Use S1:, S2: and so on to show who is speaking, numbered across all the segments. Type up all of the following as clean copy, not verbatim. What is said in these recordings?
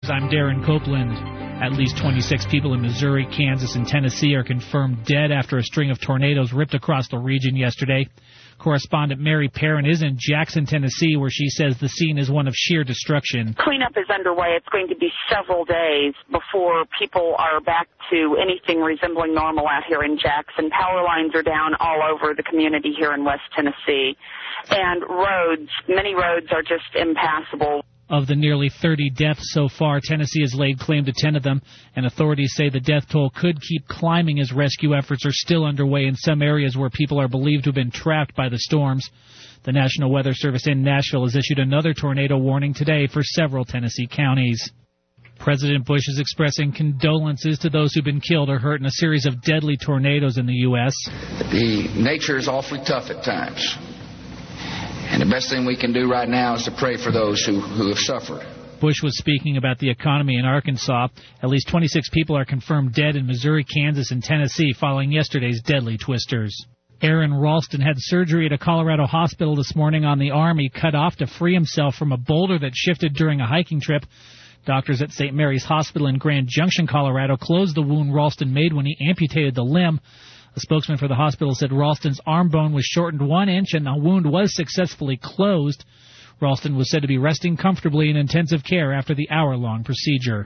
S1: I'm Darren Copeland. At least 26 people in Missouri, Kansas, and Tennessee are confirmed dead after a string of tornadoes ripped across the region yesterday. Correspondent Mary Perrin is in Jackson, Tennessee, where she says the scene is one of sheer destruction.
S2: Cleanup is underway. It's going to be several days before people are back to anything resembling normal out here in Jackson. Power lines are down all over the community here in West Tennessee. And many roads are just impassable.
S1: Of the nearly 30 deaths so far, Tennessee has laid claim to 10 of them, and authorities say the death toll could keep climbing as rescue efforts are still underway in some areas where people are believed to have been trapped by the storms. The National Weather Service in Nashville has issued another tornado warning today for several Tennessee counties. President Bush is expressing condolences to those who've been killed or hurt in a series of deadly tornadoes in the U.S.
S3: The nature is awfully tough at times. And the best thing we can do right now is to pray for those who have suffered.
S1: Bush was speaking about the economy in Arkansas. At least 26 people are confirmed dead in Missouri, Kansas, and Tennessee following yesterday's deadly twisters. Aaron Ralston had surgery at a Colorado hospital this morning on the arm he cut off to free himself from a boulder that shifted during a hiking trip. Doctors at St. Mary's Hospital in Grand Junction, Colorado, closed the wound Ralston made when he amputated the limb. A spokesman for the hospital said Ralston's arm bone was shortened 1 inch and the wound was successfully closed. Ralston was said to be resting comfortably in intensive care after the hour-long procedure.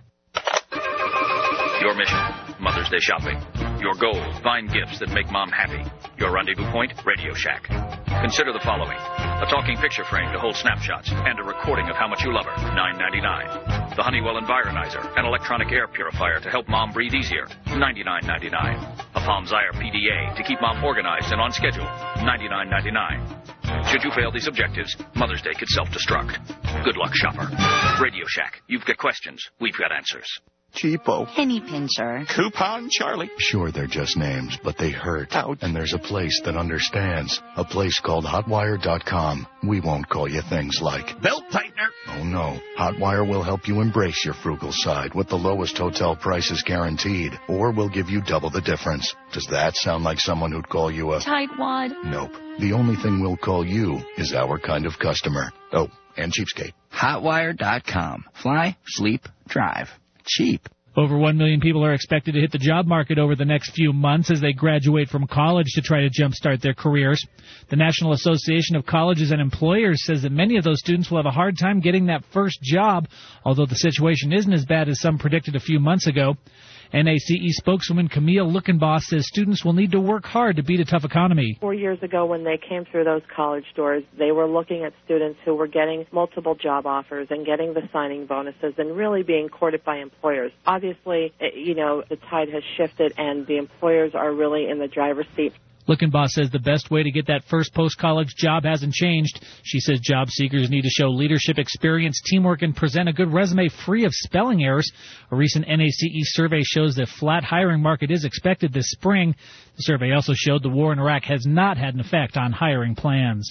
S4: Your mission, Mother's Day shopping. Your goal, find gifts that make Mom happy. Your rendezvous point, Radio Shack. Consider the following: a talking picture frame to hold snapshots and a recording of how much you love her, $9.99. The Honeywell Environizer, an electronic air purifier to help Mom breathe easier, $99.99. A Palm Zyre PDA to keep Mom organized and on schedule, $99.99. Should you fail these objectives, Mother's Day could self-destruct. Good luck, shopper. Radio Shack. You've got questions. We've got answers.
S5: Cheapo.
S6: Penny Pincher.
S5: Coupon Charlie.
S7: Sure, they're just names, but they hurt. Ouch. And there's a place that understands. A place called Hotwire.com. We won't call you things like
S5: belt tightener.
S7: Oh, no. Hotwire will help you embrace your frugal side with the lowest hotel prices guaranteed. Or we'll give you double the difference. Does that sound like someone who'd call you a
S6: tightwad?
S7: Nope. The only thing we'll call you is our kind of customer. Oh, and cheapskate.
S8: Hotwire.com. Fly, sleep, drive. Cheap.
S1: Over 1 million people are expected to hit the job market over the next few months as they graduate from college to try to jumpstart their careers. The National Association of Colleges and Employers says that many of those students will have a hard time getting that first job, although the situation isn't as bad as some predicted a few months ago. NACE spokeswoman Camille Luckenboss says students will need to work hard to beat a tough economy.
S9: 4 years ago, when they came through those college doors, they were looking at students who were getting multiple job offers and getting the signing bonuses and really being courted by employers. Obviously, the tide has shifted and the employers are really in the driver's seat.
S1: Luckenboss says the best way to get that first post-college job hasn't changed. She says job seekers need to show leadership experience, teamwork, and present a good resume free of spelling errors. A recent NACE survey shows the flat hiring market is expected this spring. The survey also showed the war in Iraq has not had an effect on hiring plans.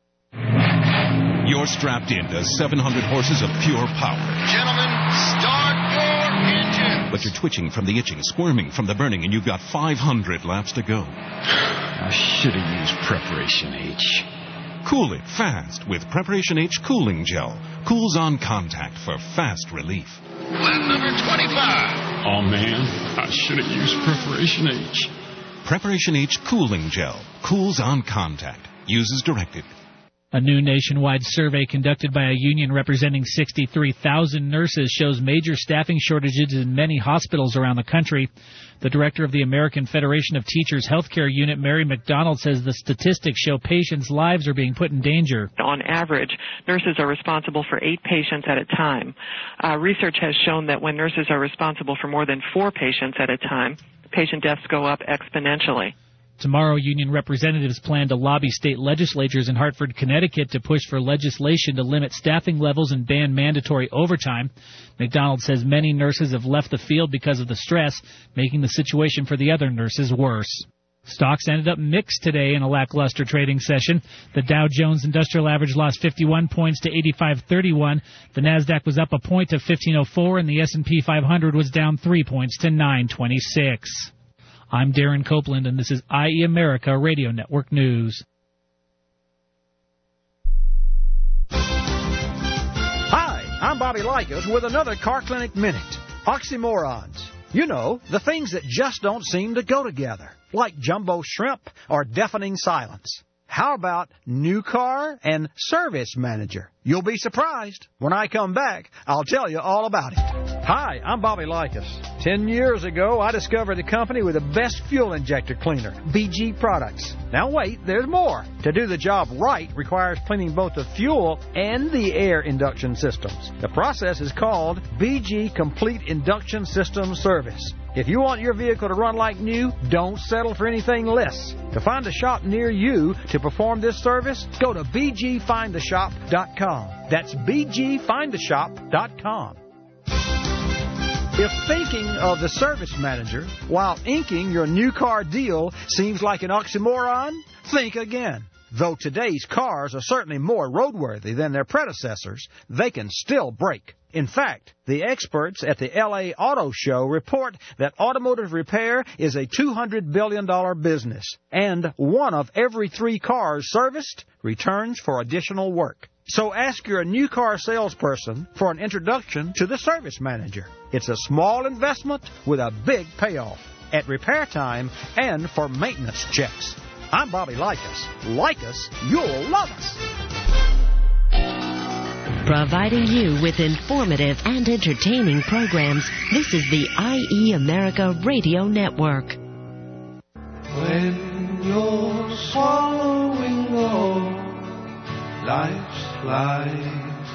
S10: You're strapped into 700 horses of pure power.
S11: Gentlemen, start your engine.
S10: But you're twitching from the itching, squirming from the burning, and you've got 500 laps to go.
S12: I should have used Preparation H.
S10: Cool it fast with Preparation H Cooling Gel. Cools on contact for fast relief.
S11: Lap number 25.
S12: Oh, man, I should have used Preparation H.
S10: Preparation H Cooling Gel. Cools on contact. Use as directed.
S1: A new nationwide survey conducted by a union representing 63,000 nurses shows major staffing shortages in many hospitals around the country. The director of the American Federation of Teachers Healthcare Unit, Mary McDonald, says the statistics show patients' lives are being put in danger.
S13: On average, nurses are responsible for 8 patients at a time. Research has shown that when nurses are responsible for more than 4 patients at a time, patient deaths go up exponentially.
S1: Tomorrow, union representatives plan to lobby state legislatures in Hartford, Connecticut to push for legislation to limit staffing levels and ban mandatory overtime. McDonald says many nurses have left the field because of the stress, making the situation for the other nurses worse. Stocks ended up mixed today in a lackluster trading session. The Dow Jones Industrial Average lost 51 points to 85.31. The Nasdaq was up a point to 1504, and the S&P 500 was down 3 points to 926. I'm Darren Copeland, and this is IE America Radio Network News.
S14: Hi, I'm
S6: I'm Bobby Likas with another Car Clinic Minute. Oxymorons. You know, the things that just don't seem to go together, like jumbo shrimp or deafening silence. How about new car and service manager? You'll be surprised. When I come back, I'll tell you all about it. Hi, I'm Bobby Likas. 10 years ago, I discovered a company with the best fuel injector cleaner, BG Products. Now wait, there's more. To do the job right requires cleaning both the fuel and the air induction systems. The process is called BG Complete Induction System Service. If you want your vehicle to run like new, don't settle for anything less. To find a shop near you to perform this service, go to bgfindashop.com. That's bgfindashop.com. If thinking of the service manager while inking your new car deal seems like an oxymoron, think again. Though today's cars are certainly more roadworthy than their predecessors, they can still break. In fact, the experts at the LA Auto Show report that automotive repair is a $200 billion business, and 1 of every 3 cars serviced returns for additional work. So ask your new car salesperson for an introduction to the service manager. It's a small investment with a big payoff at repair time and for maintenance checks. I'm Bobby Likas. Like us, you'll love us.
S14: Providing you with informative and entertaining programs, this is the IE America Radio Network.
S15: When you're swallowing all life's life,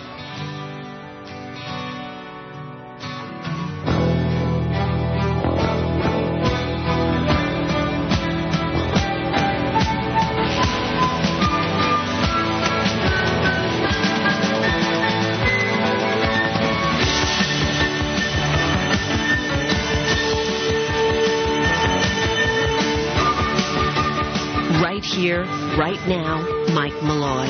S14: Right here, right now, Mike Malloy.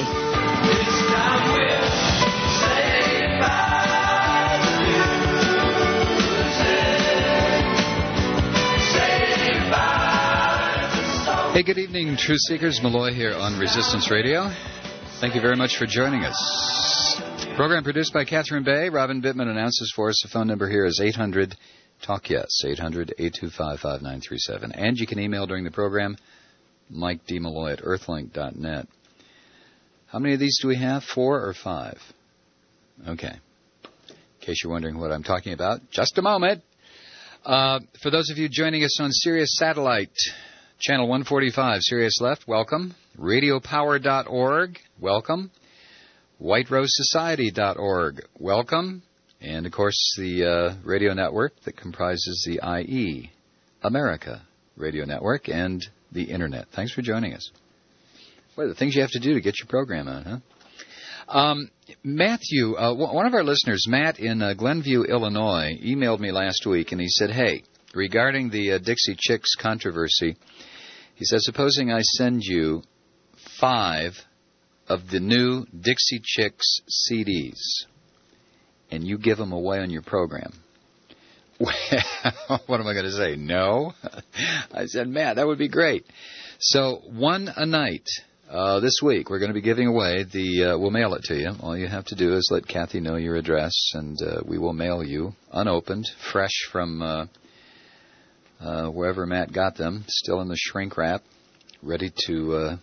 S16: Hey, good evening, Truth Seekers. Malloy here on Resistance Radio. Thank you very much for joining us. Program produced by Catherine Bay. Robin Bittman announces for us. The phone number here is 800-TALK-YES, 800-825-5937. And you can email during the program, Mike D. Malloy at earthlink.net. How many of these do we have? 4 or 5? Okay. In case you're wondering what I'm talking about, just a moment. For those of you joining us on Sirius Satellite, Channel 145, Sirius Left, welcome. RadioPower.org, welcome. WhiteRoseSociety.org, welcome. And, of course, the radio network that comprises the IE America Radio Network and the Internet. Thanks for joining us. Boy, the things you have to do to get your program on, huh? Matthew, one of our listeners, Matt in Glenview, Illinois, emailed me last week, and he said, hey, regarding the Dixie Chicks controversy, he said, supposing I send you 5 of the new Dixie Chicks CDs, and you give them away on your program. Well, what am I going to say? No? I said, Matt, that would be great. So 1 a night this week, we're going to be giving away we'll mail it to you. All you have to do is let Kathy know your address, and we will mail you, unopened, fresh from wherever Matt got them, still in the shrink wrap, ready to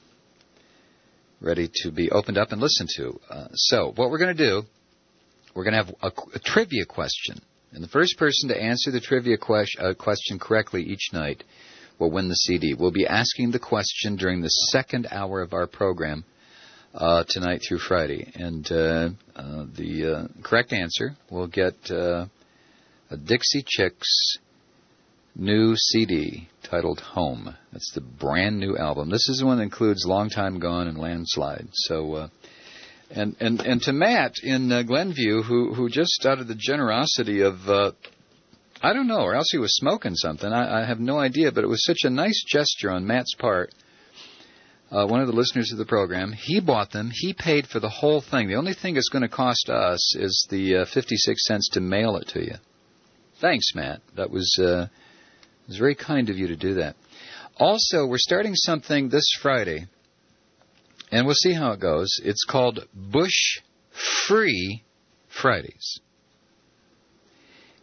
S16: be opened up and listened to. So what we're going to do, we're going to have a trivia question. And the first person to answer the trivia question correctly each night will win the CD. We'll be asking the question during the second hour of our program tonight through Friday. And the correct answer will get a Dixie Chicks new CD titled Home. That's the brand new album. This is the one that includes Long Time Gone and Landslide. So... And to Matt in Glenview, who just out of the generosity of, I don't know, or else he was smoking something. I have no idea, but it was such a nice gesture on Matt's part. One of the listeners of the program, he bought them. He paid for the whole thing. The only thing it's going to cost us is the 56 cents to mail it to you. Thanks, Matt. That was very kind of you to do that. Also, we're starting something this Friday. And we'll see how it goes. It's called Bush Free Fridays.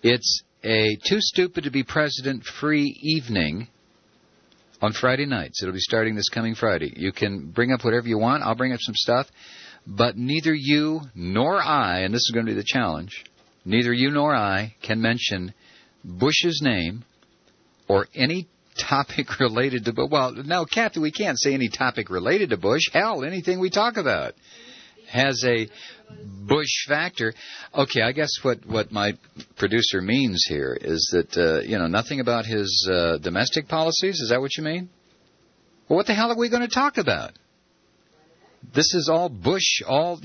S16: It's a Too Stupid to Be President free evening on Friday nights. It'll be starting this coming Friday. You can bring up whatever you want. I'll bring up some stuff. But neither you nor I, and this is going to be the challenge, neither you nor I can mention Bush's name or any topic related to Bush. Well, no, Kathy, we can't say any topic related to Bush. Hell, anything we talk about has a Bush factor. Okay, I guess what my producer means here is that, nothing about his domestic policies. Is that what you mean? Well, what the hell are we going to talk about? This is all Bush, okay. All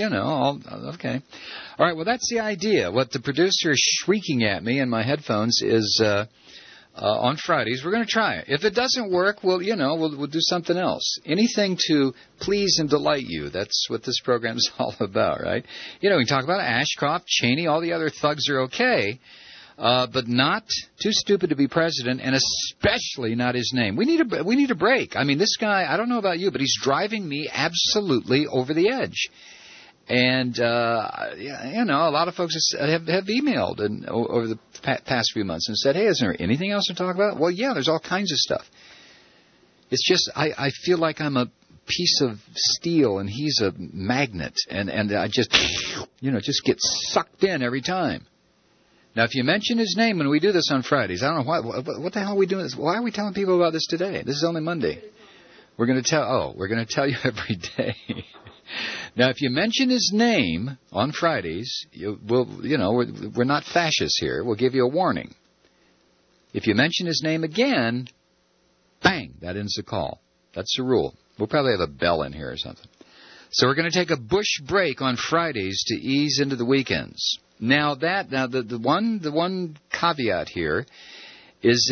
S16: right, well, that's the idea. What the producer is shrieking at me in my headphones is on Fridays, we're going to try it. If it doesn't work, we'll do something else. Anything to please and delight you. That's what this program is all about, right? We can talk about Ashcroft, Cheney, all the other thugs are okay, but not Too Stupid to Be President, and especially not his name. We need a break. I mean, this guy, I don't know about you, but he's driving me absolutely over the edge. And, a lot of folks have emailed over the past few months and said, hey, isn't there anything else to talk about? Well, yeah, there's all kinds of stuff. It's just I feel like I'm a piece of steel and he's a magnet, and I just get sucked in every time. Now, if you mention his name when we do this on Fridays, I don't know what the hell are we doing this? Why are we telling people about this today? This is only Monday. We're going to tell you every day. Now, if you mention his name on Fridays, we're not fascists here. We'll give you a warning. If you mention his name again, bang, that ends the call. That's the rule. We'll probably have a bell in here or something. So we're going to take a Bush break on Fridays to ease into the weekends. Now the one caveat here is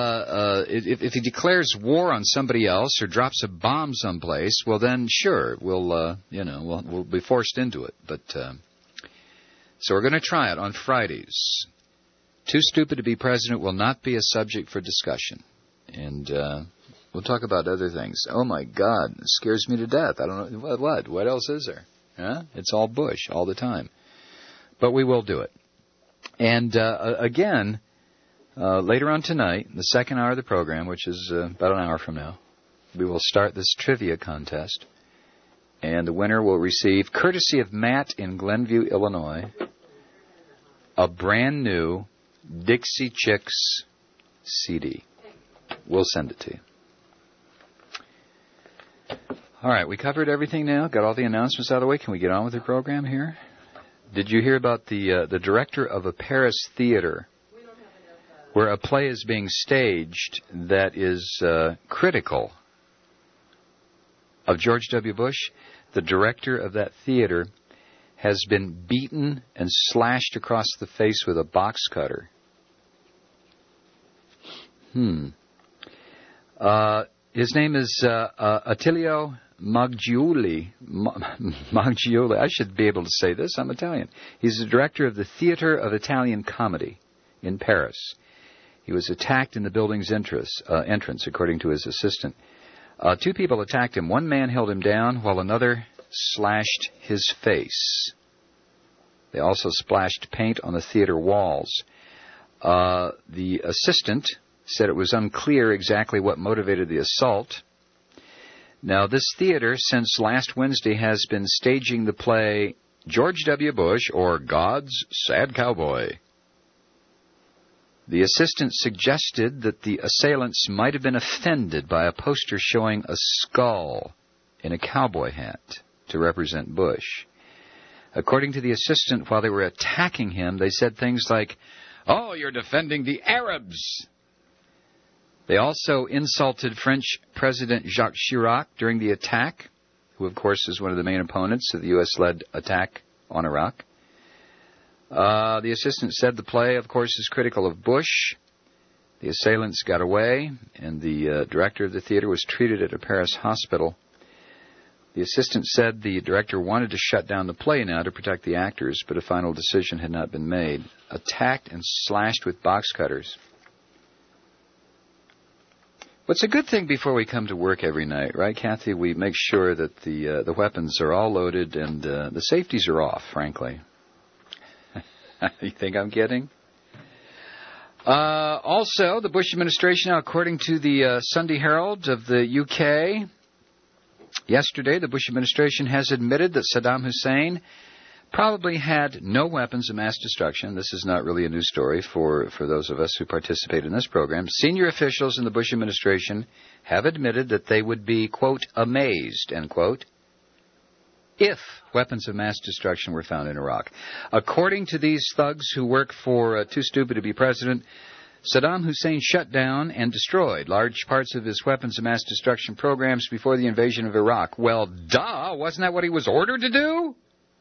S16: if he declares war on somebody else or drops a bomb someplace, well then sure we'll be forced into it. But so we're going to try it on Fridays. Too Stupid to Be President will not be a subject for discussion, and we'll talk about other things. Oh my God, it scares me to death. I don't know what else is there? Huh? It's all Bush all the time, but we will do it. And again. Later on tonight, the second hour of the program, which is about an hour from now, we will start this trivia contest. And the winner will receive, courtesy of Matt in Glenview, Illinois, a brand new Dixie Chicks CD. We'll send it to you. All right, we covered everything now. Got all the announcements out of the way. Can we get on with the program here? Did you hear about the director of a Paris theater where a play is being staged that is critical of George W. Bush? The director of that theater has been beaten and slashed across the face with a box cutter. His name is Attilio Maggiuli. Maggiuli. I should be able to say this. I'm Italian. He's the director of the Theater of Italian Comedy in Paris. He was attacked in the building's entrance, according to his assistant. Two people attacked him. One man held him down, while another slashed his face. They also splashed paint on the theater walls. The assistant said it was unclear exactly what motivated the assault. Now, this theater, since last Wednesday, has been staging the play George W. Bush, or God's Sad Cowboy. The assistant suggested that the assailants might have been offended by a poster showing a skull in a cowboy hat to represent Bush. According to the assistant, while they were attacking him, they said things like, "Oh, you're defending the Arabs." They also insulted French President Jacques Chirac during the attack, who, of course, is one of the main opponents of the U.S.-led attack on Iraq. The assistant said the play, of course, is critical of Bush. The assailants got away, and the director of the theater was treated at a Paris hospital. The assistant said the director wanted to shut down the play now to protect the actors, but a final decision had not been made. Attacked and slashed with box cutters. What's a good thing before we come to work every night, right, Kathy? We make sure that the weapons are all loaded and the safeties are off, frankly. You think I'm kidding? Also, the Bush administration, according to the Sunday Herald of the UK, yesterday the Bush administration has admitted that Saddam Hussein probably had no weapons of mass destruction. This is not really a new story for those of us who participate in this program. Senior officials in the Bush administration have admitted that they would be, quote, amazed, end quote, if weapons of mass destruction were found in Iraq. According to these thugs who work for Too Stupid to Be President, Saddam Hussein shut down and destroyed large parts of his weapons of mass destruction programs before the invasion of Iraq. Well, duh, wasn't that what he was ordered to do?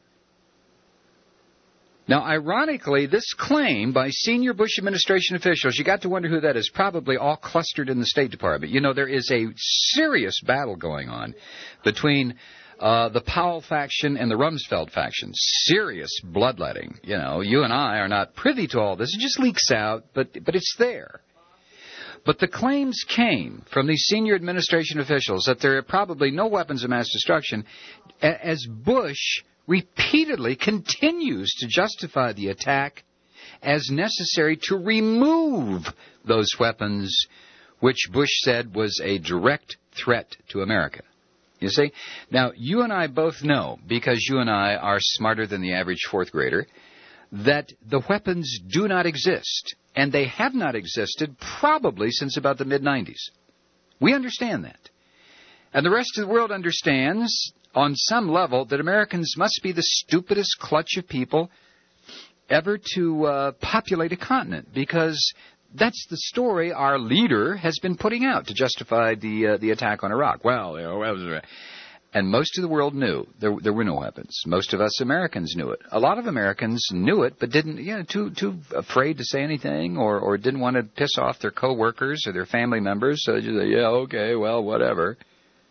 S16: Now, ironically, this claim by senior Bush administration officials, you got to wonder who that is, probably all clustered in the State Department. You know, there is a serious battle going on between the Powell faction and the Rumsfeld faction. Serious bloodletting. You know, you and I are not privy to all this. It just leaks out, but it's there. But the claims came from these senior administration officials that there are probably no weapons of mass destruction as Bush repeatedly continues to justify the attack as necessary to remove those weapons, which Bush said was a direct threat to America. You see? Now, you and I both know, because you and I are smarter than the average fourth grader, that the weapons do not exist, and they have not existed probably since about the mid-'90s. We understand that. And the rest of the world understands, on some level, that Americans must be the stupidest clutch of people ever to populate a continent, because that's the story our leader has been putting out to justify the attack on Iraq. Well, you know, and most of the world knew there were no weapons. Most of us Americans knew it. A lot of Americans knew it, but didn't, too afraid to say anything, or didn't want to piss off their coworkers or their family members. So they just say, yeah, okay, well, whatever.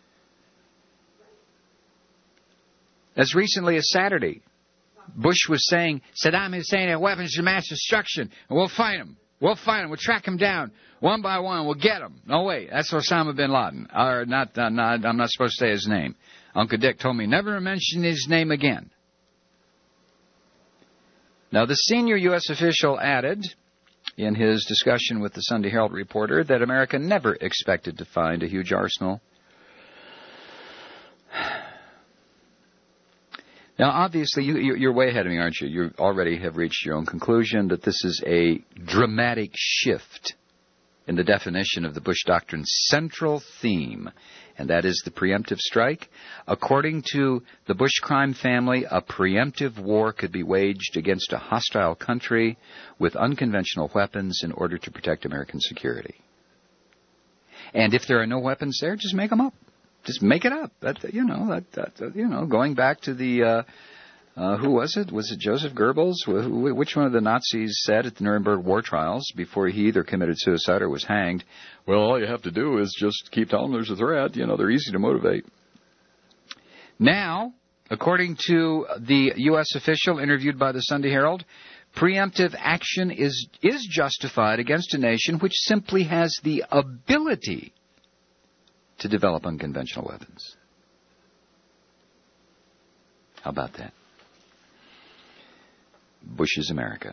S16: As recently as Saturday, Bush was saying, Saddam Hussein had weapons of mass destruction, and we'll find him. We'll find him. We'll track him down one by one. We'll get him. No, wait. That's Osama bin Laden. Or not, I'm not supposed to say his name. Uncle Dick told me never to mention his name again. Now, the senior U.S. official added in his discussion with the Sunday Herald reporter that America never expected to find a huge arsenal. Now, obviously, you're way ahead of me, aren't you? You already have reached your own conclusion that this is a dramatic shift in the definition of the Bush Doctrine's central theme, and that is the preemptive strike. According to the Bush crime family, a preemptive war could be waged against a hostile country with unconventional weapons in order to protect American security. And if there are no weapons there, just make them up. Just make it up. Going back to the, who was it? Was it Joseph Goebbels? Which one of the Nazis said at the Nuremberg war trials before he either committed suicide or was hanged, well, all you have to do is just keep telling them there's a threat. They're easy to motivate. Now, according to the U.S. official interviewed by the Sunday Herald, preemptive action is justified against a nation which simply has the ability to develop unconventional weapons. How about that? Bush's America.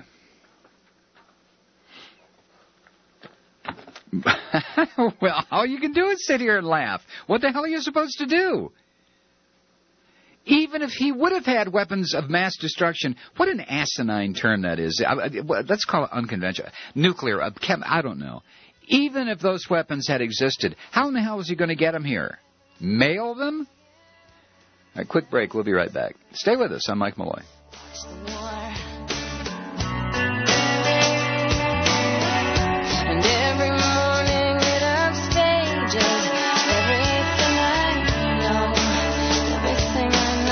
S16: Well, all you can do is sit here and laugh. What the hell are you supposed to do? Even if he would have had weapons of mass destruction, what an asinine term that is. Let's call it unconventional. Nuclear, I don't know. Even if those weapons had existed, how in the hell was he going to get them here? Mail them? All right, quick break. We'll be right back. Stay with us. I'm Mike Malloy.
S17: And every morning lit up stages, everything I know, everything I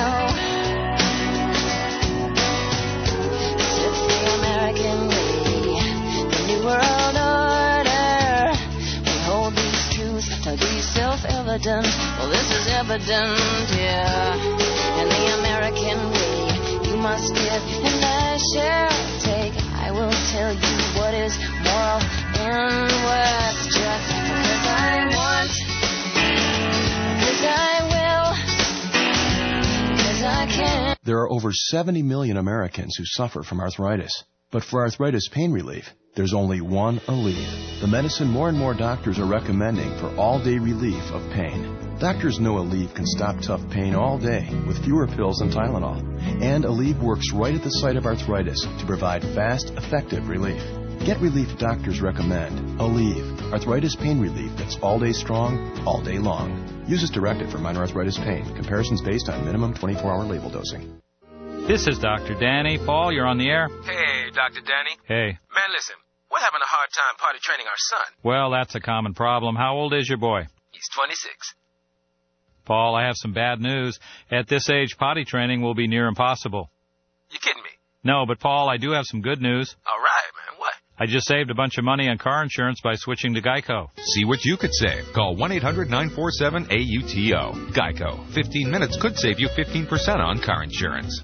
S17: know. It's the American way, the New World Order. We hold these truths to be self-evident. Well, this is evident, yeah. In the American way, you must give and I shall take. I will tell you what is moral and what's just. Because I want, because I will, because I can.
S18: There are over 70 million Americans who suffer from arthritis. But for arthritis pain relief, There's only one Aleve, the medicine more and more doctors are recommending for all-day relief of pain. Doctors know Aleve can stop tough pain all day with fewer pills than Tylenol. And Aleve works right at the site of arthritis to provide fast, effective relief. Get relief doctors recommend. Aleve, arthritis pain relief that's all-day strong, all day long. Use as directed for minor arthritis pain. Comparisons based on minimum 24-hour label dosing.
S19: This is Dr. Danny. Paul, you're on the air.
S20: Hey, Dr. Danny.
S19: Hey.
S20: Man, listen, we're having a hard time potty training our son.
S19: Well, that's a common problem. How old is your boy?
S20: He's 26.
S19: Paul, I have some bad news. At this age, potty training will be near impossible.
S20: You kidding me?
S19: No, but Paul, I do have some good news.
S20: All right, man. What?
S19: I just saved a bunch of money on car insurance by switching to Geico.
S21: See what you could save. Call 1-800-947-AUTO. Geico. 15 minutes could save you 15% on car insurance.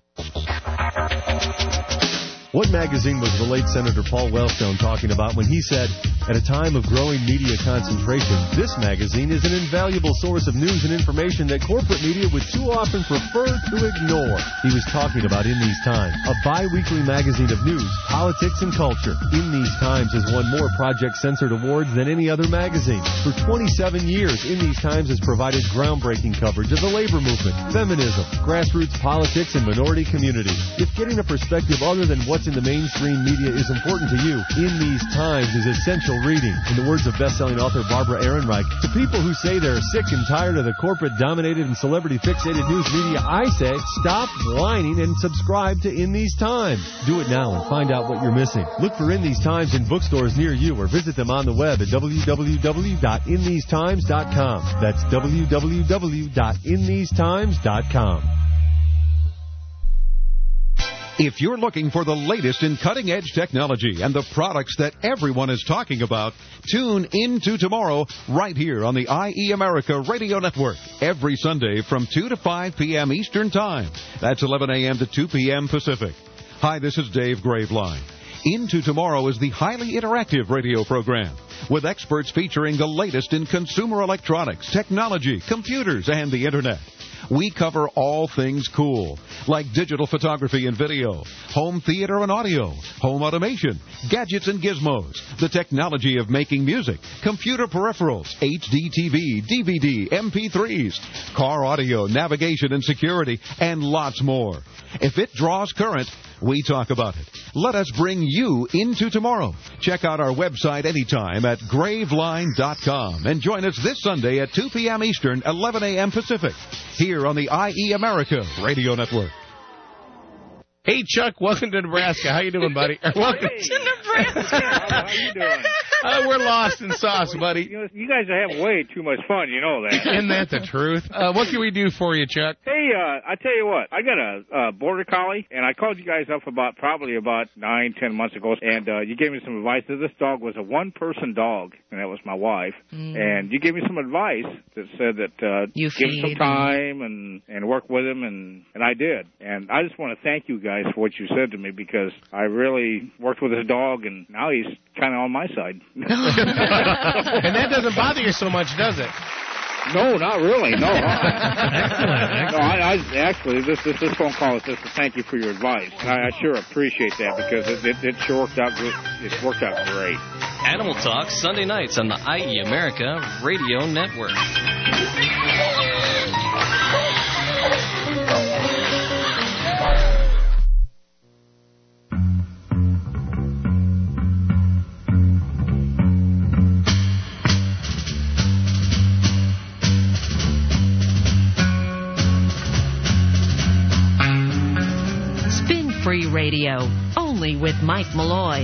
S22: What magazine was the late Senator Paul Wellstone talking about when he said, at a time of growing media concentration, this magazine is an invaluable source of news and information that corporate media would too often prefer to ignore? He was talking about In These Times, a bi-weekly magazine of news, politics, and culture. In These Times has won more Project Censored awards than any other magazine. For 27 years, In These Times has provided groundbreaking coverage of the labor movement, feminism, grassroots politics, and minority communities. If getting a perspective other than what's in the mainstream media is important to you, In These Times is essential reading. In the words of best-selling author Barbara Ehrenreich, to people who say they're sick and tired of the corporate-dominated and celebrity-fixated news media, I say, stop whining and subscribe to In These Times. Do it now and find out what you're missing. Look for In These Times in bookstores near you or visit them on the web at www.inthesetimes.com. That's www.inthesetimes.com.
S23: If you're looking for the latest in cutting-edge technology and the products that everyone is talking about, tune into tomorrow right here on the IE America Radio Network every Sunday from 2 to 5 p.m. Eastern Time. That's 11 a.m. to 2 p.m. Pacific. Hi, this is Dave Graveline. Into Tomorrow is the highly interactive radio program with experts featuring the latest in consumer electronics, technology, computers, and the Internet. We cover all things cool, like digital photography and video, home theater and audio, home automation, gadgets and gizmos, the technology of making music, computer peripherals, HD TV, DVD, MP3s, car audio, navigation and security, and lots more. If it draws current, we talk about it. Let us bring you into tomorrow. Check out our website anytime at graveline.com and join us this Sunday at 2 p.m. Eastern, 11 a.m. Pacific, here on the IE America Radio Network.
S24: Hey, Chuck, welcome to Nebraska. How you doing, buddy? Welcome to Nebraska.
S25: How you doing?
S24: We're lost in sauce, buddy.
S25: You guys are having way too much fun, you know that.
S24: Isn't that the truth? What can we do for you, Chuck?
S25: Hey, I tell you what, I got a border collie, and I called you guys up probably about 9-10 months ago, and you gave me some advice. This dog was a one-person dog, and that was my wife. And you gave me some advice that said that give him some time and work with him, and I did. And I just want to thank you guys for what you said to me, because I really worked with this dog, and now he's kind of on my side.
S24: And that doesn't bother you so much, does it?
S25: No, not really. No.
S24: Excellent.
S25: No, actually, this phone call is just to thank you for your advice. I sure appreciate that, because it sure worked out good. It worked out great.
S26: Animal Talk, Sunday nights on the IE America Radio Network.
S14: Free Radio, only with Mike Malloy.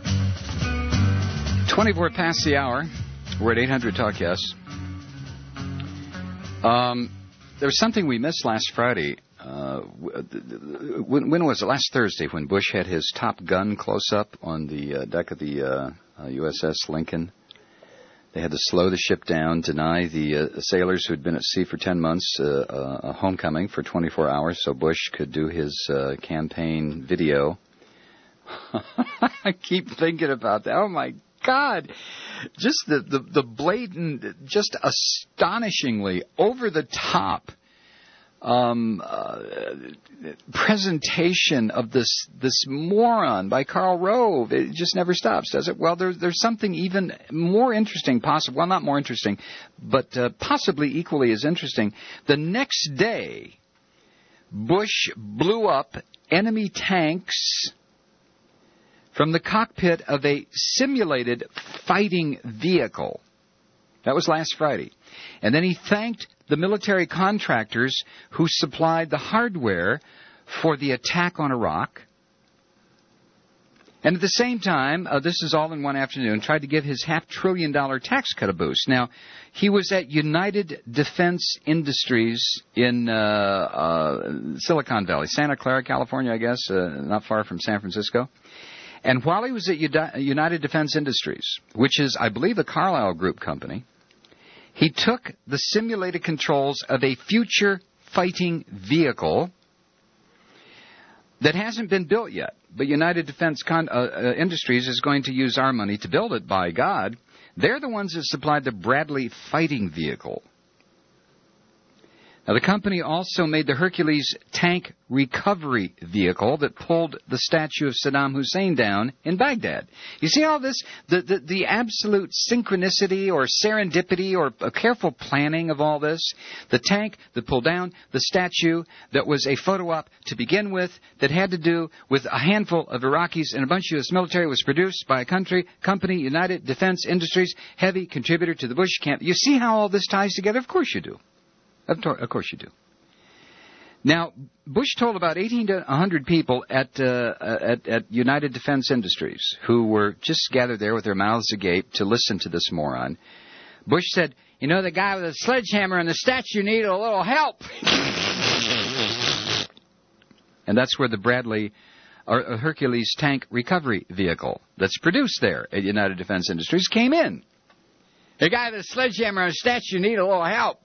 S16: 24 past the hour. We're at 800 Talk Yes. There was something we missed last Friday. When was it? Last Thursday, when Bush had his Top Gun close-up on the deck of the USS Lincoln. They had to slow the ship down, deny the sailors who had been at sea for 10 months a homecoming for 24 hours so Bush could do his campaign video. I keep thinking about that. Oh, my God. Just the blatant, just astonishingly over-the-top presentation of this moron by Karl Rove. It just never stops, does it? Well, there's something even more interesting, well, not more interesting, but possibly equally as interesting. The next day, Bush blew up enemy tanks from the cockpit of a simulated fighting vehicle. That was last Friday. And then he thanked the military contractors who supplied the hardware for the attack on Iraq. And at the same time, this is all in one afternoon, tried to give his $500 billion tax cut a boost. Now, he was at United Defense Industries in Silicon Valley, Santa Clara, California, I guess, not far from San Francisco. And while he was at United Defense Industries, which is, I believe, a Carlyle Group company, he took the simulated controls of a future fighting vehicle that hasn't been built yet, but United Defense Industries is going to use our money to build it, by God. They're the ones that supplied the Bradley fighting vehicle. Now, the company also made the Hercules tank recovery vehicle that pulled the statue of Saddam Hussein down in Baghdad. You see all this? The absolute synchronicity or serendipity or a careful planning of all this? The tank that pulled down the statue that was a photo op to begin with that had to do with a handful of Iraqis and a bunch of U.S. military, was produced by a company, United Defense Industries, heavy contributor to the Bush camp. You see how all this ties together? Of course you do. Of course you do. Now, Bush told about 1,800 people at United Defense Industries who were just gathered there with their mouths agape to listen to this moron. Bush said, "You know, the guy with the sledgehammer and the statue needed a little help." And that's where the Bradley or Hercules tank recovery vehicle that's produced there at United Defense Industries came in. The guy with the sledgehammer and the statue needed a little help.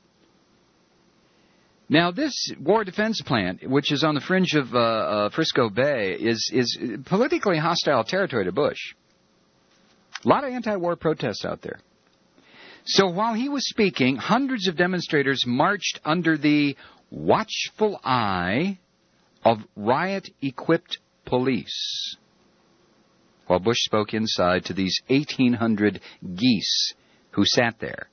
S16: Now, this war defense plant, which is on the fringe of Frisco Bay, is politically hostile territory to Bush. A lot of anti-war protests out there. So while he was speaking, hundreds of demonstrators marched under the watchful eye of riot-equipped police, while Bush spoke inside to these 1,800 geese who sat there.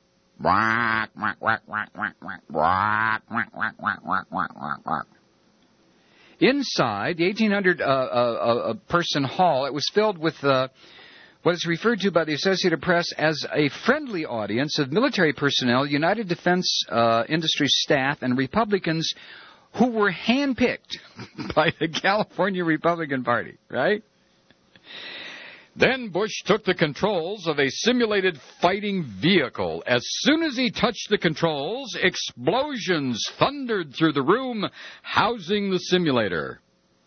S16: Inside the 1,800 person hall, it was filled with what is referred to by the Associated Press as a friendly audience of military personnel, United Defense Industries staff, and Republicans who were handpicked by the California Republican Party, right? Then Bush took the controls of a simulated fighting vehicle. As soon as he touched the controls, explosions thundered through the room housing the simulator.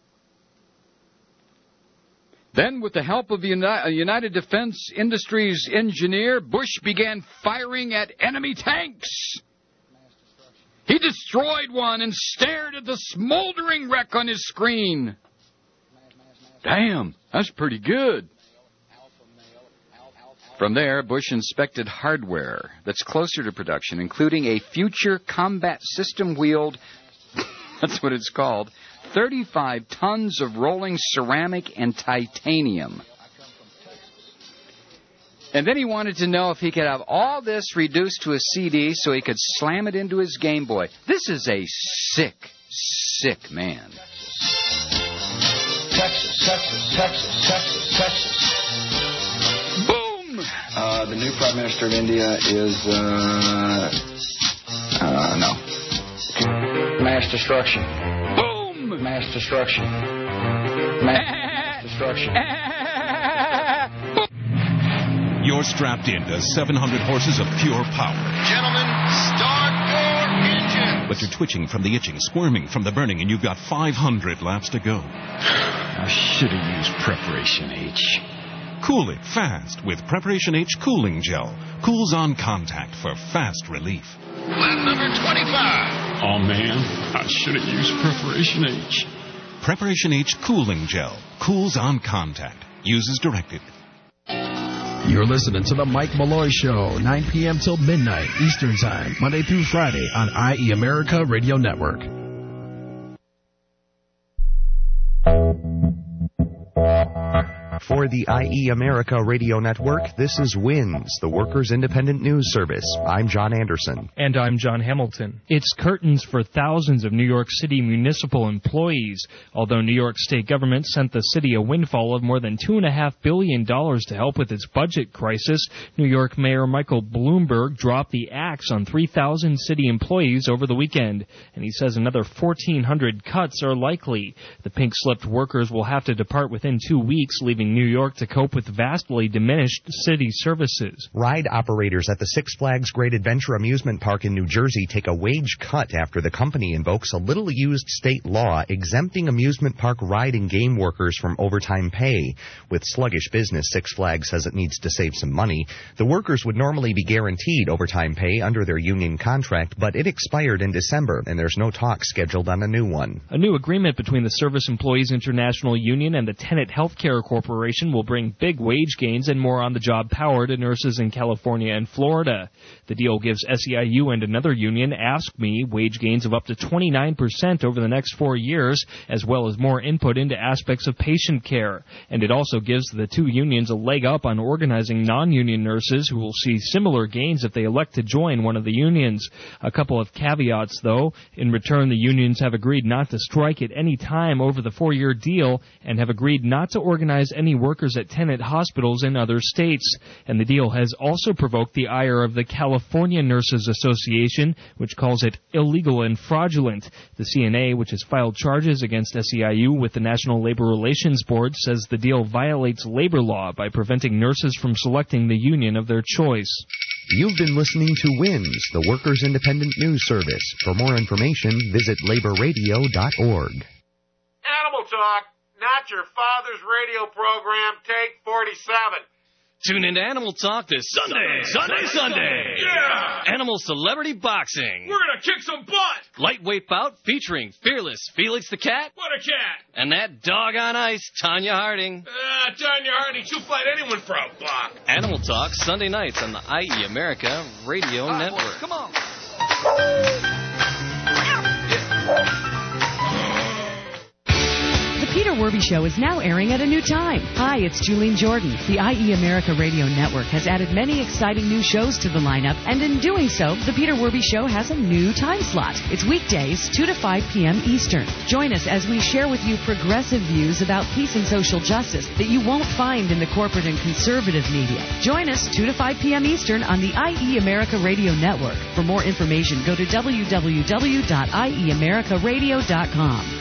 S16: Then, with the help of the United Defense Industries engineer, Bush began firing at enemy tanks. He destroyed one and stared at the smoldering wreck on his screen. Damn, that's pretty good. From there, Bush inspected hardware that's closer to production, including a future combat system-wheeled, that's what it's called, 35 tons of rolling ceramic and titanium. And then he wanted to know if he could have all this reduced to a CD so he could slam it into his Game Boy. This is a sick, sick man.
S15: Texas, Texas, Texas, Texas, Texas.
S16: Boom!
S2: The new Prime Minister of India is, no. Mass destruction.
S16: Boom!
S2: Mass destruction. Mass destruction.
S10: You're strapped into 700 horses of pure power.
S11: Gentlemen, start your engine.
S10: But you're twitching from the itching, squirming from the burning, and you've got 500 laps to go.
S12: I should have used Preparation H.
S10: Cool it fast with Preparation H Cooling Gel. Cools on contact for fast relief.
S11: Lap number 25.
S12: Oh, man, I should have used Preparation H.
S10: Preparation H Cooling Gel. Cools on contact. Use as directed.
S3: You're listening to The Mike Malloy Show, 9 p.m. till midnight Eastern Time, Monday through Friday on IE America Radio Network.
S4: For the IE America Radio Network, this is WINS, the Workers' Independent News Service. I'm John Anderson.
S5: And I'm John Hamilton. It's curtains for thousands of New York City municipal employees. Although New York State government sent the city a windfall of more than $2.5 billion to help with its budget crisis, New York Mayor Michael Bloomberg dropped the axe on 3,000 city employees over the weekend. And he says another 1,400 cuts are likely. The pink-slipped workers will have to depart within 2 weeks, leaving New York to cope with vastly diminished city services.
S4: Ride operators at the Six Flags Great Adventure Amusement Park in New Jersey take a wage cut after the company invokes a little-used state law exempting amusement park ride and game workers from overtime pay. With sluggish business, Six Flags says it needs to save some money. The workers would normally be guaranteed overtime pay under their union contract, but it expired in December, and there's no talk scheduled on a new one.
S5: A new agreement between the Service Employees International Union and the Tenet Healthcare Corporation will bring big wage gains and more on-the-job power to nurses in California and Florida. The deal gives SEIU and another union, AFSCME, wage gains of up to 29% over the next 4 years, as well as more input into aspects of patient care. And it also gives the two unions a leg up on organizing non-union nurses who will see similar gains if they elect to join one of the unions. A couple of caveats, though. In return, the unions have agreed not to strike at any time over the 4-year deal and have agreed not to organize any workers at Tenet hospitals in other states. And the deal has also provoked the ire of the California Nurses Association, which calls it illegal and fraudulent. The CNA, which has filed charges against SEIU with the National Labor Relations Board, says the deal violates labor law by preventing nurses from selecting the union of their choice.
S4: You've been listening to WINS, the Workers' Independent News Service. For more information, visit laborradio.org.
S7: Animal Talk. Not Your Father's Radio Program, take 47.
S26: Tune into Animal Talk this Sunday.
S7: Yeah!
S26: Animal Celebrity Boxing.
S7: We're going to kick some butt.
S26: Lightweight bout featuring fearless Felix the Cat.
S7: What a cat.
S26: And that dog on ice, Tanya Harding.
S7: Tanya Harding, she'll fight anyone for a buck.
S26: Animal Talk Sunday nights on the IE America Radio Network.
S7: Boys, come on.
S8: The Peter Werby Show is now airing at a new time. Hi, it's Julene Jordan. The IE America Radio Network has added many exciting new shows to the lineup, and in doing so, The Peter Werby Show has a new time slot. It's weekdays, 2 to 5 p.m. Eastern. Join us as we share with you progressive views about peace and social justice that you won't find in the corporate and conservative media. Join us 2 to 5 p.m. Eastern on the IE America Radio Network. For more information, go to www.ieamericaradio.com.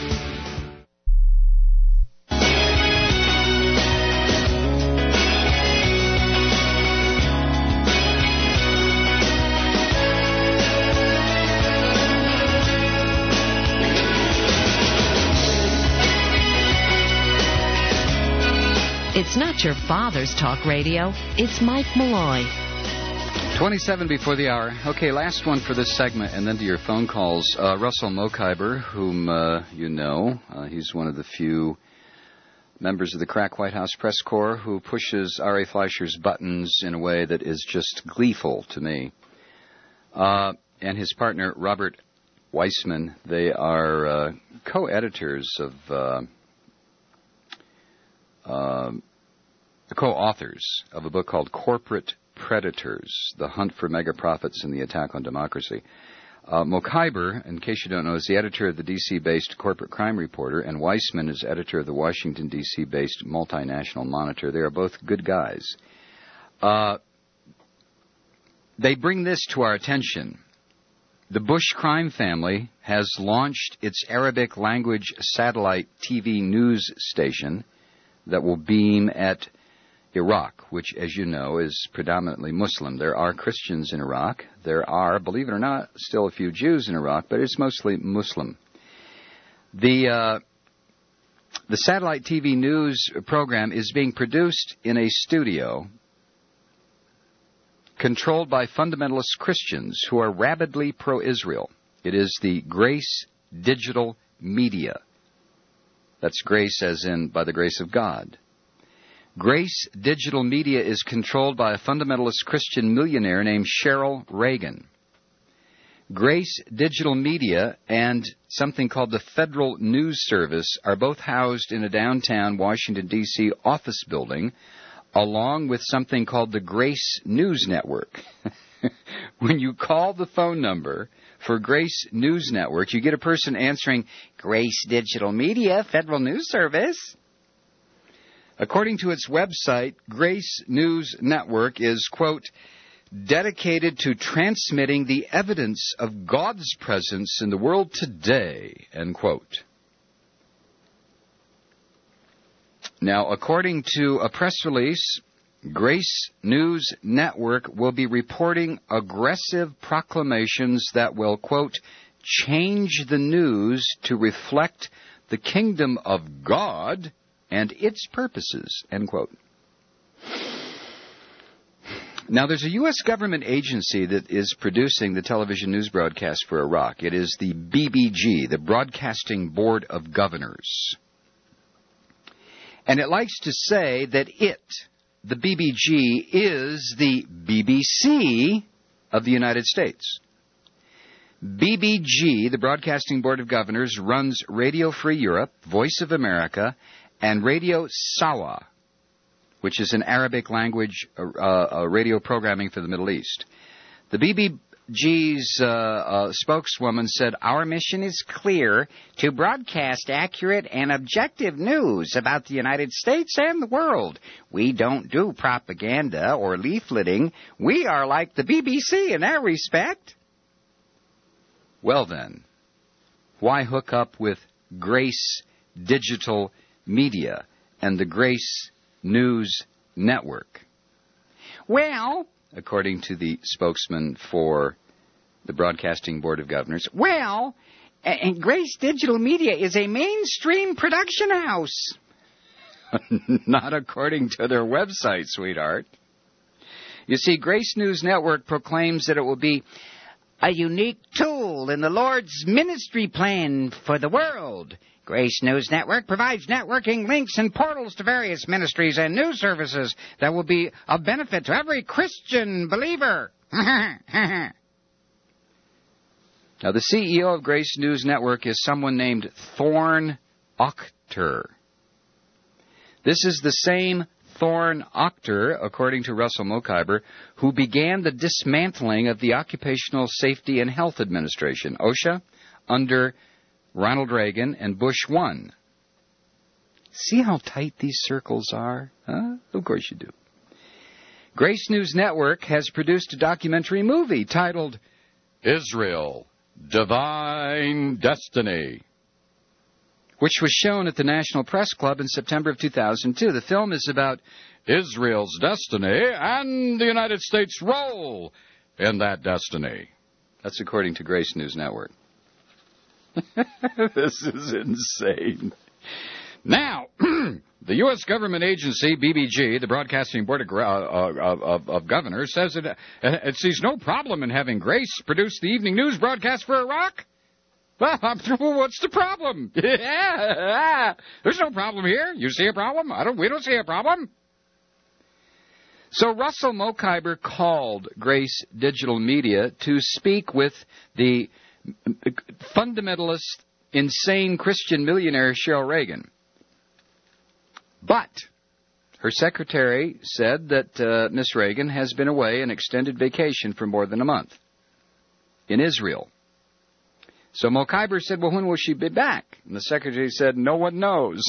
S14: It's not your father's talk radio. It's Mike Malloy.
S16: 27 before the hour. Okay, last one for this segment, and then to your phone calls. Russell Mokhiber, whom you know, he's one of the few members of the crack White House press corps who pushes R.A. Fleischer's buttons in a way that is just gleeful to me. And his partner, Robert Weissman, they are co-editors of... the co-authors of a book called Corporate Predators, The Hunt for Mega Profits and the Attack on Democracy. Mokhiber, in case you don't know, is the editor of the D.C.-based Corporate Crime Reporter, and Weissman is editor of the Washington, D.C.-based Multinational Monitor. They are both good guys. They bring this to our attention. The Bush crime family has launched its Arabic language satellite TV news station that will beam at Iraq, which, as you know, is predominantly Muslim. There are Christians in Iraq. There are, believe it or not, still a few Jews in Iraq, but it's mostly Muslim. The satellite TV news program is being produced in a studio controlled by fundamentalist Christians who are rabidly pro-Israel. It is the Grace Digital Media. That's grace as in by the grace of God. Grace Digital Media is controlled by a fundamentalist Christian millionaire named Cheryl Reagan. Grace Digital Media and something called the Federal News Service are both housed in a downtown Washington, D.C. office building, along with something called the Grace News Network. When you call the phone number for Grace News Network, you get a person answering, Grace Digital Media, Federal News Service. According to its website, Grace News Network is, quote, dedicated to transmitting the evidence of God's presence in the world today, end quote. Now, according to a press release, Grace News Network will be reporting aggressive proclamations that will, quote, change the news to reflect the kingdom of God and its purposes, end quote. Now, there's a U.S. government agency that is producing the television news broadcast for Iraq. It is the BBG, the Broadcasting Board of Governors. And it likes to say that it, the BBG, is the BBC of the United States. BBG, the Broadcasting Board of Governors, runs Radio Free Europe, Voice of America, and Radio Sawa, which is an Arabic language radio programming for the Middle East. The BBG's spokeswoman said, our mission is clear, to broadcast accurate and objective news about the United States and the world. We don't do propaganda or leafleting. We are like the BBC in that respect. Well then, why hook up with Grace Digital Media and the Grace News Network? Well, according to the spokesman for the Broadcasting Board of Governors, well, and Grace Digital Media is a mainstream production house. Not according to their website, sweetheart. You see, Grace News Network proclaims that it will be a unique tool in the Lord's ministry plan for the world. Grace News Network provides networking links and portals to various ministries and news services that will be of benefit to every Christian believer. Now, the CEO of Grace News Network is someone named Thorn Ochter. This is the same Thorn Ochter, according to Russell Mokhiber, who began the dismantling of the Occupational Safety and Health Administration, OSHA, under Ronald Reagan and Bush 1. See how tight these circles are? Huh? Of course you do. Grace News Network has produced a documentary movie titled Israel, Divine Destiny, which was shown at the National Press Club in September of 2002. The film is about Israel's destiny and the United States' role in that destiny. That's according to Grace News Network. This is insane. Now, the U.S. government agency, BBG, the Broadcasting Board of Governors, says it sees no problem in having Grace produce the evening news broadcast for Iraq. Well, what's the problem? Yeah, there's no problem here. You see a problem? We don't see a problem. So Russell Mokhiber called Grace Digital Media to speak with the fundamentalist, insane Christian millionaire Cheryl Reagan. But her secretary said that Miss Reagan has been away on extended vacation for more than a month in Israel. So Mokhiber said, well, when will she be back? And the secretary said, no one knows.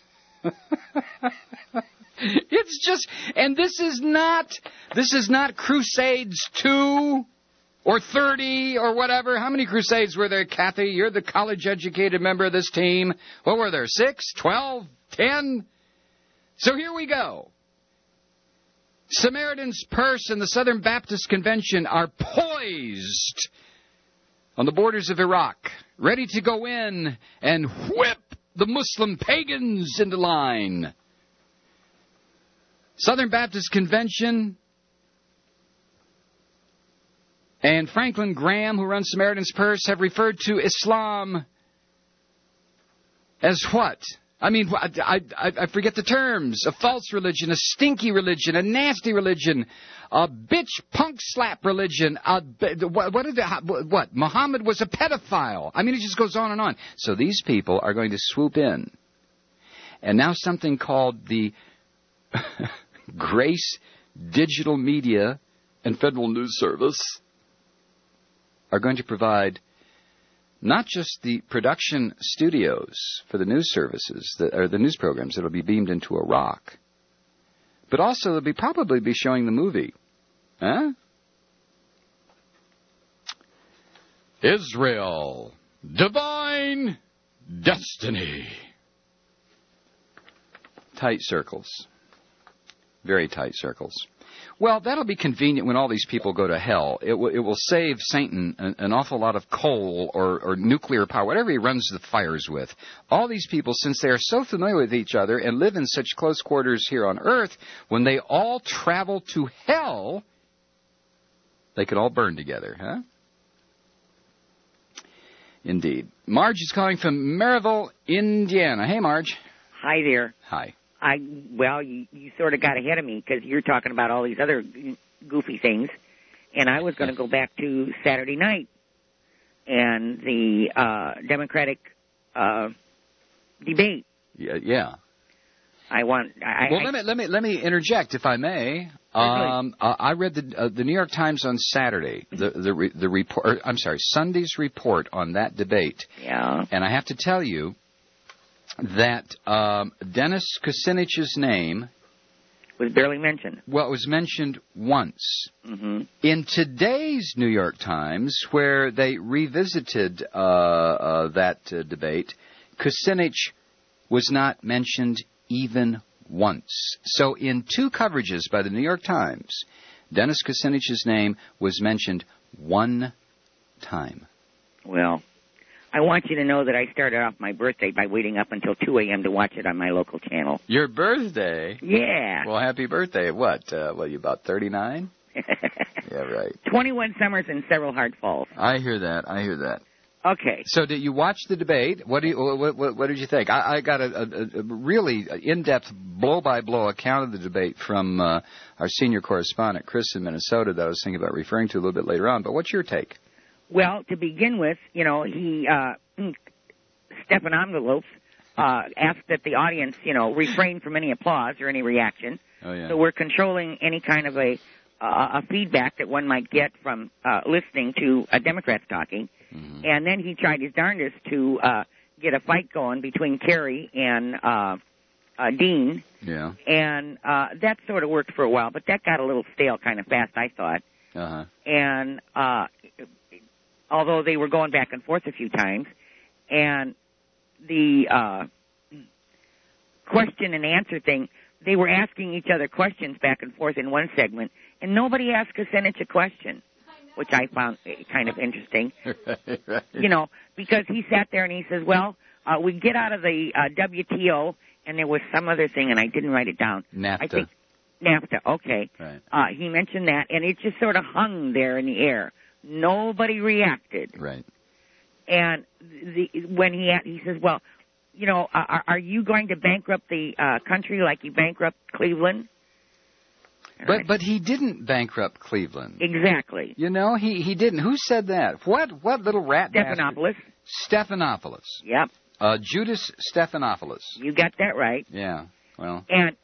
S16: It's just, and this is not Crusades 2 or 30 or whatever. How many Crusades were there, Kathy? You're the college-educated member of this team. What were there, 6, 12, 10? So here we go. Samaritan's Purse and the Southern Baptist Convention are poised on the borders of Iraq, ready to go in and whip the Muslim pagans into line. Southern Baptist Convention and Franklin Graham, who runs Samaritan's Purse, have referred to Islam as what? I mean, I forget the terms. A false religion, a stinky religion, a nasty religion, a bitch punk slap religion. What? Muhammad was a pedophile. I mean, it just goes on and on. So these people are going to swoop in. And now something called the Grace Digital Media and Federal News Service are going to provide not just the production studios for the news services, or the news programs that will be beamed into Iraq, but also they'll probably be showing the movie. Huh? Israel, Divine Destiny. Tight circles. Very tight circles. Well, that'll be convenient when all these people go to hell. It will save Satan an awful lot of coal or nuclear power, whatever he runs the fires with. All these people, since they are so familiar with each other and live in such close quarters here on Earth, when they all travel to hell, they could all burn together, huh? Indeed. Marge is calling from Maryville, Indiana. Hey, Marge.
S1: Hi there.
S16: Hi.
S1: You sort of got ahead of me because you're talking about all these other goofy things, and I was going to go back to Saturday night and the Democratic debate.
S16: Yeah.
S1: Let
S16: me interject, if I may. I read the New York Times on Saturday, the report. I'm sorry, Sunday's report on that debate.
S1: Yeah.
S16: And I have to tell you that Dennis Kucinich's name
S1: was barely mentioned.
S16: Well, it was mentioned once.
S1: Mm-hmm.
S16: In today's New York Times, where they revisited that debate, Kucinich was not mentioned even once. So in two coverages by the New York Times, Dennis Kucinich's name was mentioned one time.
S1: Well, I want you to know that I started off my birthday by waiting up until 2 a.m. to watch it on my local channel.
S16: Your birthday?
S1: Yeah.
S16: Well, happy birthday. What? You about 39? Yeah, right.
S1: 21 summers and several hard falls.
S16: I hear that.
S1: Okay.
S16: So did you watch the debate? What did you think? I got a really in-depth, blow-by-blow account of the debate from our senior correspondent, Chris in Minnesota, that I was thinking about referring to a little bit later on. But what's your take?
S1: Well, to begin with, he Stephanopoulos asked that the audience, refrain from any applause or any reaction.
S16: Oh, yeah.
S1: So we're controlling any kind of a feedback that one might get from listening to Democrats talking.
S16: Mm-hmm.
S1: And then he tried his darndest to get a fight going between Kerry and Dean.
S16: Yeah.
S1: And that sort of worked for a while, but that got a little stale kind of fast, I thought.
S16: Uh-huh.
S1: And although they were going back and forth a few times, and the question and answer thing, they were asking each other questions back and forth in one segment, and nobody asked Kucinich a question, which I found kind of interesting.
S16: Right.
S1: Because he sat there and he says, well, we get out of the WTO, and there was some other thing, and I didn't write it down.
S16: NAFTA.
S1: I think NAFTA, okay.
S16: Right.
S1: He mentioned that, and it just sort of hung there in the air. Nobody reacted.
S16: Right.
S1: And when he says, well, are you going to bankrupt the country like you bankrupt Cleveland?
S16: But he didn't bankrupt Cleveland.
S1: Exactly.
S16: He didn't. Who said that? What little rat
S1: Stephanopoulos.
S16: Stephanopoulos.
S1: Yep.
S16: Judas Stephanopoulos.
S1: You got that right.
S16: Yeah. Well.
S1: And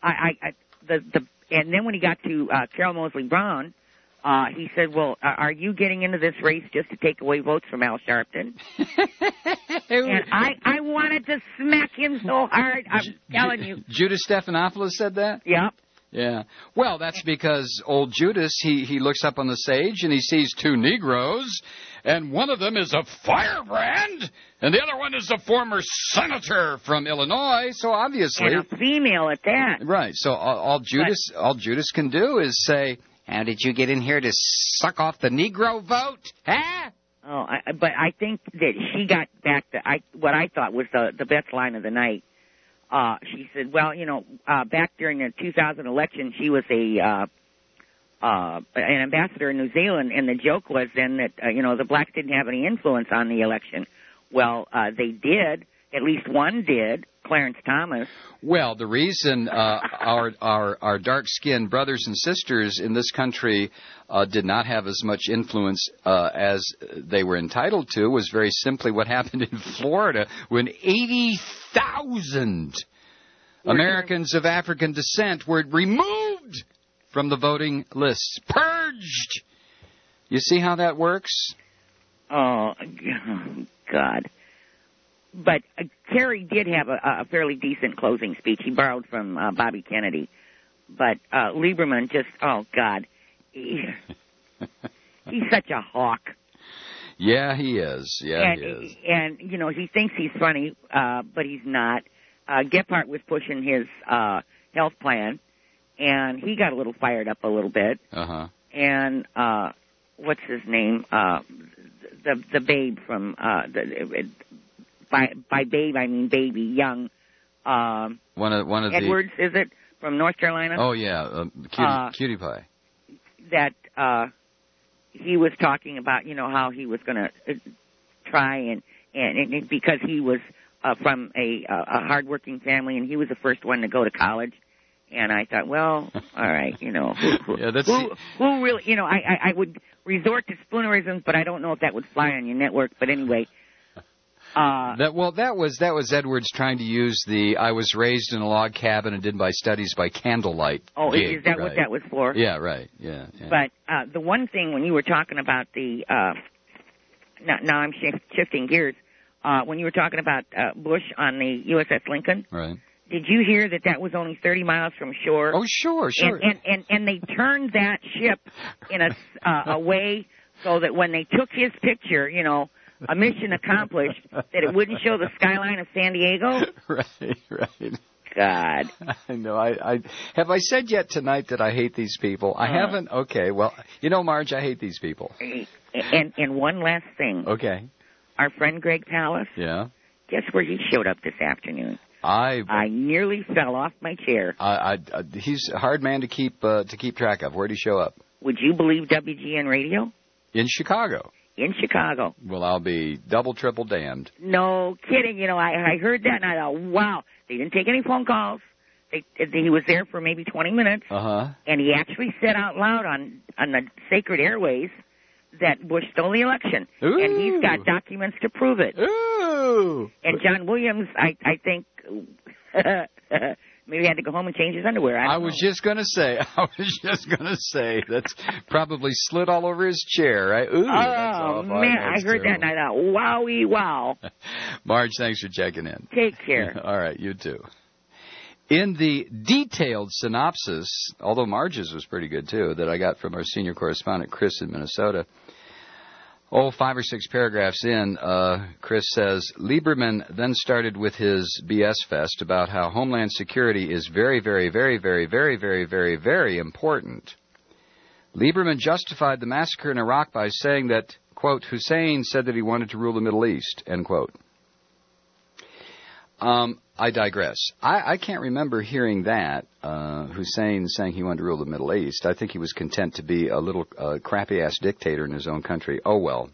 S1: and then when he got to Carol Moseley Brown, he said, well, are you getting into this race just to take away votes from Al Sharpton? And I wanted to smack him so hard, I'm telling you.
S16: Judas Stephanopoulos said that?
S1: Yep.
S16: Yeah. Well, that's because old Judas, he looks up on the stage and he sees two Negroes, and one of them is a firebrand, and the other one is a former senator from Illinois, so obviously...
S1: And a female at that.
S16: Right. So all Judas can do is say, how did you get in here to suck off the Negro vote? Huh?
S1: Oh, but I think that she got back to what I thought was the best line of the night. She said, well, back during the 2000 election, she was an ambassador in New Zealand, and the joke was then that, the blacks didn't have any influence on the election. Well, they did. At least one did. Clarence Thomas.
S16: Well, the reason our dark-skinned brothers and sisters in this country did not have as much influence as they were entitled to was very simply what happened in Florida when 80,000 Americans of African descent were removed from the voting lists, purged. You see how that works?
S1: Oh, God. But Kerry did have a fairly decent closing speech. He borrowed from Bobby Kennedy. But Lieberman just, oh, God. He's such a hawk.
S16: Yeah, he is. Yeah, he is.
S1: And, you know, he thinks he's funny, but he's not. Gephardt was pushing his health plan, and he got a little fired up a little bit.
S16: Uh-huh.
S1: And what's his name? The babe from by babe I mean baby, young.
S16: One of
S1: Edwards, is it, from North Carolina?
S16: Oh yeah, Cutie Pie.
S1: That he was talking about, you know, how he was going to try and because he was from a hardworking family and he was the first one to go to college. And I thought, well, all right, you know, who really, you know, I would resort to spoonerisms, but I don't know if that would fly on your network. But anyway,
S16: that was Edwards trying to use the "I was raised in a log cabin and did my studies by candlelight."
S1: Oh,
S16: gig,
S1: is that
S16: right?
S1: what that was for?
S16: Yeah, right. Yeah.
S1: But the one thing when you were talking about the now I'm shifting gears. When you were talking about Bush on the USS Lincoln,
S16: right?
S1: Did you hear that was only 30 miles from shore?
S16: Oh, sure.
S1: And they turned that ship in a way so that when they took his picture, you know, a mission accomplished, that it wouldn't show the skyline of San Diego?
S16: Right.
S1: God.
S16: I know. Have I said yet tonight that I hate these people? I haven't? Okay. Well, you know, Marge, I hate these people.
S1: And one last thing.
S16: Okay.
S1: Our friend Greg Pallas.
S16: Yeah.
S1: Guess where he showed up this afternoon?
S16: I
S1: nearly fell off my chair.
S16: He's a hard man to keep track of. Where'd he show up?
S1: Would you believe WGN Radio?
S16: In Chicago.
S1: In Chicago.
S16: Well, I'll be double, triple damned.
S1: No kidding. You know, I heard that and I thought, wow. They didn't take any phone calls. He was there for maybe 20 minutes.
S16: Uh-huh.
S1: And he actually said out loud on the sacred airways that Bush stole the election.
S16: Ooh.
S1: And he's got documents to prove it.
S16: Ooh.
S1: And John Williams, I think, maybe had to go home and change his underwear. I was
S16: just going to say, that's probably slid all over his chair, right? Ooh, that's awful.
S1: Man, I heard that and I thought, wowie wow.
S16: Marge, thanks for checking in.
S1: Take care.
S16: All right, you too. In the detailed synopsis, although Marge's was pretty good too, that I got from our senior correspondent, Chris in Minnesota, 5 or 6 paragraphs in, Chris says, Lieberman then started with his BS fest about how Homeland Security is very, very, very, very, very, very, very, very important. Lieberman justified the massacre in Iraq by saying that, quote, Hussein said that he wanted to rule the Middle East, end quote. I digress. I can't remember hearing that, Hussein saying he wanted to rule the Middle East. I think he was content to be a little crappy-ass dictator in his own country. Oh, well.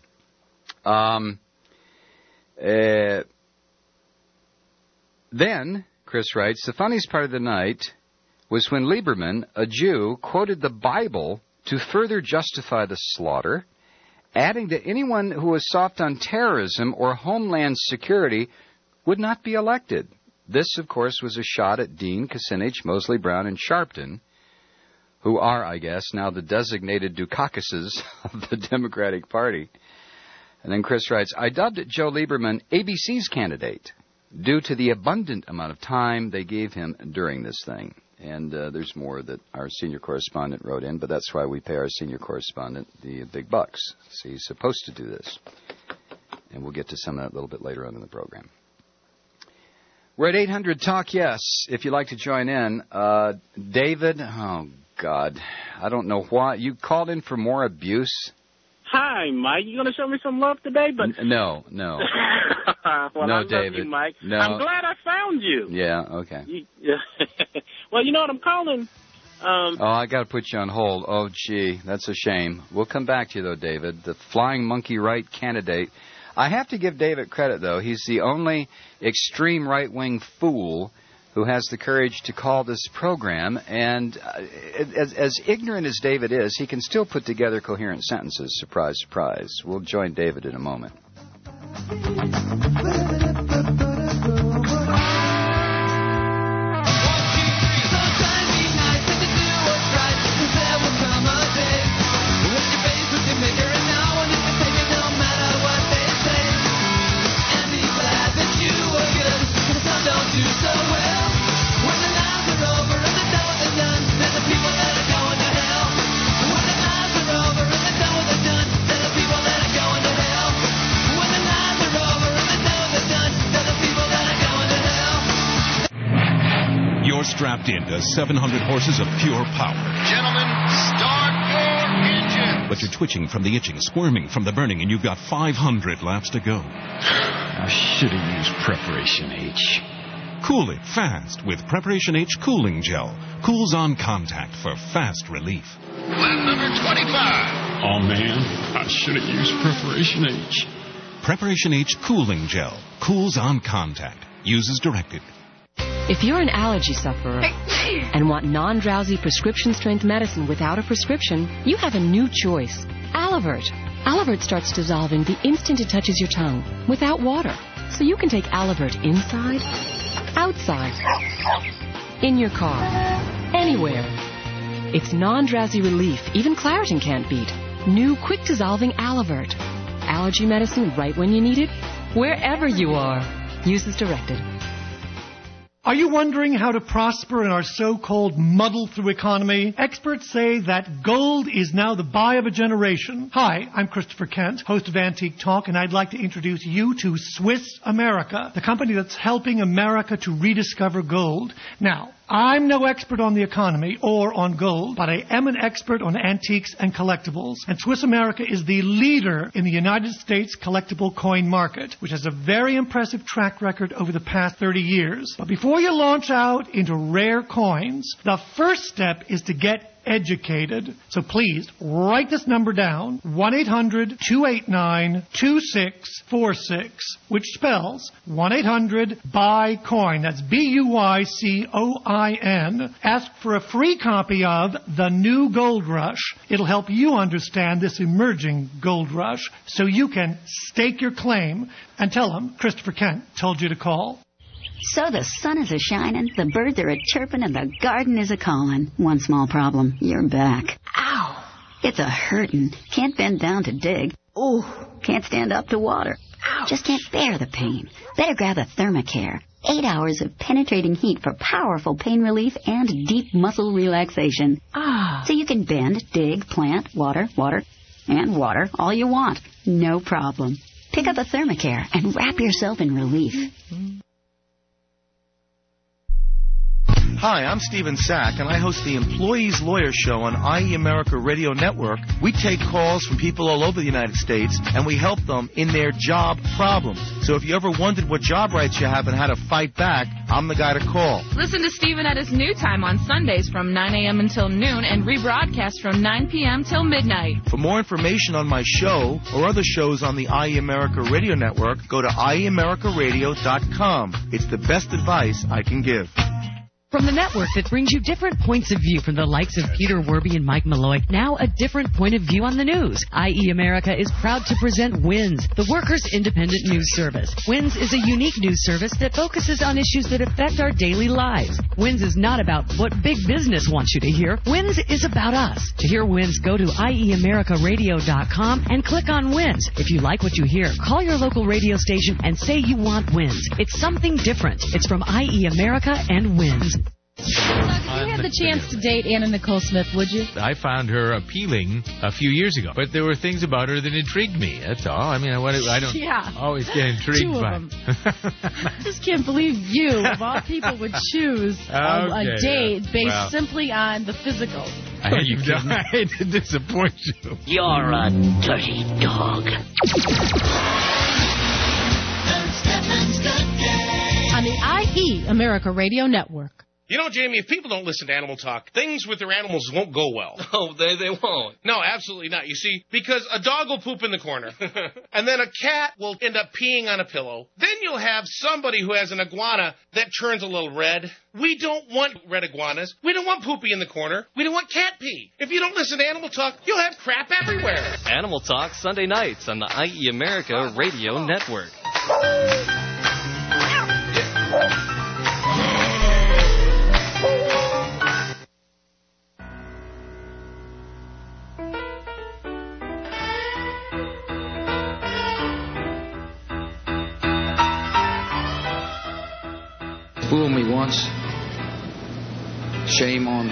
S16: Then, Chris writes, the funniest part of the night was when Lieberman, a Jew, quoted the Bible to further justify the slaughter, adding that anyone who was soft on terrorism or homeland security would not be elected. This, of course, was a shot at Dean, Kucinich, Mosley Brown, and Sharpton, who are, I guess, now the designated Dukakis's of the Democratic Party. And then Chris writes, I dubbed Joe Lieberman ABC's candidate due to the abundant amount of time they gave him during this thing. And there's more that our senior correspondent wrote in, but that's why we pay our senior correspondent the big bucks. So he's supposed to do this. And we'll get to some of that a little bit later on in the program. We're at 800 Talk Yes, if you'd like to join in. David, oh, God, I don't know why. You called in for more abuse?
S6: Hi, Mike. You going to show me some love today? But
S16: No.
S6: Well,
S16: no,
S6: I love
S16: David.
S6: you, Mike.
S16: No.
S6: I'm glad I found you.
S16: Yeah, okay.
S6: Well, you know what I'm calling?
S16: I got to put you on hold. Oh, gee, that's a shame. We'll come back to you, though, David. The flying monkey right candidate. I have to give David credit, though. He's the only extreme right-wing fool who has the courage to call this program. And as ignorant as David is, he can still put together coherent sentences. Surprise, surprise. We'll join David in a moment.
S10: Strapped into 700 horses of pure power.
S11: Gentlemen, start your engine.
S10: But you're twitching from the itching, squirming from the burning, and you've got 500 laps to go.
S12: I should have used Preparation H.
S10: Cool it fast with Preparation H Cooling Gel. Cools on contact for fast relief.
S11: Lap number 25.
S12: Oh, man, I should have used Preparation H.
S10: Preparation H Cooling Gel. Cools on contact. Use as directed.
S9: If you're an allergy sufferer and want non-drowsy prescription-strength medicine without a prescription, you have a new choice. Alavert. Alavert starts dissolving the instant it touches your tongue, without water. So you can take Alavert inside, outside, in your car, anywhere. It's non-drowsy relief even Claritin can't beat. New quick-dissolving Alavert. Allergy medicine right when you need it, wherever you are. Use as directed.
S13: Are you wondering how to prosper in our so-called muddle-through economy? Experts say that gold is now the buy of a generation. Hi, I'm Christopher Kent, host of Antique Talk, and I'd like to introduce you to Swiss America, the company that's helping America to rediscover gold. Now, I'm no expert on the economy or on gold, but I am an expert on antiques and collectibles. And Swiss America is the leader in the United States collectible coin market, which has a very impressive track record over the past 30 years. But before you launch out into rare coins, the first step is to get educated. So please, write this number down, 1-800-289-2646, which spells 1-800-BUY-COIN. That's B-U-Y-C-O-I-N. Ask for a free copy of The New Gold Rush. It'll help you understand this emerging gold rush so you can stake your claim and tell them Christopher Kent told you to call.
S17: So the sun is a-shining, the birds are a-chirping, and the garden is a-calling. One small problem, you're back. Ow! It's a-hurtin'. Can't bend down to dig. Ooh! Can't stand up to water. Ouch. Just can't bear the pain. Better grab a Thermacare. 8 hours of penetrating heat for powerful pain relief and deep muscle relaxation. So you can bend, dig, plant, water all you want. No problem. Pick up a Thermacare and wrap yourself in relief.
S18: Hi, I'm Stephen Sack, and I host the Employees Lawyer Show on IE America Radio Network. We take calls from people all over the United States, and we help them in their job problems. So if you ever wondered what job rights you have and how to fight back, I'm the guy to call.
S19: Listen to Stephen at his new time on Sundays from 9 a.m. until noon and rebroadcast from 9 p.m. till midnight.
S18: For more information on my show or other shows on the IE America Radio Network, go to IEAmericaRadio.com. It's the best advice I can give.
S8: From the network that brings you different points of view from the likes of Peter Werby and Mike Malloy, now a different point of view on the news. IE America is proud to present WINS, the Workers' Independent News Service. WINS is a unique news service that focuses on issues that affect our daily lives. WINS is not about what big business wants you to hear. WINS is about us. To hear WINS, go to IEAmericaRadio.com and click on WINS. If you like what you hear, call your local radio station and say you want WINS. It's something different. It's from IE America and WINS.
S19: If you had the chance to date Anna Nicole Smith, would you?
S20: I found her appealing a few years ago, but there were things about her that intrigued me. That's all. I mean, I don't always get intrigued by them.
S19: I just can't believe you, of all people, would choose a date based simply on the physical.
S20: I hate to disappoint you.
S14: You're a dirty dog.
S19: On the IE America Radio Network.
S15: You know, Jamie, if people don't listen to Animal Talk, things with their animals won't go well.
S26: Oh, they won't.
S15: No, absolutely not. You see, because a dog will poop in the corner, and then a cat will end up peeing on a pillow. Then you'll have somebody who has an iguana that turns a little red. We don't want red iguanas. We don't want poopy in the corner. We don't want cat pee. If you don't listen to Animal Talk, you'll have crap everywhere.
S26: Animal Talk, Sunday nights on the IE America Radio Network.
S2: Fool me once, shame on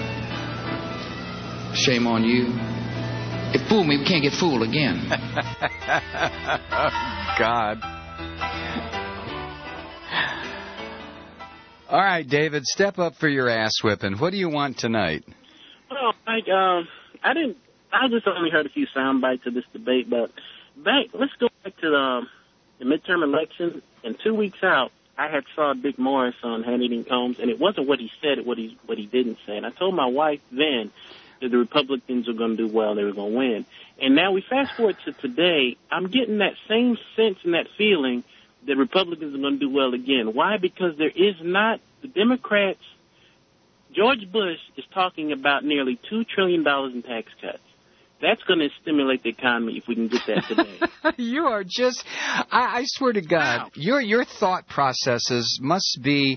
S2: you. If fool me, we can't get fooled again.
S16: God. All right, David, step up for your ass whipping. What do you want tonight?
S6: Well, Mike, I just only heard a few sound bites of this debate, but let's go back to the midterm election. And 2 weeks out, I had saw Dick Morris on Hannity Combs, and it wasn't what he said, what he didn't say. And I told my wife then that the Republicans were going to do well, they were going to win. And now we fast forward to today, I'm getting that same sense and that feeling that Republicans are going to do well again. Why? Because there is not, the Democrats, George Bush is talking about nearly $2 trillion in tax cuts. That's going to stimulate the economy if we can get that today.
S16: You are just, I swear to God, your thought processes must be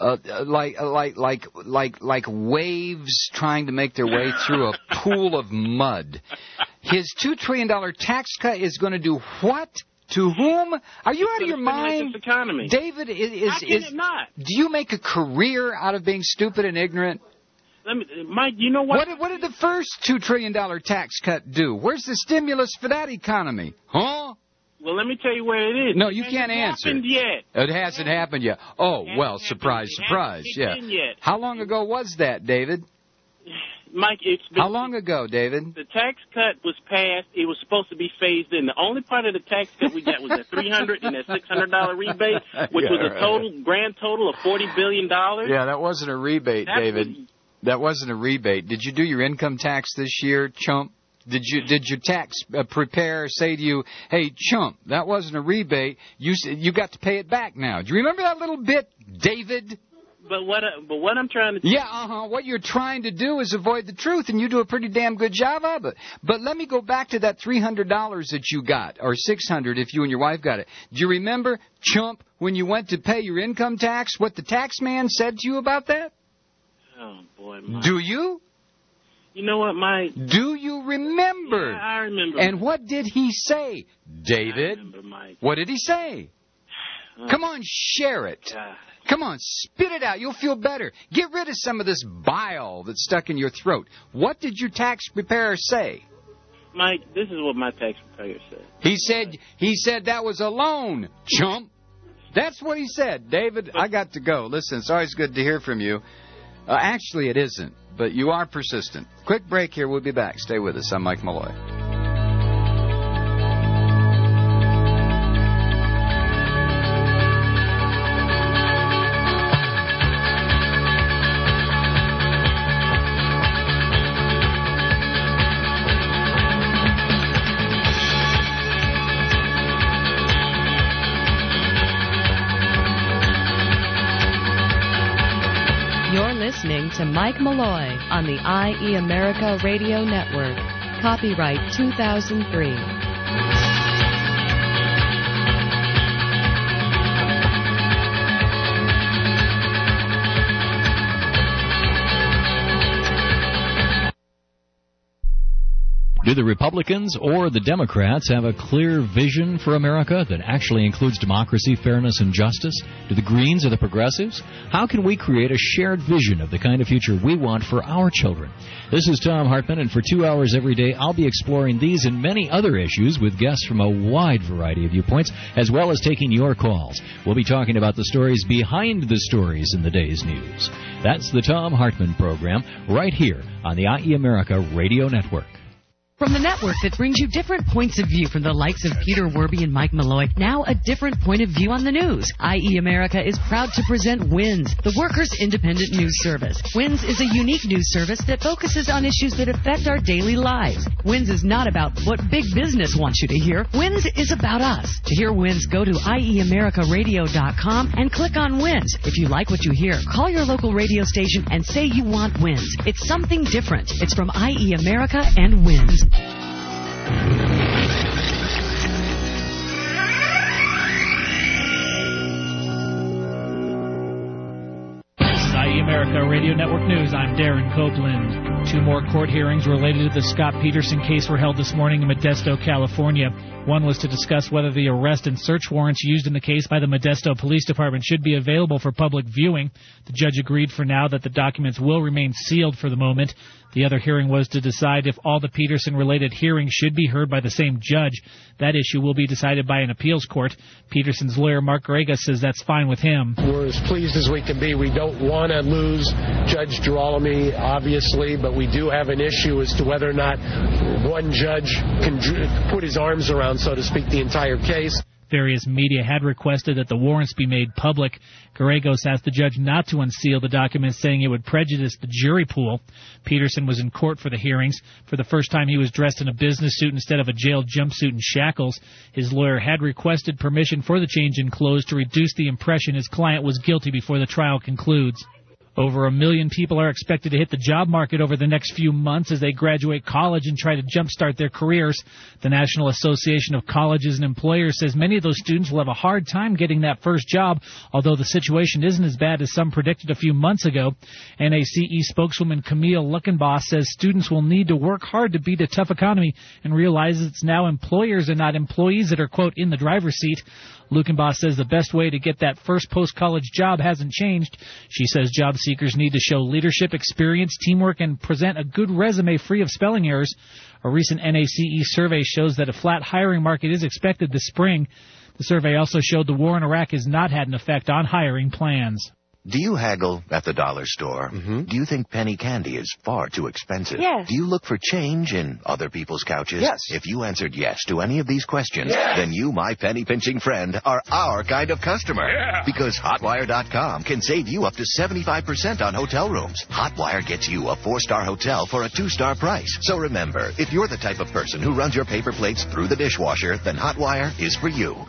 S16: like waves trying to make their way through a pool of mud. His $2 trillion tax cut is going to do what? To whom? Are you out of your mind?
S6: Economy.
S16: David,
S6: How can it not?
S16: Do you make a career out of being stupid and ignorant?
S6: Mike, you know what?
S16: What did the first $2 trillion tax cut do? Where's the stimulus for that economy? Huh?
S6: Well, let me tell you where it is.
S16: No, you can't answer.
S6: It hasn't happened yet.
S16: It hasn't happened yet. Oh, well, surprise, surprise. Yeah. How long ago was that, David?
S6: Mike, it's been...
S16: How long ago, David?
S6: The tax cut was passed. It was supposed to be phased in. The only part of the tax cut we got was that $300 and that $600 rebate, which was a grand total of $40 billion.
S16: Yeah, that wasn't a rebate, David. That wasn't a rebate. Did you do your income tax this year, chump? Did your tax preparer say to you, "Hey, chump, that wasn't a rebate. You got to pay it back now"? Do you remember that little bit, David?
S6: But what I'm trying to
S16: what you're trying to do is avoid the truth, and you do a pretty damn good job of it. But let me go back to that $300 that you got, or $600 if you and your wife got it. Do you remember, chump, when you went to pay your income tax, what the tax man said to you about that?
S6: Oh, boy, Mike.
S16: Do you?
S6: You know what, Mike?
S16: Do you remember?
S6: Yeah, I remember.
S16: And what did he say, David?
S6: I remember, Mike.
S16: What did he say? Come on, share it. Come on, spit it out. You'll feel better. Get rid of some of this bile that's stuck in your throat. What did your tax preparer say?
S6: Mike, this is what my tax preparer said.
S16: He said that was a loan, chump. That's what he said. David, I got to go. Listen, it's always good to hear from you. Actually, it isn't, but you are persistent. Quick break here. We'll be back. Stay with us. I'm Mike Malloy.
S8: Listening to Mike Malloy on the IE America Radio Network. Copyright 2003.
S21: Do the Republicans or the Democrats have a clear vision for America that actually includes democracy, fairness, and justice? Do the Greens or the Progressives? How can we create a shared vision of the kind of future we want for our children? This is Tom Hartman, and for 2 hours every day, I'll be exploring these and many other issues with guests from a wide variety of viewpoints, as well as taking your calls. We'll be talking about the stories behind the stories in the day's news. That's the Tom Hartman Program, right here on the IE America Radio Network.
S8: From the network that brings you different points of view from the likes of Peter Werby and Mike Malloy, now a different point of view on the news. IE America is proud to present WINS, the Workers' Independent News Service. WINS is a unique news service that focuses on issues that affect our daily lives. WINS is not about what big business wants you to hear. WINS is about us. To hear WINS, go to IEAmericaRadio.com and click on WINS. If you like what you hear, call your local radio station and say you want WINS. It's something different. It's from IE America and WINS.
S3: America Radio Network News. I'm Darren Copeland. 2 more court hearings related to the Scott Peterson case were held this morning in Modesto, California. One was to discuss whether the arrest and search warrants used in the case by the Modesto Police Department should be available for public viewing. The judge agreed for now that the documents will remain sealed for the moment. The other hearing was to decide if all the Peterson-related hearings should be heard by the same judge. That issue will be decided by an appeals court. Peterson's lawyer, Mark Garega, says that's fine with him.
S5: We're as pleased as we can be. We don't want to lose Judge Girolami, obviously, but we do have an issue as to whether or not one judge can put his arms around, so to speak, the entire case.
S3: Various media had requested that the warrants be made public. Garregos asked the judge not to unseal the documents, saying it would prejudice the jury pool. Peterson was in court for the hearings. For the first time, he was dressed in a business suit instead of a jail jumpsuit and shackles. His lawyer had requested permission for the change in clothes to reduce the impression his client was guilty before the trial concludes. Over 1 million people are expected to hit the job market over the next few months as they graduate college and try to jumpstart their careers. The National Association of Colleges and Employers says many of those students will have a hard time getting that first job, although the situation isn't as bad as some predicted a few months ago. NACE spokeswoman Camille Luckenbaugh says students will need to work hard to beat a tough economy and realize it's now employers and not employees that are, quote, in the driver's seat. Luckenbaugh says the best way to get that first post-college job hasn't changed. She says job seekers need to show leadership, experience, teamwork, and present a good resume free of spelling errors. A recent NACE survey shows that a flat hiring market is expected this spring. The survey also showed the war in Iraq has not had an effect on hiring plans.
S22: Do you haggle at the dollar store? Mm-hmm. Do you think penny candy is far too expensive?
S23: Yes.
S22: Do you look for change in other people's couches?
S23: Yes.
S22: If you answered yes to any of these questions, then you, my penny-pinching friend, are our kind of customer.
S23: Yeah.
S22: Because Hotwire.com can save you up to 75% on hotel rooms. Hotwire gets you a 4-star hotel for a 2-star price. So remember, if you're the type of person who runs your paper plates through the dishwasher, then Hotwire is for you.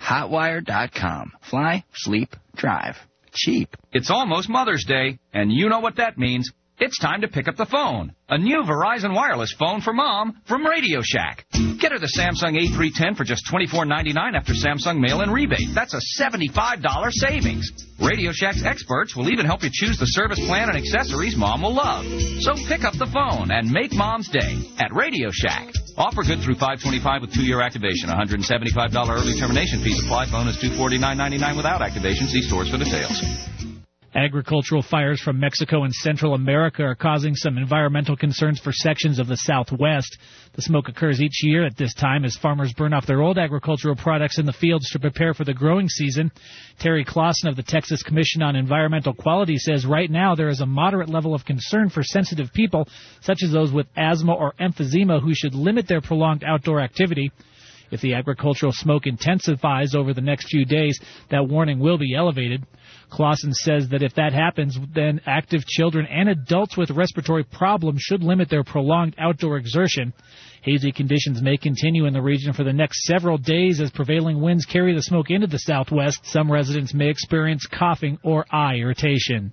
S24: Hotwire.com. Fly, sleep, drive. Cheap. It's almost Mother's Day, and you know what that means. It's time to pick up the phone. A new Verizon wireless phone for Mom from Radio Shack. Get her the Samsung A310 for just $24.99 after Samsung mail-in rebate. That's a $75 savings. Radio Shack's experts will even help you choose the service plan and accessories Mom will love. So pick up the phone and make Mom's day at Radio Shack. Offer good through 5/25 with 2-year activation. $175 early termination fees apply. Phone is $249.99 without activation. See stores for details.
S3: Agricultural fires from Mexico and Central America are causing some environmental concerns for sections of the Southwest. The smoke occurs each year at this time as farmers burn off their old agricultural products in the fields to prepare for the growing season. Terry Clausen of the Texas Commission on Environmental Quality says right now there is a moderate level of concern for sensitive people, such as those with asthma or emphysema, who should limit their prolonged outdoor activity. If the agricultural smoke intensifies over the next few days, that warning will be elevated. Clausen says that if that happens, then active children and adults with respiratory problems should limit their prolonged outdoor exertion. Hazy conditions may continue in the region for the next several days as prevailing winds carry the smoke into the southwest. Some residents may experience coughing or eye irritation.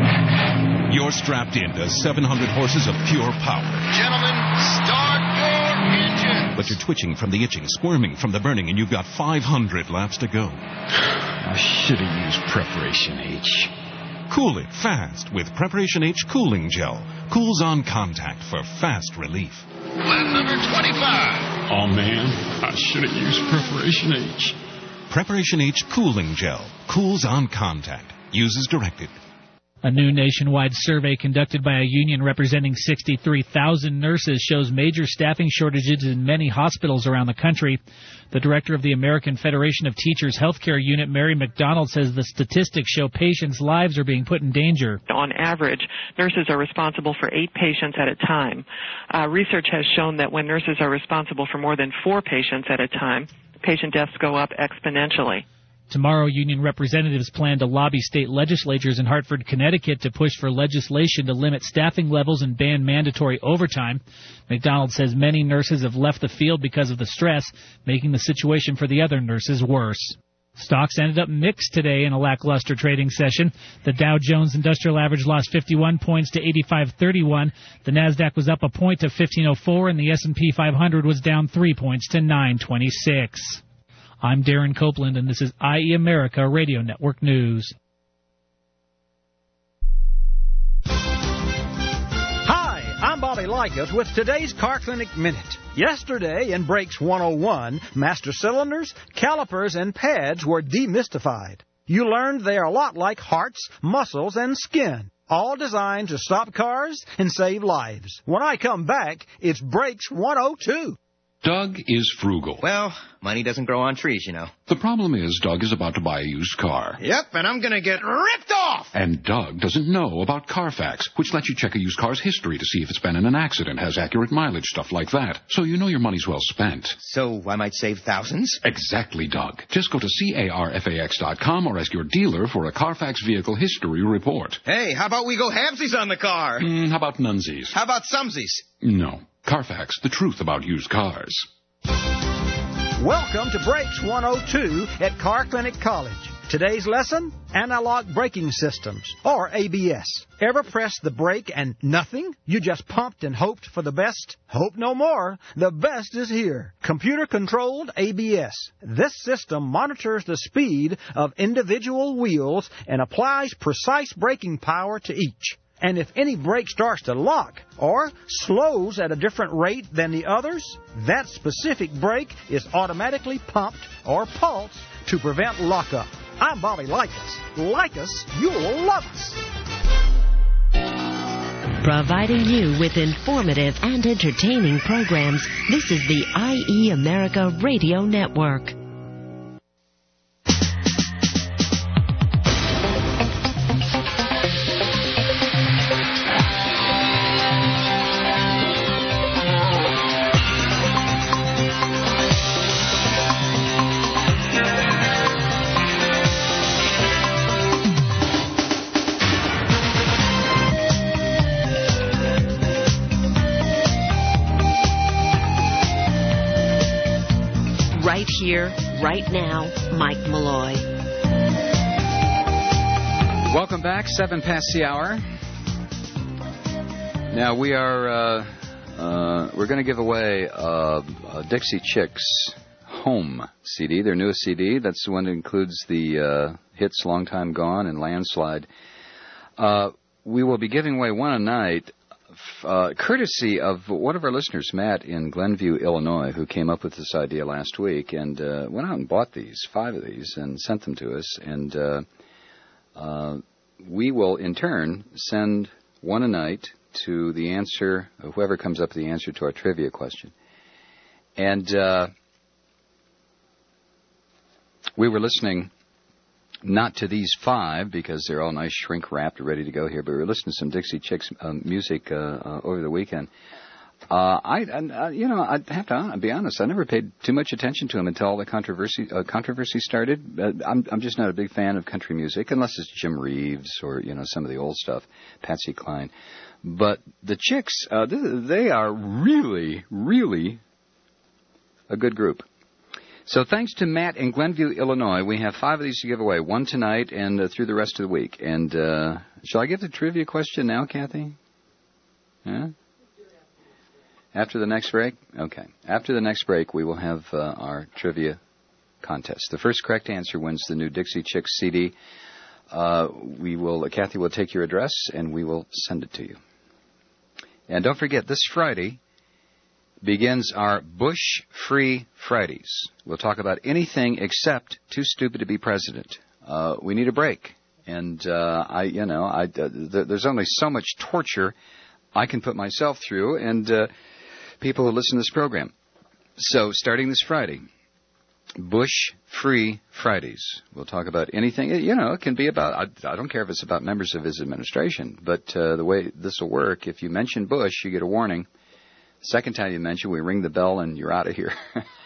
S10: You're strapped into 700 horses of pure power.
S11: Gentlemen, start your engine.
S10: But you're twitching from the itching, squirming from the burning, and you've got 500 laps to go.
S12: I should have used Preparation H.
S10: Cool it fast with Preparation H Cooling Gel. Cools on contact for fast relief.
S11: Lap number 25.
S12: Oh, man, I should have used Preparation H.
S10: Preparation H Cooling Gel. Cools on contact. Use as directed.
S3: A new nationwide survey conducted by a union representing 63,000 nurses shows major staffing shortages in many hospitals around the country. The director of the American Federation of Teachers Healthcare Unit, Mary McDonald, says the statistics show patients' lives are being put in danger.
S1: On average, nurses are responsible for 8 patients at a time. Research has shown that when nurses are responsible for more than 4 patients at a time, patient deaths go up exponentially.
S3: Tomorrow, union representatives plan to lobby state legislatures in Hartford, Connecticut to push for legislation to limit staffing levels and ban mandatory overtime. McDonald says many nurses have left the field because of the stress, making the situation for the other nurses worse. Stocks ended up mixed today in a lackluster trading session. The Dow Jones Industrial Average lost 51 points to 85.31. The Nasdaq was up a point to 15.04, and the S&P 500 was down 3 points to 9.26. I'm Darren Copeland, and this is IE America Radio Network News.
S4: Hi, I'm Bobby Likas with today's Car Clinic Minute. Yesterday in Brakes 101, master cylinders, calipers, and pads were demystified. You learned they are a lot like hearts, muscles, and skin, all designed to stop cars and save lives. When I come back, it's Brakes 102.
S10: Doug is frugal.
S7: Well, money doesn't grow on trees, you know.
S10: The problem is Doug is about to buy a used car.
S7: Yep, and I'm going to get ripped off!
S10: And Doug doesn't know about Carfax, which lets you check a used car's history to see if it's been in an accident, has accurate mileage, stuff like that. So you know your money's well spent.
S7: So I might save thousands?
S10: Exactly, Doug. Just go to carfax.com or ask your dealer for a Carfax vehicle history report.
S7: Hey, how about we go halvesies on the car?
S10: How about nunsies?
S7: How about sumsies?
S10: No. Carfax, the truth about used cars.
S4: Welcome to Brakes 102 at Car Clinic College. Today's lesson, analog braking systems, or ABS. Ever pressed the brake and nothing? You just pumped and hoped for the best? Hope no more. The best is here. Computer-controlled ABS. This system monitors the speed of individual wheels and applies precise braking power to each. And if any brake starts to lock or slows at a different rate than the others, that specific brake is automatically pumped or pulsed to prevent lockup. I'm Bobby Likas. Like us, you'll love us.
S14: Providing you with informative and entertaining programs, this is the IE America Radio Network. Right here, right now, Mike Malloy.
S16: Welcome back, 7 past the hour. Now we are we're going to give away a Dixie Chicks Home CD, their newest CD. That's the one that includes the hits Long Time Gone and Landslide. We will be giving away one a night, courtesy of one of our listeners, Matt, in Glenview, Illinois, who came up with this idea last week and went out and bought 5 of these, and sent them to us. And we will, in turn, send one a night to the answer, whoever comes up with the answer to our trivia question. And we were listening not to these 5 because they're all nice shrink-wrapped, ready to go here, but we were listening to some Dixie Chicks music over the weekend. I have to be honest, I never paid too much attention to them until all the controversy started. I'm just not a big fan of country music, unless it's Jim Reeves or, some of the old stuff, Patsy Cline. But the Chicks, they are really, really a good group. So thanks to Matt in Glenview, Illinois, we have 5 of these to give away, one tonight and through the rest of the week. And shall I give the trivia question now, Kathy? Yeah? After the next break? Okay. After the next break, we will have our trivia contest. The first correct answer wins the new Dixie Chicks CD. Kathy will take your address, and we will send it to you. And don't forget, this Friday begins our Bush-Free Fridays. We'll talk about anything except Too Stupid to Be President. We need a break. And there's only so much torture I can put myself through, and people who listen to this program. So, starting this Friday, Bush-free Fridays. We'll talk about anything. It can be about, I don't care if it's about members of his administration, but the way this will work, if you mention Bush, you get a warning. Second time you mention, we ring the bell and you're out of here.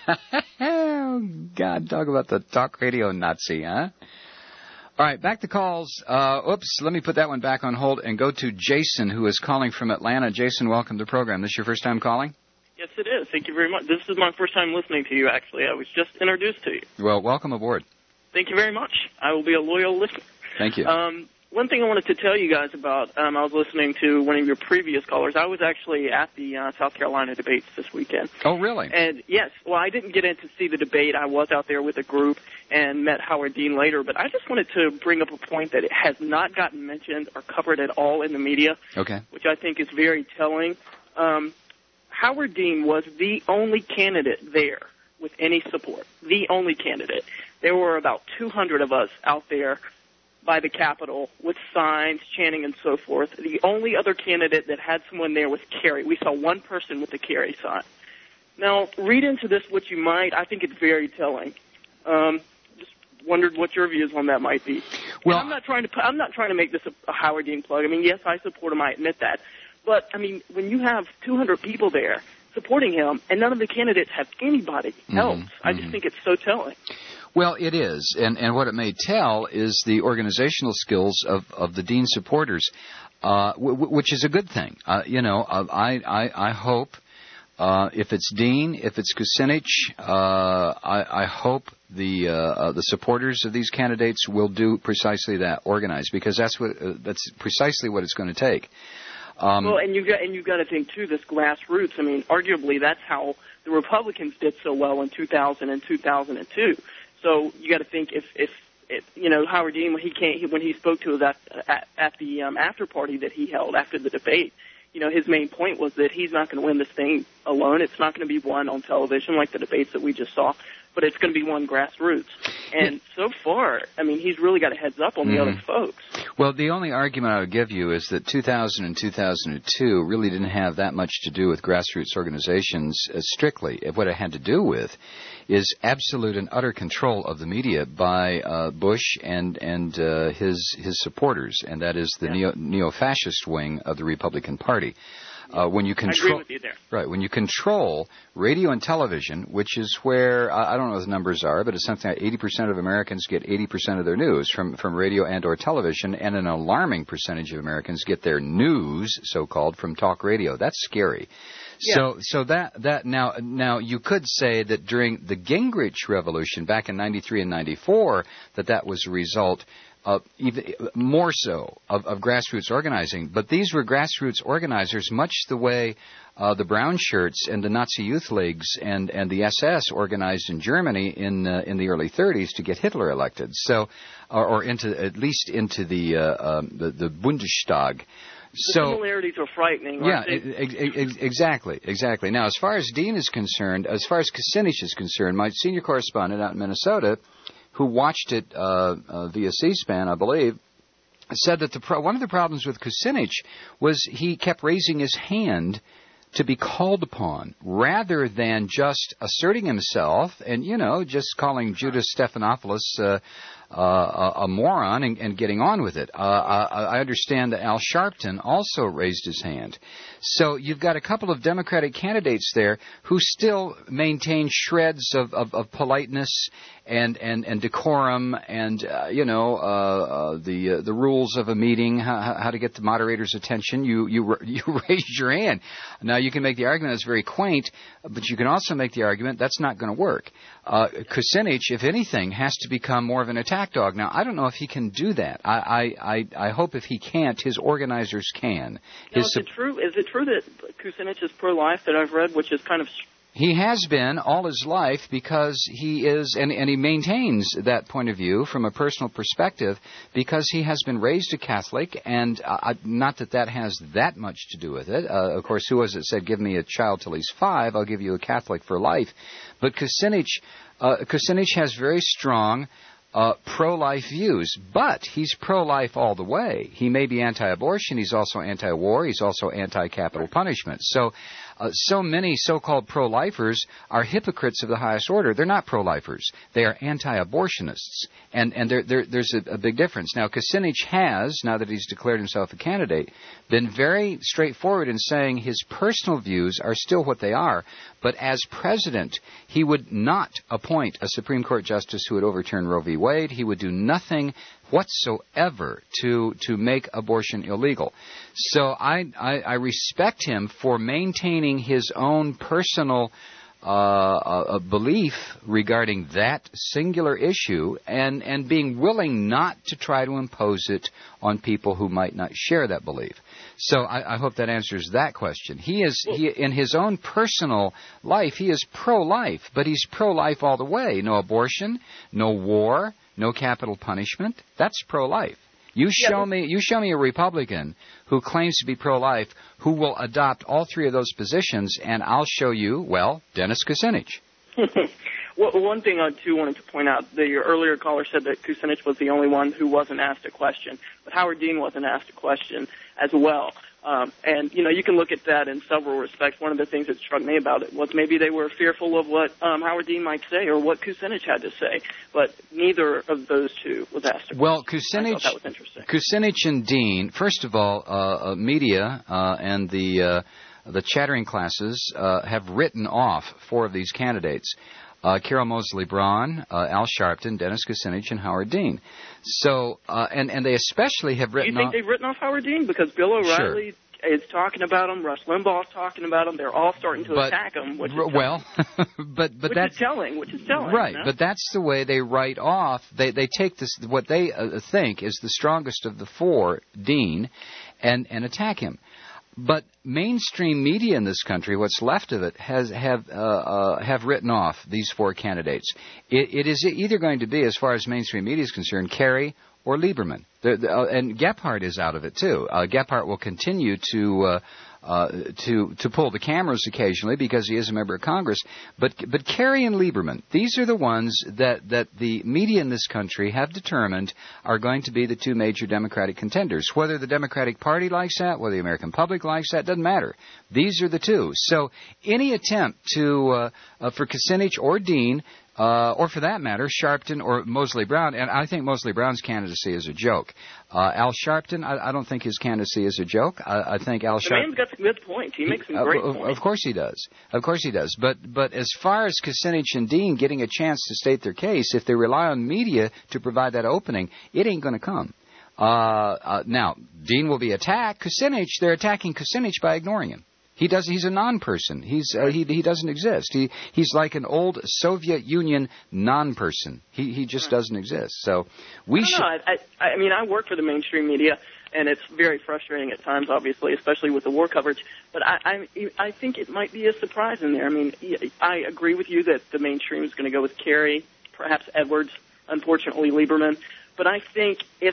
S16: Oh, God, talk about the talk radio Nazi, huh? All right, back to calls. Let me put that one back on hold and go to Jason, who is calling from Atlanta. Jason, welcome to the program. This your first time calling?
S9: Yes, it is. Thank you very much. This is my first time listening to you, actually. I was just introduced to you.
S16: Well, welcome aboard.
S9: Thank you very much. I will be a loyal listener.
S16: Thank you.
S9: One thing I wanted to tell you guys about, I was listening to one of your previous callers. I was actually at the South Carolina debates this weekend.
S16: Oh, really?
S9: And, yes, well, I didn't get in to see the debate. I was out there with a group and met Howard Dean later. But I just wanted to bring up a point that it has not gotten mentioned or covered at all in the media,
S16: okay,
S9: which I think is very telling. Howard Dean was the only candidate there with any support, the only candidate. There were about 200 of us out there by the Capitol with signs, chanting, and so forth. The only other candidate that had someone there was Kerry. We saw one person with the Kerry sign. Now, read into this what you might. I think it's very telling. Just wondered what your views on that might be. Well, I'm not trying to make this a Howard Dean plug. I mean, yes, I support him. I admit that. But, I mean, when you have 200 people there supporting him and none of the candidates have anybody else, I just think it's so telling.
S16: Well, it is. And what it may tell is the organizational skills of the Dean supporters, which is a good thing. I hope if it's Dean, if it's Kucinich, I hope the supporters of these candidates will do precisely that, organize, because that's precisely what it's going to take.
S9: Well, and you got to think too, this grassroots. I mean, arguably that's how the Republicans did so well in 2000 and 2002. So you got to think if Howard Dean when he spoke to us at the after party that he held after the debate, his main point was that he's not going to win this thing alone. It's not going to be won on television like the debates that we just saw, but it's going to be won grassroots. And so far, I mean, he's really got a heads up on the other folks.
S16: Well, the only argument I would give you is that 2000 and 2002 really didn't have that much to do with grassroots organizations strictly. What it had to do with is absolute and utter control of the media by Bush and his supporters, and that is the neo-fascist wing of the Republican Party. When you control,
S9: I agree with you there.
S16: Right, when you control radio and television, which is where I don't know what the numbers are, but it's something like 80% of Americans get 80% of their news from radio and or television, and an alarming percentage of Americans get their news, so-called, from talk radio. That's scary. Yeah. So that now you could say that during the Gingrich Revolution back in 93 and 94 that was a result even more so of grassroots organizing. But these were grassroots organizers, much the way the Brown Shirts and the Nazi Youth Leagues and the SS organized in Germany in the early 30s to get Hitler elected. So, or at least into the Bundestag.
S9: The similarities are frightening.
S16: Yeah, exactly. Now, as far as Dean is concerned, as far as Kucinich is concerned, my senior correspondent out in Minnesota, who watched it via C-SPAN, I believe, said that one of the problems with Kucinich was he kept raising his hand to be called upon, rather than just asserting himself and, just calling Judas Stephanopoulos a moron and getting on with it. I understand that Al Sharpton also raised his hand. So you've got a couple of Democratic candidates there who still maintain shreds of politeness and decorum and the rules of a meeting, how to get the moderator's attention. You raise your hand. Now you can make the argument that's very quaint, but you can also make the argument that's not going to work. Kucinich, if anything, has to become more of an attack dog. Now I don't know if he can do that. I hope if he can't, his organizers can.
S9: Is it true that Kucinich is pro-life that I've read, which is kind of...
S16: He has been all his life because he is, and he maintains that point of view from a personal perspective because he has been raised a Catholic, and not that has that much to do with it. Of course, who was it said, give me a child till he's 5, I'll give you a Catholic for life. But Kucinich has very strong pro-life views, but he's pro-life all the way. He may be anti-abortion. He's also anti-war. He's also anti-capital punishment. So many so-called pro-lifers are hypocrites of the highest order. They're not pro-lifers. They are anti-abortionists. And there's a big difference. Now, Kucinich has, now that he's declared himself a candidate, been very straightforward in saying his personal views are still what they are. But as president, he would not appoint a Supreme Court justice who would overturn Roe v. Wade. He would do nothing whatsoever to make abortion illegal. So I respect him for maintaining his own personal belief regarding that singular issue and being willing not to try to impose it on people who might not share that belief. So I hope that answers that question. He in his own personal life, he is pro-life, but he's pro-life all the way. No abortion, no war, no capital punishment. That's pro-life. You show me a Republican who claims to be pro-life who will adopt all three of those positions, and I'll show you, well, Dennis Kucinich.
S9: Well, one thing I, too, wanted to point out, your earlier caller said that Kucinich was the only one who wasn't asked a question, but Howard Dean wasn't asked a question as well. And, you can look at that in several respects. One of the things that struck me about it was maybe they were fearful of what Howard Dean might say or what Kucinich had to say, but neither of those two was asked a question.
S16: Well,
S9: I thought that was interesting.
S16: Kucinich and Dean, first of all, media and the chattering classes have written off four of these candidates. Carol Moseley Braun, Al Sharpton, Dennis Kucinich, and Howard Dean. So, and they especially have written off...
S9: You think they've written off Howard Dean? Because Bill O'Reilly is talking about him, Rush Limbaugh's talking about him, they're all starting to attack him, which is telling. Which is telling.
S16: Right, but that's the way they write off. They take this, what they think is the strongest of the four, Dean, and attack him. But mainstream media in this country, what's left of it, have written off these four candidates. It is either going to be, as far as mainstream media is concerned, Kerry or Lieberman. And Gephardt is out of it too. Gephardt will continue to pull the cameras occasionally because he is a member of Congress. But Kerry and Lieberman, these are the ones that the media in this country have determined are going to be the two major Democratic contenders. Whether the Democratic Party likes that, whether the American public likes that, doesn't matter. These are the two. So any attempt for Kucinich or Dean, or for that matter, Sharpton or Moseley Braun, and I think Moseley Braun's candidacy is a joke. Al Sharpton, I don't think his candidacy is a joke. I think Al Sharpton...
S9: The man's got some good points. He makes some great points.
S16: Of course he does. Of course he does. But as far as Kucinich and Dean getting a chance to state their case, if they rely on media to provide that opening, it ain't going to come. Now, Dean will be attacked. Kucinich, they're attacking Kucinich by ignoring him. He's a non-person. He doesn't exist. He's like an old Soviet Union non-person. He just doesn't exist. So
S9: I work for the mainstream media, and it's very frustrating at times, obviously, especially with the war coverage. But I think it might be a surprise in there. I mean, I agree with you that the mainstream is going to go with Kerry, perhaps Edwards, unfortunately Lieberman. But I think if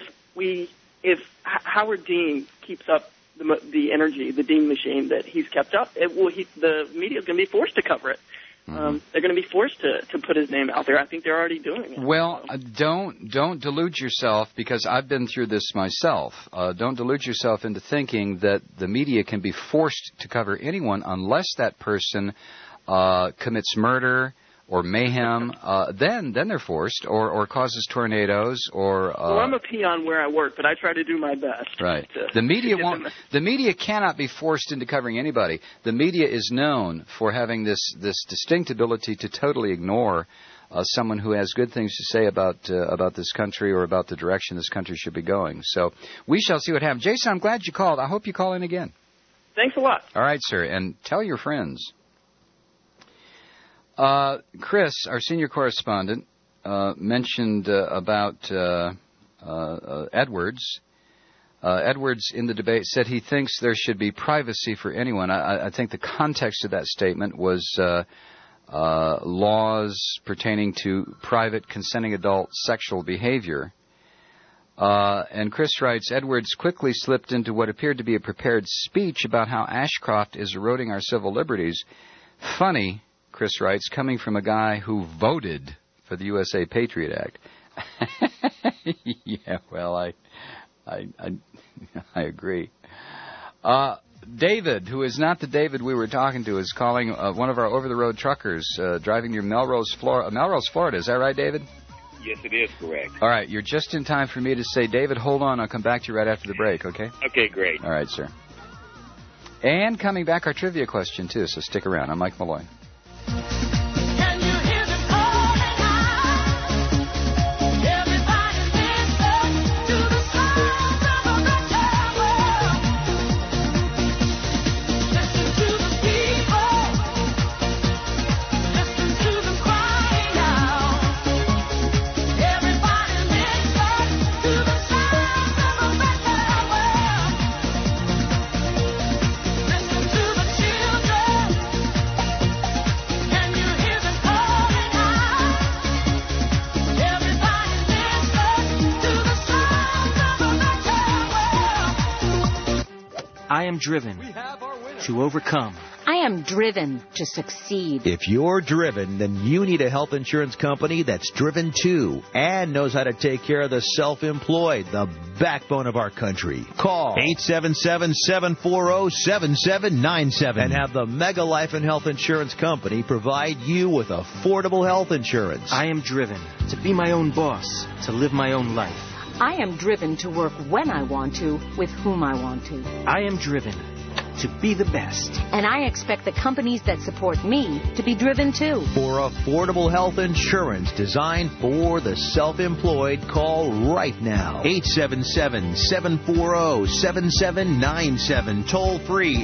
S9: Howard Dean keeps up the energy, the Dean machine that he's kept up, the media is going to be forced to cover it. Mm-hmm. They're going to be forced to put his name out there. I think they're already doing it.
S16: Well, don't delude yourself, because I've been through this myself. Don't delude yourself into thinking that the media can be forced to cover anyone unless that person commits murder or mayhem, then they're forced, or causes tornadoes, or...
S9: well, I'm a peon where I work, but I try to do my best.
S16: Right. The media cannot be forced into covering anybody. The media is known for having this distinct ability to totally ignore someone who has good things to say about this country or about the direction this country should be going. So we shall see what happens. Jason, I'm glad you called. I hope you call in again.
S9: Thanks a lot.
S16: All right, sir, and tell your friends. Chris, our senior correspondent, mentioned about Edwards. Edwards, in the debate, said he thinks there should be privacy for anyone. I think the context of that statement was laws pertaining to private, consenting adult sexual behavior. And Chris writes, Edwards quickly slipped into what appeared to be a prepared speech about how Ashcroft is eroding our civil liberties. Funny, Chris writes, coming from a guy who voted for the USA Patriot Act. Yeah, well, I agree. David, who is not the David we were talking to, is calling one of our over-the-road truckers driving near Melrose, Florida. Is that right, David?
S13: Yes, it is correct.
S16: All right, you're just in time for me to say, David, hold on. I'll come back to you right after the break, okay?
S13: Okay, great.
S16: All right, sir. And coming back, our trivia question, too, so stick around. I'm Mike Malloy.
S17: I am driven to overcome.
S18: I am driven to succeed.
S20: If you're driven, then you need a health insurance company that's driven too and knows how to take care of the self-employed, the backbone of our country. Call 877-740-7797 and have the Mega Life and Health Insurance Company provide you with affordable health insurance.
S17: I am driven to be my own boss, to live my own life.
S18: I am driven to work when I want to, with whom I want to.
S17: I am driven to be the best.
S18: And I expect the companies that support me to be driven too.
S20: For affordable health insurance designed for the self-employed, call right now. 877-740-7797. Toll free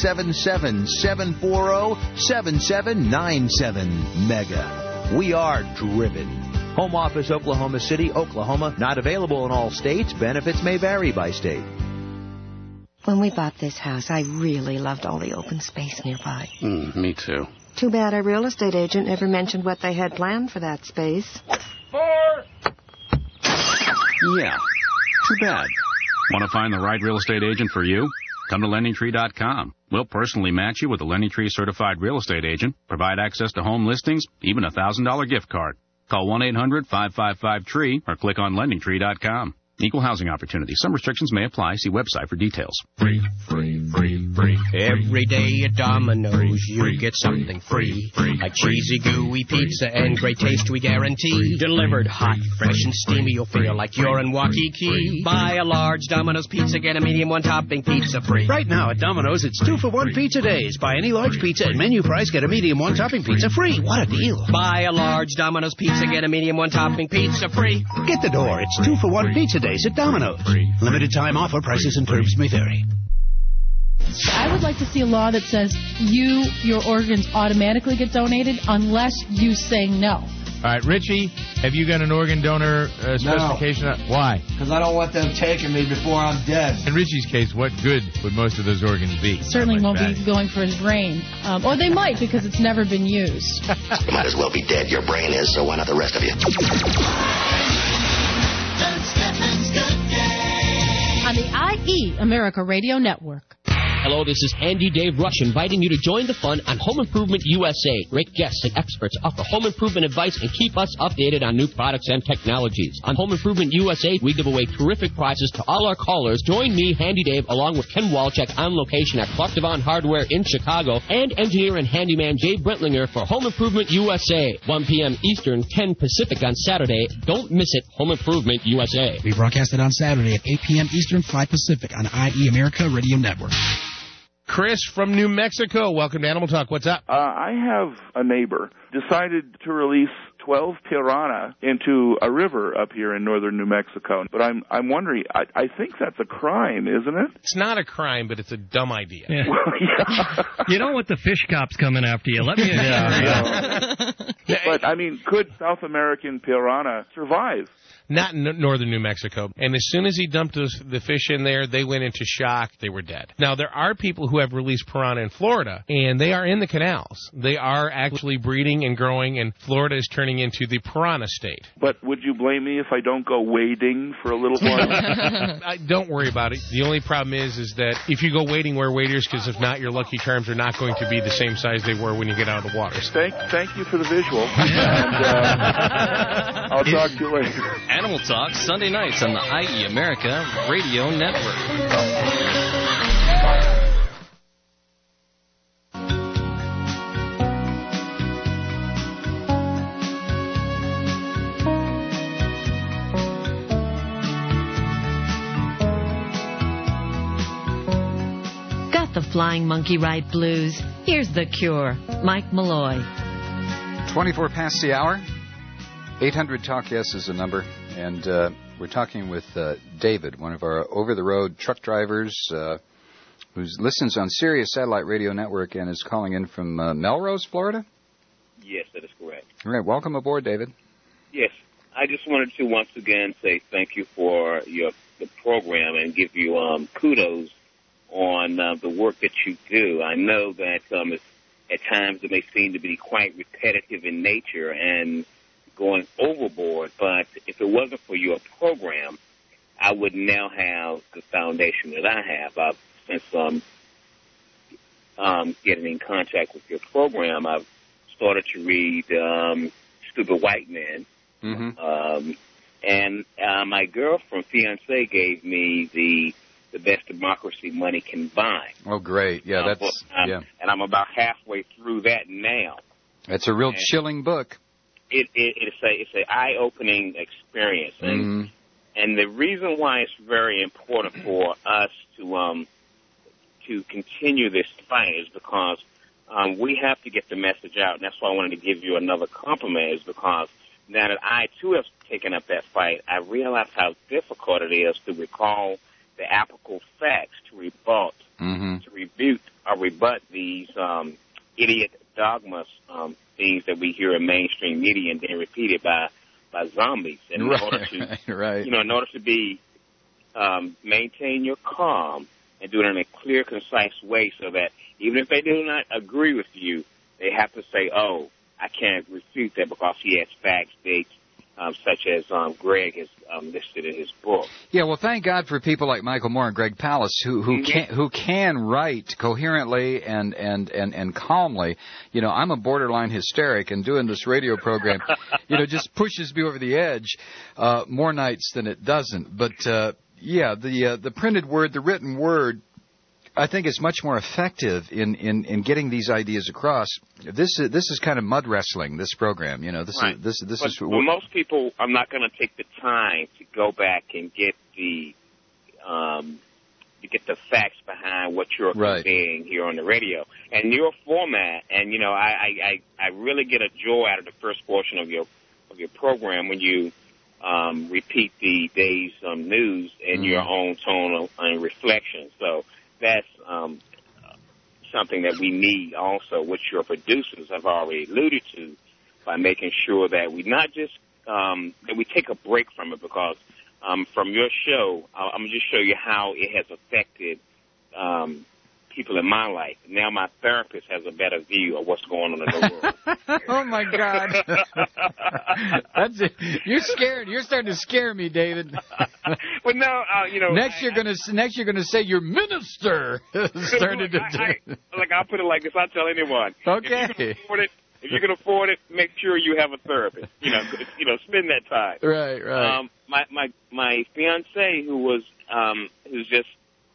S20: 877-740-7797. Mega. We are driven. Home office, Oklahoma City, Oklahoma. Not available in all states. Benefits may vary by state.
S23: When we bought this house, I really loved all the open space nearby.
S10: Me too.
S23: Too bad our real estate agent never mentioned what they had planned for that space.
S10: Yeah, too bad. Want to find the right real estate agent for you? Come to LendingTree.com. We'll personally match you with a LendingTree certified real estate agent, provide access to home listings, even a $1,000 gift card. Call 1-800-555-TREE or click on LendingTree.com. Equal housing opportunity. Some restrictions may apply. See website for details. Free.
S25: Every day at Domino's, you get something free. A cheesy, gooey pizza and great taste we guarantee. Delivered hot, fresh, and steamy, you'll feel like you're in Waikiki. Buy a large Domino's pizza, get a medium one-topping pizza free.
S27: Right now at Domino's, it's 2-for-1 pizza days. Buy any large pizza at menu price, get a medium one-topping pizza free. What a deal.
S25: Buy a large Domino's pizza, get a medium one-topping pizza free.
S27: Get the door. It's 2-for-1 pizza days at Domino's. Limited time offer. Prices and terms may vary.
S19: I would like to see a law that says your organs automatically get donated unless you say no.
S28: All right, Richie, have you got an organ donor specification?
S29: No.
S28: Why?
S29: Because I don't want them taking me before I'm dead.
S28: In Richie's case, what good would most of those organs be?
S19: Certainly won't be going for his brain. Or they might because it's never been used.
S22: You might as well be dead. Your brain is, so why not the rest of you?
S19: On the IE America Radio Network.
S30: Hello, this is Andy Dave Rush inviting you to join the fun on Home Improvement USA. Great guests and experts offer home improvement advice and keep us updated on new products and technologies. On Home Improvement USA, we give away terrific prizes to all our callers. Join me, Handy Dave, along with Ken Walczak on location at Clark Devon Hardware in Chicago and engineer and handyman Jay Brentlinger for Home Improvement USA. 1 p.m. Eastern, 10 Pacific on Saturday. Don't miss it. Home Improvement USA.
S31: We broadcast it on Saturday at 8 p.m. Eastern, 5 Pacific on IE America Radio Network.
S15: Chris from New Mexico, welcome to Animal Talk. What's up?
S32: I have a neighbor decided to release 12 piranha into a river up here in northern New Mexico. But I'm wondering, I think that's a crime, isn't it?
S15: It's not a crime, but it's a dumb idea.
S33: Yeah.
S32: Well, yeah.
S33: You don't want the fish cops coming after you. Let me
S32: But, I mean, could South American piranha survive?
S15: Not in northern New Mexico. And as soon as he dumped the fish in there, they went into shock. They were dead. Now, there are people who have released piranha in Florida, and they are in the canals. They are actually breeding and growing, and Florida is turning
S1: turning into the piranha state.
S32: But would you blame me if I don't go wading for a little while?
S1: Don't worry about it. The only problem is that if you go wading, wear waders, because if not, your Lucky Charms are not going to be the same size they were when you get out of the water.
S32: Thank you for the visual. And I'll talk to you later.
S2: Animal Talk, Sunday nights on the IE America Radio Network.
S14: The Flying Monkey Ride Blues. Here's the cure. Mike Malloy.
S16: 24 past the hour. 800-TALK-YES is the number. And we're talking with David, one of our over-the-road truck drivers who listens on Sirius Satellite Radio Network and is calling in from Melrose, Florida?
S13: Yes, that is correct.
S16: All right. Welcome aboard, David.
S13: Yes. I just wanted to once again say thank you for the program and give you kudos on the work that you do. I know that at times it may seem to be quite repetitive in nature and going overboard, but if it wasn't for your program, I would now have the foundation that I have. Since getting in contact with your program, I've started to read Stupid White Men.
S16: Mm-hmm.
S13: And my girlfriend, fiancé, gave me the Best Democracy Money Can Buy.
S16: Oh, great. Yeah,
S13: and I'm about halfway through that now.
S16: It's a real chilling book.
S13: It's an eye-opening experience. And the reason why it's very important for us to continue this fight is because we have to get the message out. And that's why I wanted to give you another compliment, is because now that I, too, have taken up that fight, I realize how difficult it is to recall the applicable facts to rebut, to rebut these idiot dogmas, things that we hear in mainstream media and then repeated by zombies. And in order to, in order to be maintain your calm and do it in a clear, concise way, so that even if they do not agree with you, they have to say, "Oh, I can't refute that because he has facts, dates." Such as Greg has listed in his book.
S16: Yeah, well, thank God for people like Michael Moore and Greg Palast who can write coherently and calmly. You know, I'm a borderline hysteric, and doing this radio program, just pushes me over the edge more nights than it doesn't. But the printed word, the written word, I think is much more effective in getting these ideas across. This is kind of mud wrestling, this program. This is.
S13: For most people, I'm not going to take the time to go back and get the facts behind what you're conveying here on the radio and your format. And I really get a joy out of the first portion of your program when you repeat the day's news in your own tone and reflection. So that's something that we need also, which your producers have already alluded to, by making sure that we not just that we take a break from it, because from your show, I'm going to just show you how it has affected people in my life. Now my therapist has a better view of what's going on in the world.
S16: Oh my God! That's it. You're scared. You're starting to scare me, David.
S13: Well, no,
S16: Next you're gonna say your minister started to.
S13: I'll put it like this. I'll tell anyone.
S16: Okay.
S13: If you can afford it, make sure you have a therapist. Spend that time.
S16: Right.
S13: My fiance, who's just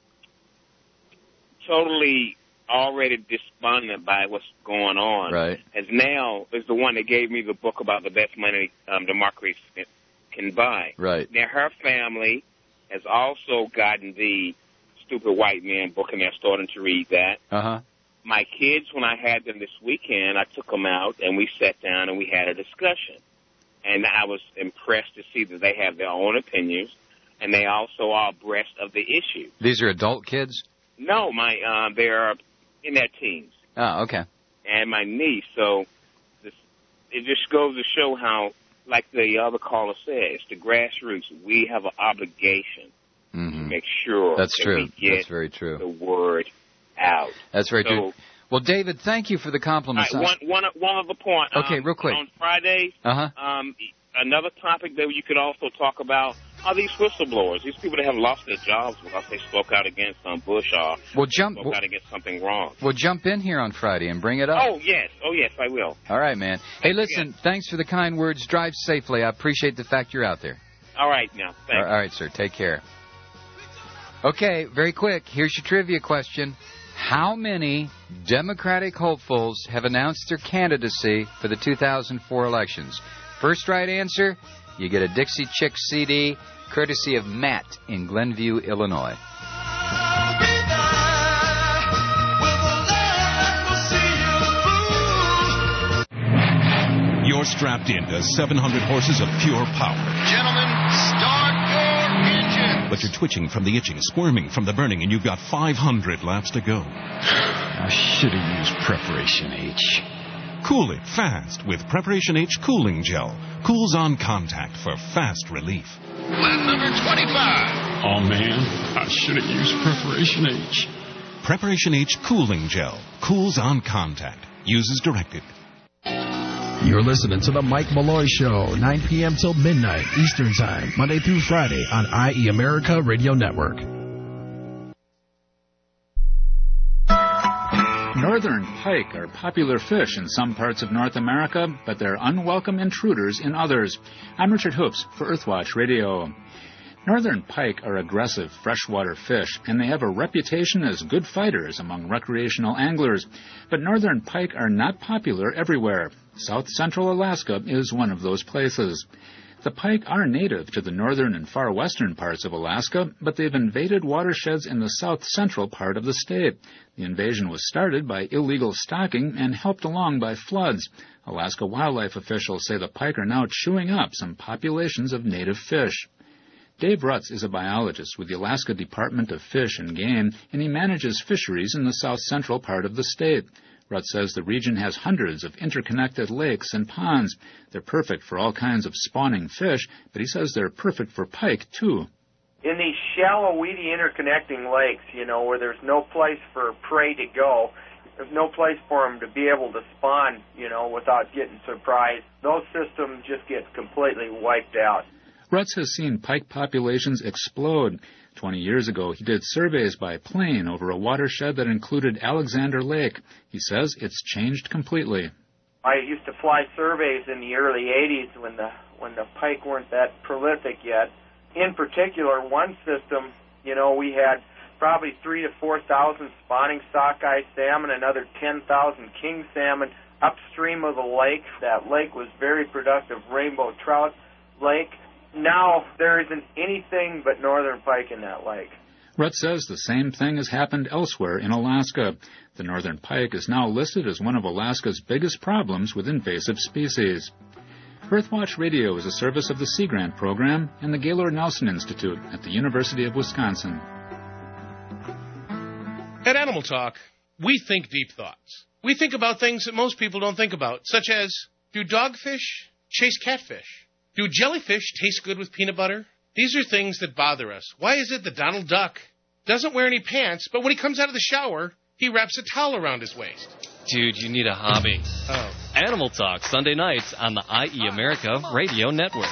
S13: totally already despondent by what's going on, is the one that gave me the book about the best money democracy can buy.
S16: Right.
S13: Now her family has also gotten the Stupid White Men book, and they're starting to read that.
S16: Uh-huh.
S13: My kids, when I had them this weekend, I took them out and we sat down and we had a discussion. And I was impressed to see that they have their own opinions, and they also are abreast of the issue.
S16: These are adult kids?
S13: No, they're in their teens.
S16: Oh, okay.
S13: And my niece. So it just goes to show how, like the other caller said, it's the grassroots. We have an obligation to make sure
S16: That's true.
S13: we get
S16: That's very true.
S13: the word out.
S16: That's very true. Well, David, thank you for the compliments.
S13: All right, one other point.
S16: Okay, real quick.
S13: On Friday, another topic that you could also talk about are these whistleblowers. These people that have lost their jobs because they spoke out against Bush or spoke out against something wrong.
S16: Well, jump in here on Friday and bring it up.
S13: Oh, yes, I will.
S16: All right, man. Hey, listen, thanks for the kind words. Drive safely. I appreciate the fact you're out there.
S13: All right, now. Thanks.
S16: All right, sir. Take care. Okay, very quick. Here's your trivia question. How many Democratic hopefuls have announced their candidacy for the 2004 elections? First right answer, you get a Dixie Chicks CD, courtesy of Matt in Glenview, Illinois.
S3: You're strapped into 700 horses of pure power.
S4: Gentlemen, start your engine.
S3: But you're twitching from the itching, squirming from the burning, and you've got 500 laps to go.
S4: I should have used Preparation H.
S3: Cool it fast with Preparation H Cooling Gel. Cools on contact for fast relief.
S4: Lap number 25. Oh, man, I should have used Preparation H.
S3: Preparation H Cooling Gel. Cools on contact. Use as directed.
S31: You're listening to The Mike Malloy Show, 9 p.m. till midnight Eastern Time, Monday through Friday on IE America Radio Network.
S5: Northern pike are popular fish in some parts of North America, but they're unwelcome intruders in others. I'm Richard Hoops for Earthwatch Radio. Northern pike are aggressive freshwater fish, and they have a reputation as good fighters among recreational anglers. But northern pike are not popular everywhere. South central Alaska is one of those places. The pike are native to the northern and far western parts of Alaska, but they've invaded watersheds in the south central part of the state. The invasion was started by illegal stocking and helped along by floods. Alaska wildlife officials say the pike are now chewing up some populations of native fish. Dave Rutz is a biologist with the Alaska Department of Fish and Game, and he manages fisheries in the south central part of the state. Rutz says the region has hundreds of interconnected lakes and ponds. They're perfect for all kinds of spawning fish, but he says they're perfect for pike, too.
S6: In these shallow, weedy, interconnecting lakes, where there's no place for prey to go, there's no place for them to be able to spawn, without getting surprised, those systems just get completely wiped out.
S5: Rutz has seen pike populations explode. 20 years ago, he did surveys by plane over a watershed that included Alexander Lake. He says it's changed completely.
S6: I used to fly surveys in the early 80s when the pike weren't that prolific yet. In particular, one system, we had probably 3,000 to 4,000 spawning sockeye salmon, another 10,000 king salmon upstream of the lake. That lake was very productive rainbow trout lake. Now there isn't anything but northern pike in that lake.
S5: Rutz says the same thing has happened elsewhere in Alaska. The northern pike is now listed as one of Alaska's biggest problems with invasive species. Earthwatch Radio is a service of the Sea Grant Program and the Gaylord Nelson Institute at the University of Wisconsin.
S15: At Animal Talk, we think deep thoughts. We think about things that most people don't think about, such as, do dogfish chase catfish? Do jellyfish taste good with peanut butter? These are things that bother us. Why is it that Donald Duck doesn't wear any pants, but when he comes out of the shower, he wraps a towel around his waist?
S2: Dude, you need a hobby.
S15: Oh.
S2: Animal Talk, Sunday nights on the IE America Radio Network.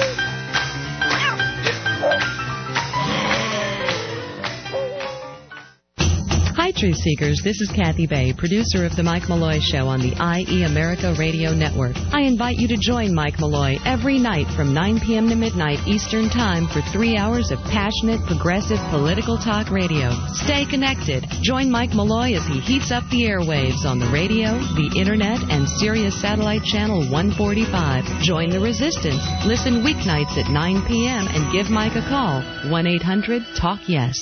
S7: Hi, Truth Seekers. This is Kathy Bay, producer of The Mike Malloy Show on the IE America Radio Network. I invite you to join Mike Malloy every night from 9 p.m. to midnight Eastern Time for 3 hours of passionate, progressive political talk radio. Stay connected. Join Mike Malloy as he heats up the airwaves on the radio, the Internet, and Sirius Satellite Channel 145. Join the resistance. Listen weeknights at 9 p.m. and give Mike a call. 1-800-TALK-YES.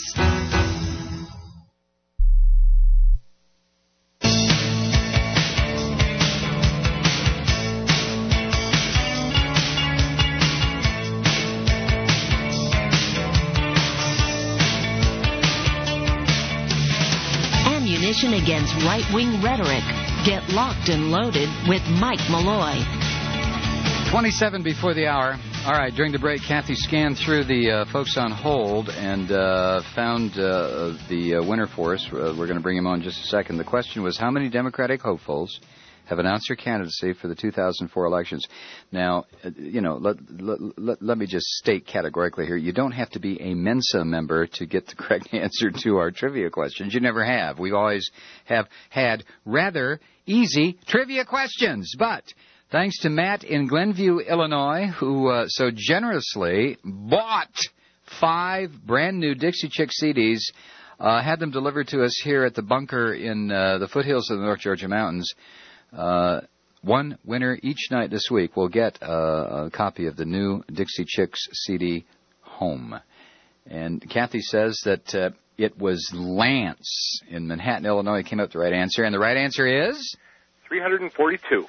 S14: Against right-wing rhetoric. Get locked and loaded with Mike Malloy.
S16: 27 before the hour All right, during the break, Kathy scanned through the folks on hold and found the winner for us. We're going to bring him on in just a second. The question was, how many Democratic hopefuls have announced their candidacy for the 2004 elections? Now, let me just state categorically here, you don't have to be a Mensa member to get the correct answer to our trivia questions. You never have. We always have had rather easy trivia questions, but thanks to Matt in Glenview, Illinois, who so generously bought 5 brand-new Dixie Chick CDs, had them delivered to us here at the bunker in the foothills of the North Georgia Mountains. One winner each night this week will get a copy of the new Dixie Chicks CD home. And Kathy says that it was Lance in Manhattan, Illinois, came up with the right answer. And the right answer is?
S8: 342.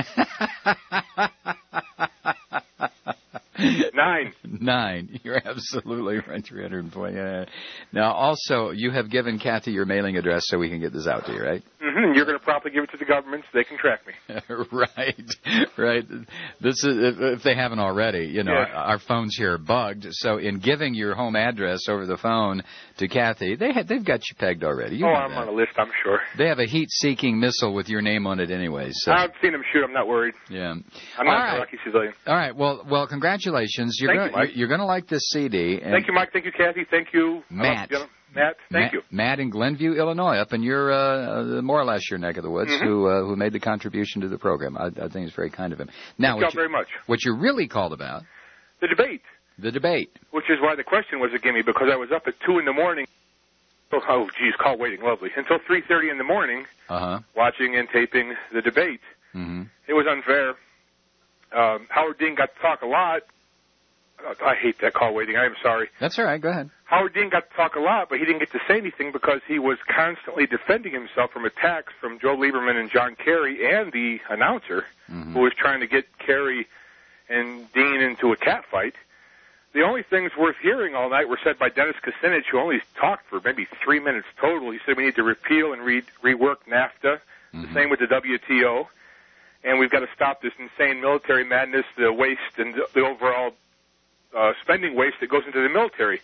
S16: 9. You're absolutely right. 340. Now, also, you have given Kathy your mailing address so we can get this out to you, right?
S8: Mm-hmm. You're going to promptly give it to the government so they can track me. Right. This is if they haven't already. Our phones here are bugged. So, in giving your home address over the phone to Kathy, they've got you pegged already. I'm on a list, I'm sure.
S16: They have a heat-seeking missile with your name on it anyway. So.
S8: I've seen them shoot. I'm not worried.
S16: Yeah.
S8: I'm not a lucky civilian.
S16: All right. Well, congratulations. You're going to like this CD. And
S8: thank you, Mike. Thank you, Kathy. Thank you,
S16: Matt.
S8: Thank you.
S16: Matt in Glenview, Illinois, up in your more or less your neck of the woods, who made the contribution to the program. I think it's very kind of him. Now,
S8: thank you very much.
S16: What you're really called about?
S8: The debate.
S16: The debate.
S8: Which is why the question was a gimme, because I was up at 2 in the morning. Oh, geez, call waiting, lovely. Until 3:30 in the morning, watching and taping the debate.
S16: Mm-hmm.
S8: It was unfair. Howard Dean got to talk a lot. I hate that call waiting. I am sorry.
S16: That's all right. Go ahead.
S8: Howard Dean got to talk a lot, but he didn't get to say anything because he was constantly defending himself from attacks from Joe Lieberman and John Kerry and the announcer, who was trying to get Kerry and Dean into a catfight. The only things worth hearing all night were said by Dennis Kucinich, who only talked for maybe 3 minutes total. He said we need to repeal and rework NAFTA, the same with the WTO, and we've got to stop this insane military madness, the waste, and the overall spending waste that goes into the military.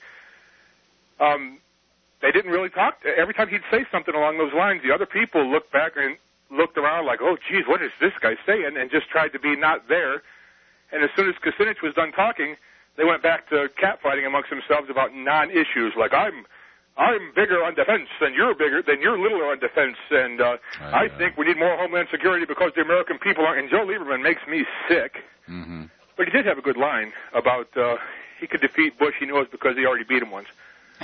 S8: They didn't really talk. Every time he'd say something along those lines, the other people looked back and looked around like, oh, geez, what is this guy saying? And just tried to be not there. And as soon as Kucinich was done talking, they went back to catfighting amongst themselves about non-issues, like I'm bigger on defense than you're littler on defense, and I think we need more homeland security because the American people aren't. And Joe Lieberman makes me sick.
S16: Mm-hmm.
S8: But he did have a good line about he could defeat Bush. He knows because he already beat him once.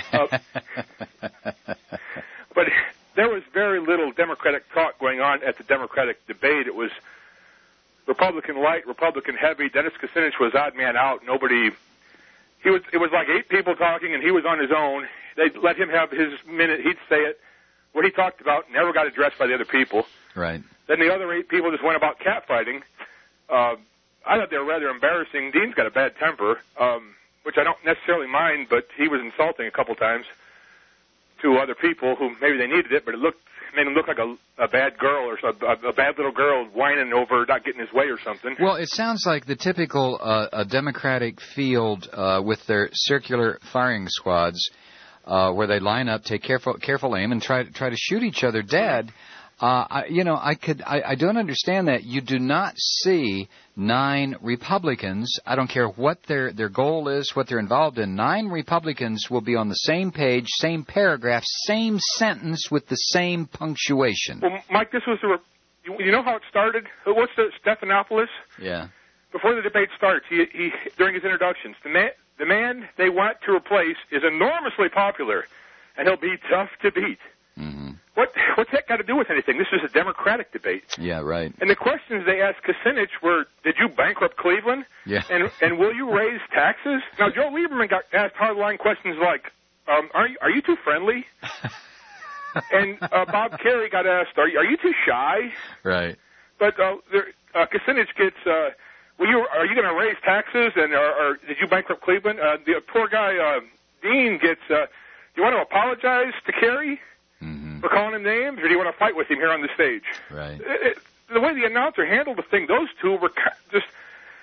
S8: But there was very little Democratic talk going on at the Democratic debate. It was Republican light, Republican heavy. Dennis Kucinich was odd man out. It was like 8 people talking, and he was on his own. They let him have his minute. He'd say it. What he talked about never got addressed by the other people.
S16: Right.
S8: Then the other 8 people just went about catfighting. I thought they were rather embarrassing. Dean's got a bad temper, which I don't necessarily mind, but he was insulting a couple times to other people who maybe they needed it, but it made him look like a bad girl or a bad little girl whining over not getting his way or something.
S16: Well, it sounds like the typical Democratic field with their circular firing squads where they line up, take careful aim, and try to shoot each other dead. I don't understand that. You do not see 9 Republicans. I don't care what their goal is, what they're involved in. 9 Republicans will be on the same page, same paragraph, same sentence with the same punctuation.
S8: Well, Mike, this was you know how it started? What's the Stephanopoulos?
S16: Yeah.
S8: Before the debate starts, he during his introductions, the man they want to replace is enormously popular, and he'll be tough to beat.
S16: Mm-hmm.
S8: What's that got to do with anything? This is a Democratic debate.
S16: Yeah, right.
S8: And the questions they asked Kucinich were, did you bankrupt Cleveland?
S16: Yeah.
S8: And will you raise taxes? Now, Joe Lieberman got asked hardline questions like, are you too friendly? And Bob Kerry got asked, are you too shy?
S16: Right.
S8: But Kucinich gets, are you going to raise taxes? And or did you bankrupt Cleveland? The poor guy, Dean, gets, do you want to apologize to Kerry? For calling him names, or do you want to fight with him here on the stage?
S16: Right.
S8: The way the announcer handled the thing, those two were just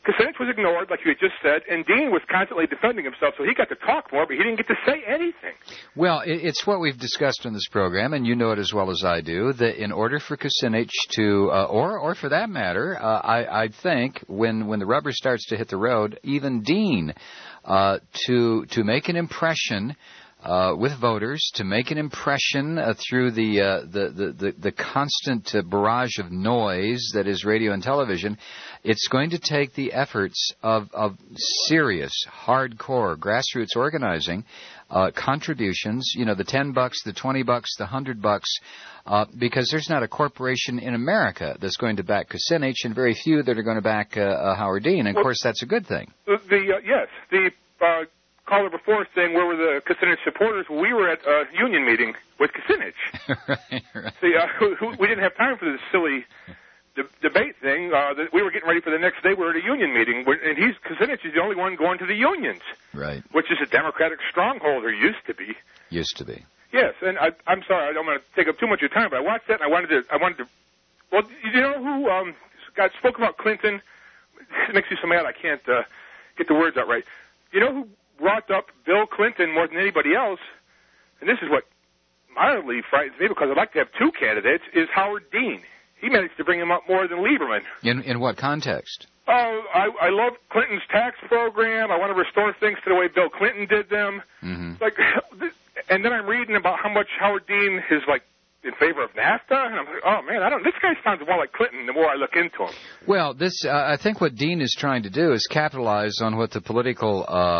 S8: Kucinich was ignored, like you had just said, and Dean was constantly defending himself, so he got to talk more, but he didn't get to say anything.
S16: Well, it's what we've discussed on this program, and you know it as well as I do, that in order for Kucinich to, or for that matter, I think when the rubber starts to hit the road, even Dean, to make an impression with voters, to make an impression through the constant barrage of noise that is radio and television, it's going to take the efforts of serious, hardcore, grassroots organizing, contributions, the $10, the $20, the $100, because there's not a corporation in America that's going to back Kucinich, and very few that are going to back Howard Dean. And of course, that's a good thing.
S8: Yes, the caller before saying where were the Kucinich supporters? Well, we were at a union meeting with Kucinich.
S16: Right.
S8: See, we didn't have time for this silly debate thing. We were getting ready for the next day. We were at a union meeting, and Kucinich is the only one going to the unions.
S16: Right.
S8: Which is a Democratic stronghold, or used to be.
S16: Used to be.
S8: Yes, and I'm sorry, I don't want to take up too much of your time, but I watched that, and I wanted to. Well, you know who spoke about Clinton? It makes me so mad I can't get the words out right. You know who brought up Bill Clinton more than anybody else, and this is what mildly frightens me because I'd like to have two candidates, is Howard Dean. He managed to bring him up more than Lieberman.
S16: In what context?
S8: I love Clinton's tax program. I want to restore things to the way Bill Clinton did them.
S16: Mm-hmm.
S8: And then I'm reading about how much Howard Dean is in favor of NAFTA, and I'm like, oh man, this guy sounds more like Clinton the more I look into him.
S16: Well, I think what Dean is trying to do is capitalize on what the political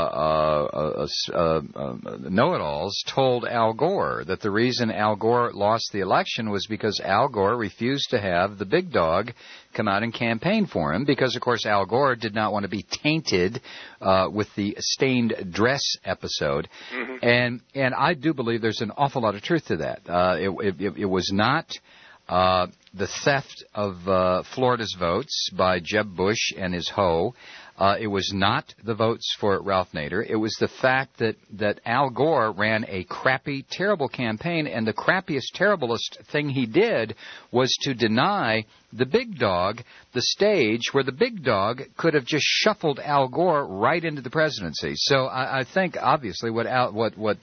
S16: know-it-alls told Al Gore, that the reason Al Gore lost the election was because Al Gore refused to have the big dog come out and campaign for him, because, of course, Al Gore did not want to be tainted with the stained dress episode. Mm-hmm. And I do believe there's an awful lot of truth to that. It was not the theft of Florida's votes by Jeb Bush and his hoe. It was not the votes for Ralph Nader. It was the fact that Al Gore ran a crappy, terrible campaign, and the crappiest, terriblest thing he did was to deny the big dog the stage where the big dog could have just shuffled Al Gore right into the presidency. So I think, obviously, what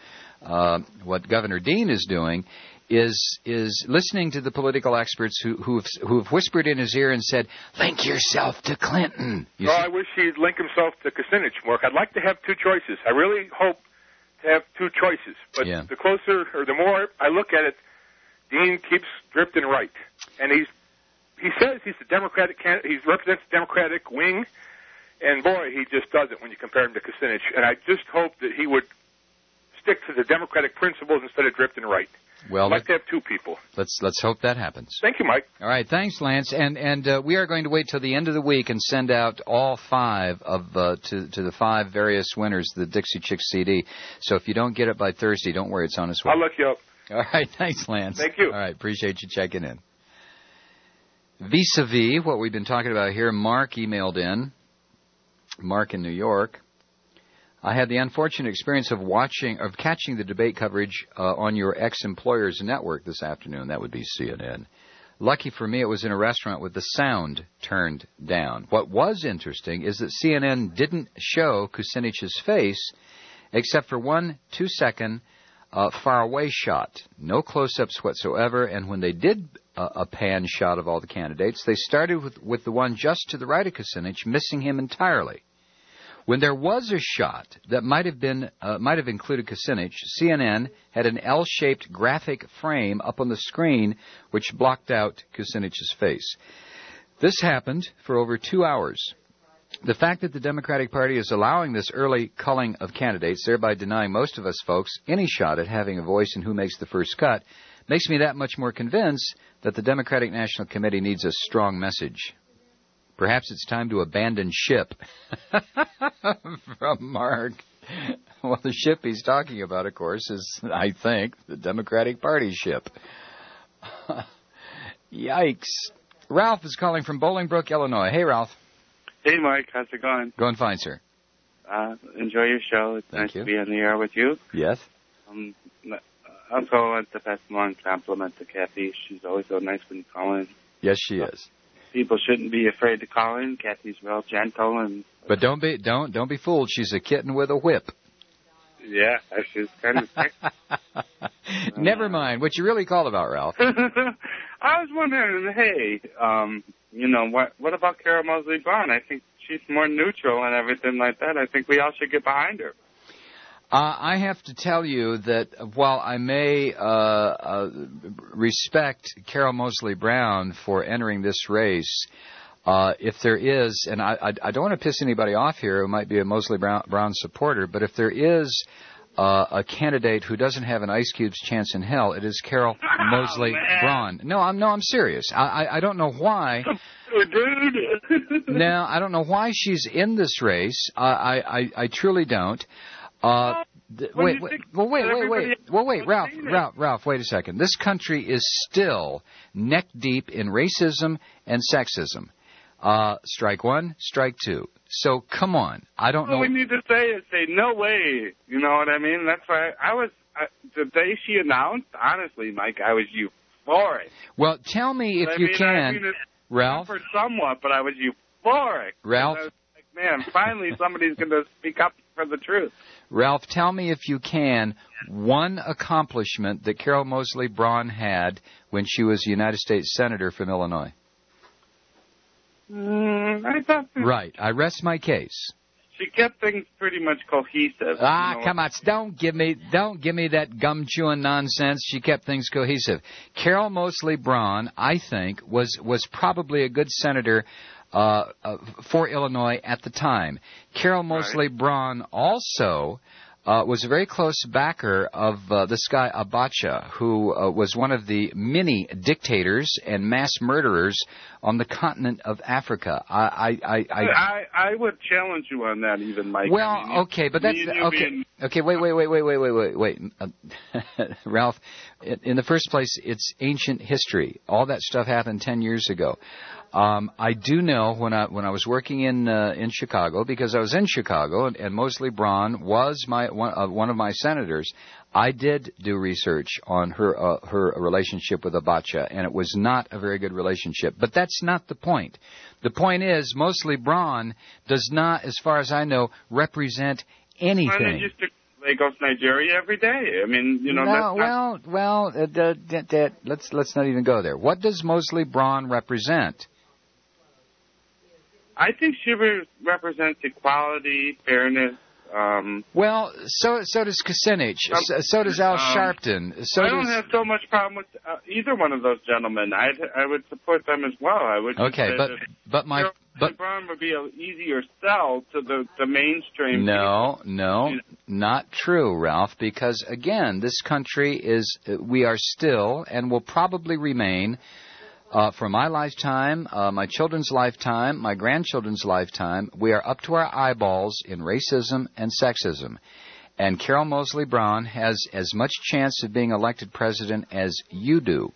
S16: Governor Dean is doing is listening to the political experts who've whispered in his ear and said, link yourself to Clinton.
S8: I wish he'd link himself to Kucinich more. I'd like to have two choices. I really hope to have two choices. But the closer or the more I look at it, Dean keeps drifting right. And he says he's the Democratic candidate. He represents the Democratic wing. And boy, he just doesn't when you compare him to Kucinich. And I just hope that he would stick to the Democratic principles instead of drifting right.
S16: Well,
S8: I'd like to have two people.
S16: Let's hope that happens.
S8: Thank you, Mike.
S16: All right, thanks, Lance. And we are going to wait till the end of the week and send out all five of to the five various winners of the Dixie Chicks CD. So if you don't get it by Thursday, don't worry, it's on its way.
S8: I'll look you up.
S16: All right, thanks, Lance.
S8: Thank you.
S16: All right, appreciate you checking in. Vis-a-vis what we've been talking about here, Mark emailed in. Mark in New York. I had the unfortunate experience of catching the debate coverage on your ex-employer's network this afternoon. That would be CNN. Lucky for me, it was in a restaurant with the sound turned down. What was interesting is that CNN didn't show Kucinich's face except for 1 2-second far-away shot. No close-ups whatsoever, and when they did a pan shot of all the candidates, they started with the one just to the right of Kucinich, missing him entirely. When there was a shot that might have included Kucinich, CNN had an L-shaped graphic frame up on the screen which blocked out Kucinich's face. This happened for over 2 hours. The fact that the Democratic Party is allowing this early culling of candidates, thereby denying most of us folks any shot at having a voice in who makes the first cut, makes me that much more convinced that the Democratic National Committee needs a strong message. Perhaps it's time to abandon ship. From Mark. Well, the ship he's talking about, of course, is, I think, the Democratic Party ship. Yikes. Ralph is calling from Bolingbrook, Illinois. Hey, Ralph.
S9: Hey, Mike. How's it going?
S16: Going fine, sir.
S9: Enjoy your show. It's nice to be on the air with you.
S16: Yes.
S9: Also, I want to pass along a compliment to Kathy. She's always so nice when you call in.
S16: Yes, she is.
S9: people shouldn't be afraid to call in. Kathy's real gentle and.
S16: But don't be fooled. She's a kitten with a whip.
S9: Yeah, she's kind of sick.
S16: Never mind. What you really called about, Ralph?
S9: I was wondering, hey, what about Carol Moseley Braun? I think she's more neutral and everything like that. I think we all should get behind her.
S16: I have to tell you that while I may respect Carol Moseley Braun for entering this race, if there is, and I don't want to piss anybody off here who might be a Moseley Braun supporter, but if there is a candidate who doesn't have an Ice Cube's chance in hell, it is Carol Moseley Braun. No, I'm serious. I don't know why.
S9: Dude.
S16: No, I don't know why she's in this race. I truly don't. Wait, Ralph, wait a second. This country is still neck deep in racism and sexism. Strike one, strike two. So come on, I don't know.
S9: All we need to say is no way. You know what I mean? That's why the day she announced, honestly, Mike, I was euphoric.
S16: Well, tell me if you can, Ralph.
S9: For somewhat, but I was euphoric.
S16: Ralph.
S9: I was like, man, finally somebody's going to speak up for the truth.
S16: Ralph, tell me if you can, one accomplishment that Carol Moseley Braun had when she was a United States Senator from Illinois.
S9: I thought
S16: right. I rest my case.
S9: She kept things pretty much cohesive.
S16: Come on. Don't give me that gum-chewing nonsense. She kept things cohesive. Carol Moseley Braun, I think, was probably a good senator for Illinois at the time. Carol Moseley Braun also was a very close backer of this guy Abacha, who was one of the many dictators and mass murderers on the continent of Africa.
S9: I would challenge you on that, even, Mike.
S16: Well, okay, but that's okay. Okay, wait. Ralph, in the first place, it's ancient history. All that stuff happened 10 years ago. I do know when I was working in Chicago, because I was in Chicago and Moseley Braun was one of my senators. I did do research on her relationship with Abacha, and it was not a very good relationship. But that's not the point. The point is Moseley Braun does not, as far as I know, represent anything.
S9: Well, they used to Lagos, Nigeria every day. I mean,
S16: let's not even go there. What does Moseley Braun represent?
S9: I think she represents equality, fairness.
S16: Well, so does Kucinich. So does Al Sharpton.
S9: I don't have so much problem with either one of those gentlemen. I would support them as well. I would.
S16: Okay, but
S9: Braun would be an easier sell to the mainstream.
S16: No, not true, Ralph. Because again, this country we are still and will probably remain. For my lifetime, my children's lifetime, my grandchildren's lifetime, we are up to our eyeballs in racism and sexism. And Carol Moseley Braun has as much chance of being elected president as you do.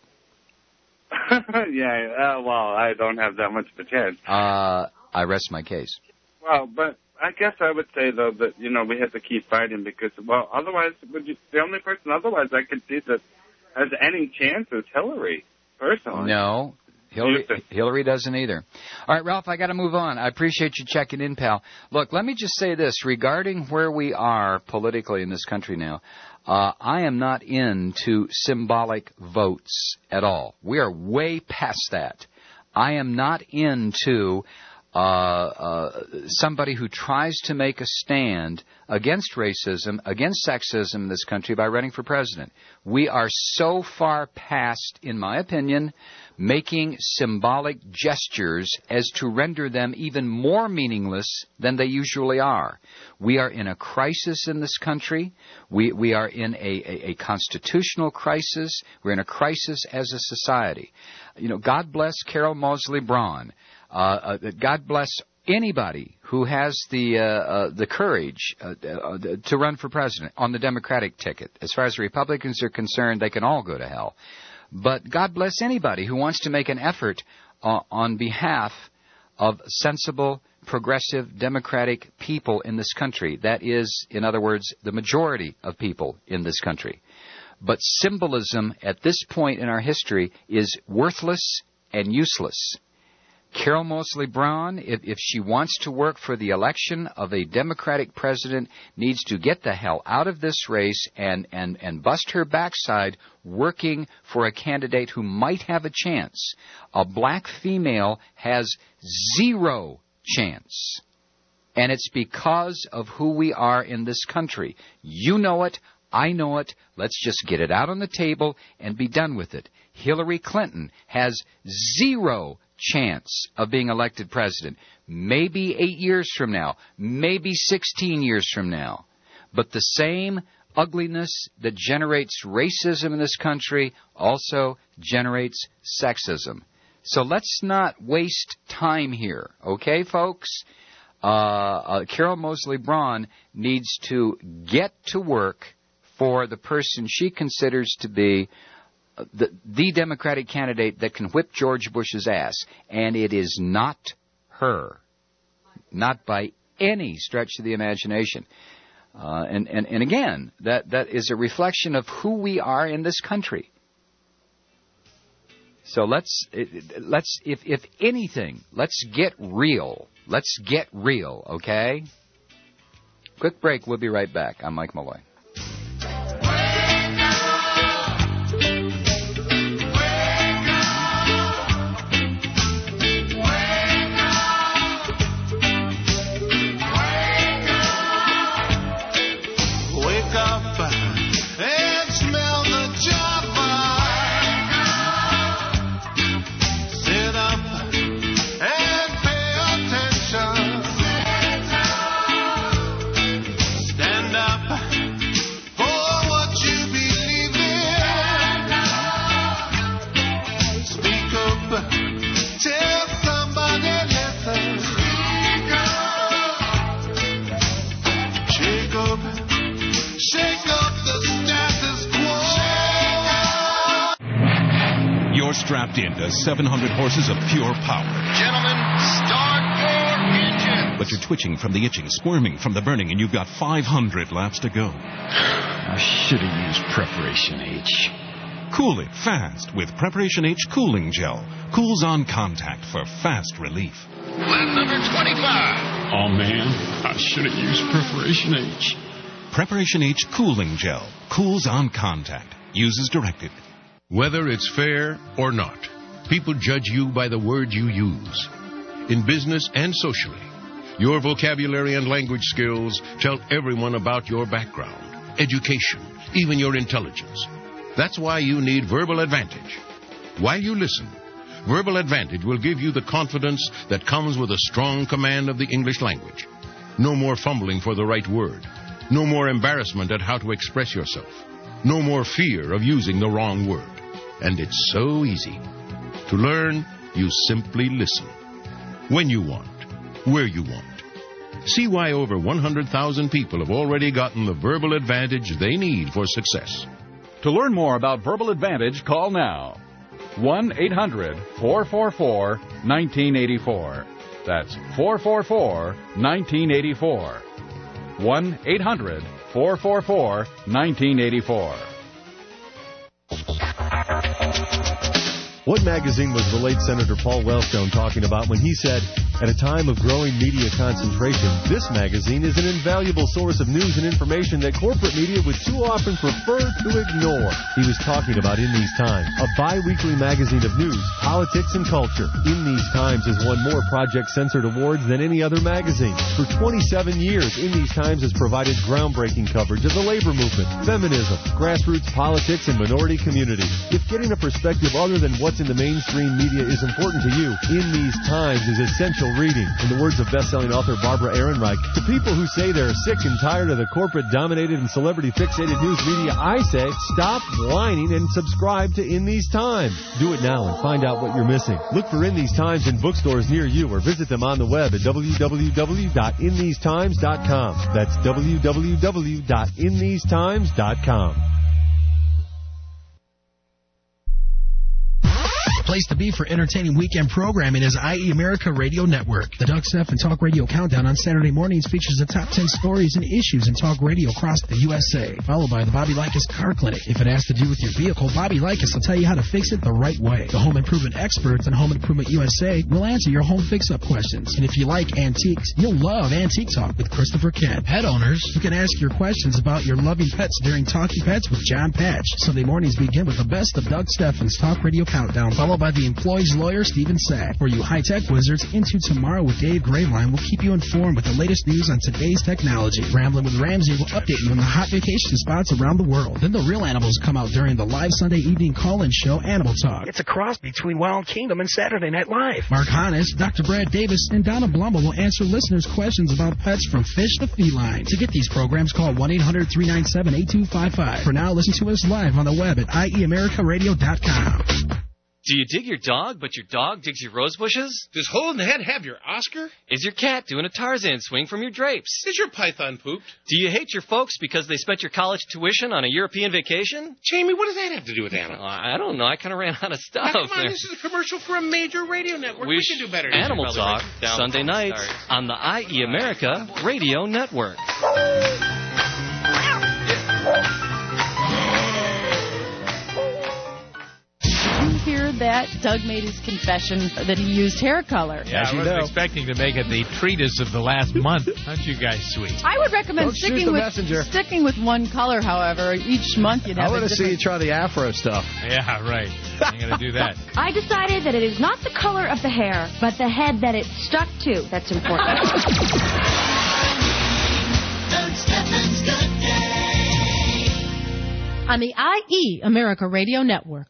S9: Well, I don't have that much of a chance.
S16: I rest my case.
S9: Well, but I guess I would say, though, that, we have to keep fighting because, otherwise, the only person otherwise I could see that has any chance is Hillary. Personally.
S16: No, Hillary doesn't either. All right, Ralph, I got to move on. I appreciate you checking in, pal. Look, let me just say this regarding where we are politically in this country now. I am not into symbolic votes at all. We are way past that. I am not into somebody who tries to make a stand against racism, against sexism in this country by running for president. We are so far past, in my opinion, making symbolic gestures as to render them even more meaningless than they usually are. We are in a crisis in this country. We are in a constitutional crisis. We're in a crisis as a society. God bless Carol Moseley Braun. God bless anybody who has the courage to run for president on the Democratic ticket. As far as the Republicans are concerned, they can all go to hell. But God bless anybody who wants to make an effort on behalf of sensible, progressive, democratic people in this country. That is, in other words, the majority of people in this country. But symbolism at this point in our history is worthless and useless. Carol Moseley Braun, if she wants to work for the election of a Democratic president, needs to get the hell out of this race and bust her backside working for a candidate who might have a chance. A black female has zero chance. And it's because of who we are in this country. You know it. I know it. Let's just get it out on the table and be done with it. Hillary Clinton has zero chance of being elected president. Maybe 8 years from now. Maybe 16 years from now. But the same ugliness that generates racism in this country also generates sexism. So let's not waste time here. Okay, folks? Carol Moseley Braun needs to get to work for the person she considers to be the Democratic candidate that can whip George Bush's ass. And it is not her. Not by any stretch of the imagination. And again, that is a reflection of who we are in this country. So let's if anything, let's get real. Let's get real, okay? Quick break. We'll be right back. I'm Mike Malloy.
S3: Strapped into 700 horses of pure power.
S10: Gentlemen, start your engines.
S3: But you're twitching from the itching, squirming from the burning, and you've got 500 laps to go.
S4: I should have used Preparation H.
S3: Cool it fast with Preparation H Cooling Gel. Cools on contact for fast relief.
S10: Lap number 25.
S4: Oh, man, I should have used Preparation H.
S3: Preparation H Cooling Gel. Cools on contact. Use as directed.
S11: Whether it's fair or not, people judge you by the words you use. In business and socially, your vocabulary and language skills tell everyone about your background, education, even your intelligence. That's why you need Verbal Advantage. While you listen, Verbal Advantage will give you the confidence that comes with a strong command of the English language. No more fumbling for the right word. No more embarrassment at how to express yourself. No more fear of using the wrong word. And it's so easy. To learn, you simply listen. When you want, where you want. See why over 100,000 people have already gotten the Verbal Advantage they need for success.
S12: To learn more about Verbal Advantage, call now. 1-800-444-1984. That's 444-1984. 1-800-444-1984.
S17: What magazine was the late Senator Paul Wellstone talking about when he said, at a time of growing media concentration, this magazine is an invaluable source of news and information that corporate media would too often prefer to ignore? He was talking about In These Times, a bi-weekly magazine of news, politics, and culture. In These Times has won more Project Censored awards than any other magazine. For 27 years, In These Times has provided groundbreaking coverage of the labor movement, feminism, grassroots politics, and minority communities. If getting a perspective other than what's in the mainstream media is important to you, In These Times is essential reading. In the words of best-selling author Barbara Ehrenreich, to people who say they're sick and tired of the corporate-dominated and celebrity-fixated news media, I say, stop whining and subscribe to In These Times. Do it now and find out what you're missing. Look for In These Times in bookstores near you or visit them on the web at www.inthesetimes.com. That's www.inthesetimes.com.
S31: place to be for entertaining weekend programming is IE America Radio Network. The Doug Stephan Talk Radio Countdown on Saturday mornings features the top 10 stories and issues in talk radio across the USA, followed by the Bobby Likas Car Clinic. If it has to do with your vehicle, Bobby Likas will tell you how to fix it the right way. The home improvement experts on Home Improvement USA will answer your home fix-up questions. And if you like antiques, you'll love Antique Talk with Christopher Kent. Pet owners, you can ask your questions about your loving pets during Talking Pets with John Patch. Sunday mornings begin with the best of Doug Stephan's Talk Radio Countdown, followed by the employee's lawyer, Stephen Sack. For you high-tech wizards, Into Tomorrow with Dave Graveline will keep you informed with the latest news on today's technology. Ramblin' with Ramsey will update you on the hot vacation spots around the world. Then the real animals come out during the live Sunday evening call-in show, Animal Talk. It's a cross between Wild Kingdom and Saturday Night Live. Mark Hannes, Dr. Brad Davis, and Donna Blumble will answer listeners' questions about pets from fish to feline. To get these programs, call 1-800-397-8255. For now, listen to us live on the web at IEAmericaRadio.com.
S2: Do you dig your dog, but your dog digs your rose bushes?
S15: Does Hole in the Head have your Oscar?
S2: Is your cat doing a Tarzan swing from your drapes?
S15: Is your python pooped?
S2: Do you hate your folks because they spent your college tuition on a European vacation?
S15: Jamie, what does that have to do with animals?
S2: I don't know. I kind of ran out of stuff.
S15: Now, come on, this is a commercial for a major radio network. We can do better.
S2: Animal Talk, Sunday nights on the IE America Radio Network.
S18: Hear that Doug made his confession that he used hair color.
S5: Yeah, I wasn't expecting to make it the treatise of the last month. Aren't you guys sweet?
S18: I would recommend sticking with one color, however. Each month you'd have
S2: I want to see you try the afro stuff.
S5: Yeah, right. I'm going to do that.
S19: I decided that it is not the color of the hair, but the head that it stuck to that's important.
S10: Doug Stephan's Good Day.
S18: On the IE America Radio Network.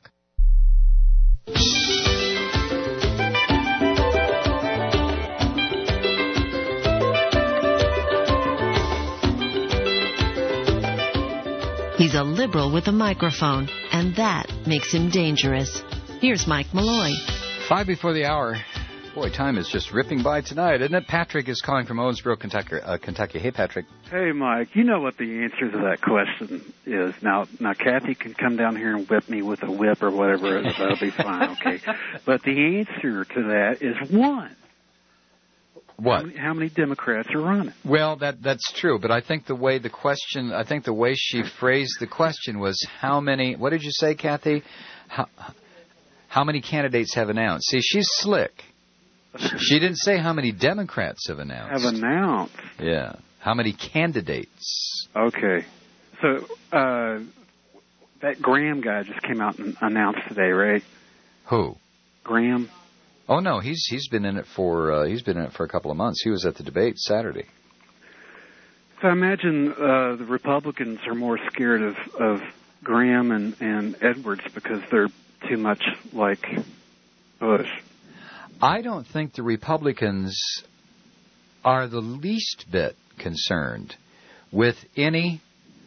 S14: He's a liberal with a microphone, and that makes him dangerous. Here's Mike Malloy.
S16: 5 before the hour. Boy, time is just ripping by tonight, isn't it? Patrick is calling from Owensboro, Kentucky. Hey, Patrick.
S20: Hey, Mike. You know what the answer to that question is. Now, Kathy can come down here and whip me with a whip or whatever. That'll be fine, okay? But the answer to that is one.
S16: What?
S20: How many Democrats are running?
S16: Well, that's true, but I think the way she phrased the question was how many. What did you say, Kathy? How many candidates have announced? See, she's slick. She didn't say how many Democrats have announced.
S20: Have announced?
S16: Yeah. How many candidates?
S20: Okay. So that Graham guy just came out and announced today, right?
S16: Who?
S20: Graham.
S16: Oh no, he's been in it for a couple of months. He was at the debate Saturday.
S20: So I imagine the Republicans are more scared of Graham and Edwards because they're too much like Bush.
S16: I don't think the Republicans are the least bit concerned with any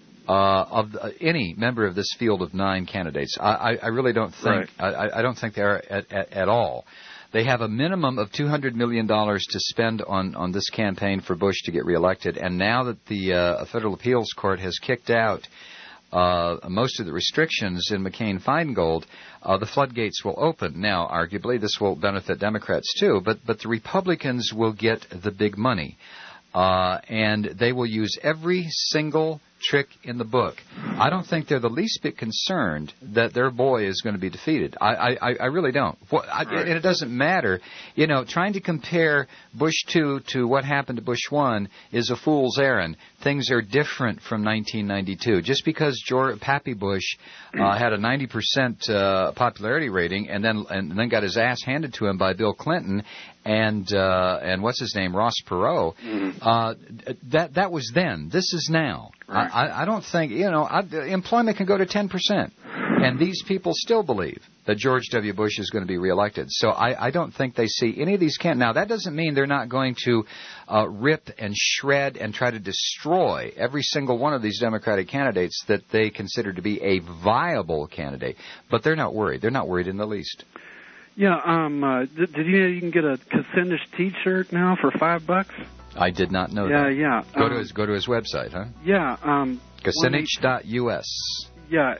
S16: member of this field of 9 candidates. I really don't think. Right. I don't think they are at all. They have a minimum of $200 million to spend on this campaign for Bush to get reelected, and now that the Federal Appeals Court has kicked out most of the restrictions in McCain-Feingold, the floodgates will open. Now, arguably, this will benefit Democrats too, but the Republicans will get the big money, and they will use every single trick in the book. I don't think they're the least bit concerned that their boy is going to be defeated. I really don't. And it doesn't matter. You know, trying to compare Bush 2 to what happened to Bush 1 is a fool's errand. Things are different from 1992. Just because Pappy Bush had a 90% popularity rating and then got his ass handed to him by Bill Clinton and what's his name, Ross Perot, that was then. This is now. Right. I don't think, employment can go to 10%, and these people still believe that George W. Bush is going to be reelected. So I don't think they see any of these candidates. Now, that doesn't mean they're not going to rip and shred and try to destroy every single one of these Democratic candidates that they consider to be a viable candidate, but they're not worried. They're not worried in the least.
S20: Yeah, did you know you can get a Kucinich T-shirt now for $5?
S16: I did not know that.
S20: Yeah.
S16: Go to his website, huh?
S20: Yeah.
S16: Kucinich.us.
S20: Yeah,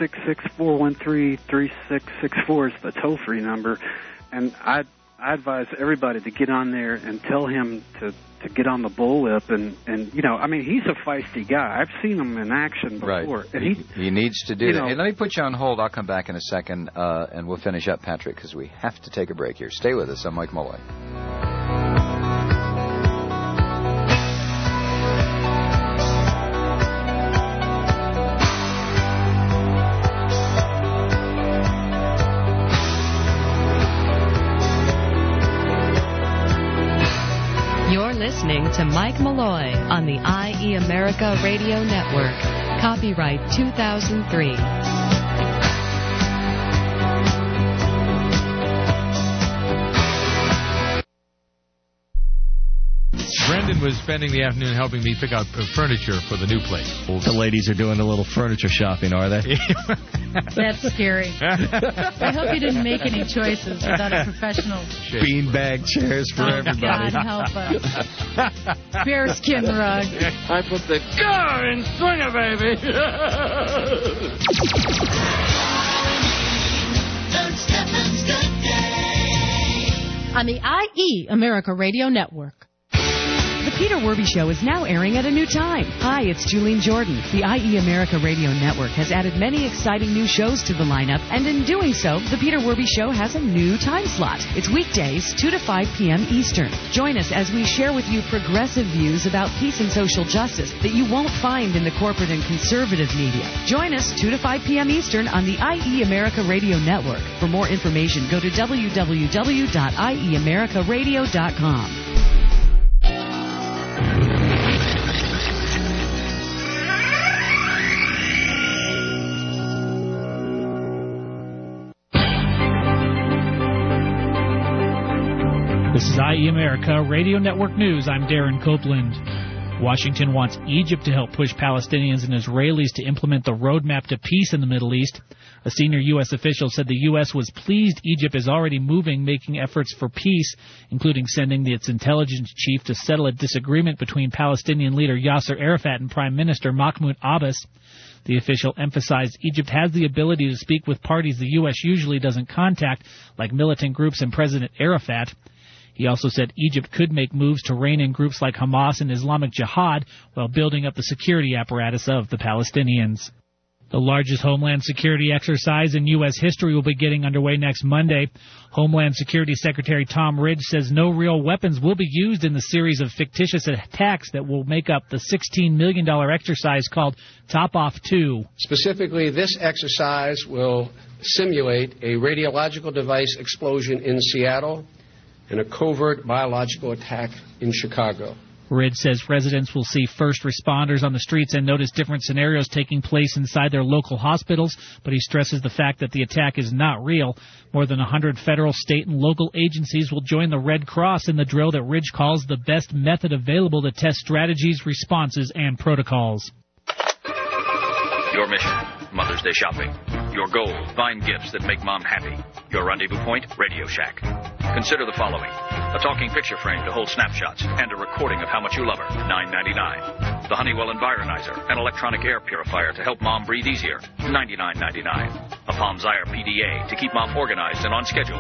S20: 866-413-3664 is the toll-free number. And I advise everybody to get on there and tell him to get on the bullwhip. And you know, I mean, he's a feisty guy. I've seen him in action before.
S16: Right.
S20: And
S16: he needs to do that.
S20: know,
S16: Hey, let me put you on hold. I'll come back in a second, and we'll finish up, Patrick, because we have to take a break here. Stay with us. I'm Mike Malloy.
S7: Listening to Mike Malloy on the IE America Radio Network. Copyright 2003.
S1: Brendan was spending the afternoon helping me pick out furniture for the new place.
S11: The ladies are doing a little furniture shopping, are they?
S18: That's scary. I hope you didn't make any choices without a professional.
S11: Beanbag chairs for everybody.
S18: God help us. Bearskin rug.
S10: I put the car in swinger, baby.
S18: On the IE America Radio Network.
S7: The Peter Werby Show is now airing at a new time. Hi, it's Julene Jordan. The IE America Radio Network has added many exciting new shows to the lineup, and in doing so, The Peter Werby Show has a new time slot. It's weekdays, 2 to 5 p.m. Eastern. Join us as we share with you progressive views about peace and social justice that you won't find in the corporate and conservative media. Join us 2 to 5 p.m. Eastern on the IE America Radio Network. For more information, go to www.ieamericaradio.com.
S21: This is IE America Radio Network News. I'm Darren Copeland. Washington wants Egypt to help push Palestinians and Israelis to implement the roadmap to peace in the Middle East. A senior U.S. official said the U.S. was pleased Egypt is already making efforts for peace, including sending its intelligence chief to settle a disagreement between Palestinian leader Yasser Arafat and Prime Minister Mahmoud Abbas. The official emphasized Egypt has the ability to speak with parties the U.S. usually doesn't contact, like militant groups and President Arafat. He also said Egypt could make moves to rein in groups like Hamas and Islamic Jihad while building up the security apparatus of the Palestinians. The largest Homeland Security exercise in U.S. history will be getting underway next Monday. Homeland Security Secretary Tom Ridge says no real weapons will be used in the series of fictitious attacks that will make up the $16 million exercise called Top Off 2.
S22: Specifically, this exercise will simulate a radiological device explosion in Seattle and a covert biological attack in Chicago.
S21: Ridge says residents will see first responders on the streets and notice different scenarios taking place inside their local hospitals, but he stresses the fact that the attack is not real. More than 100 federal, state, and local agencies will join the Red Cross in the drill that Ridge calls the best method available to test strategies, responses, and protocols.
S23: Your mission, Mother's Day shopping. Your goal, find gifts that make Mom happy. Your rendezvous point, Radio Shack. Consider the following: a talking picture frame to hold snapshots and a recording of how much you love her, $9.99. The Honeywell Environizer, an electronic air purifier to help Mom breathe easier, $99.99. A Palm Zyre PDA to keep Mom organized and on schedule,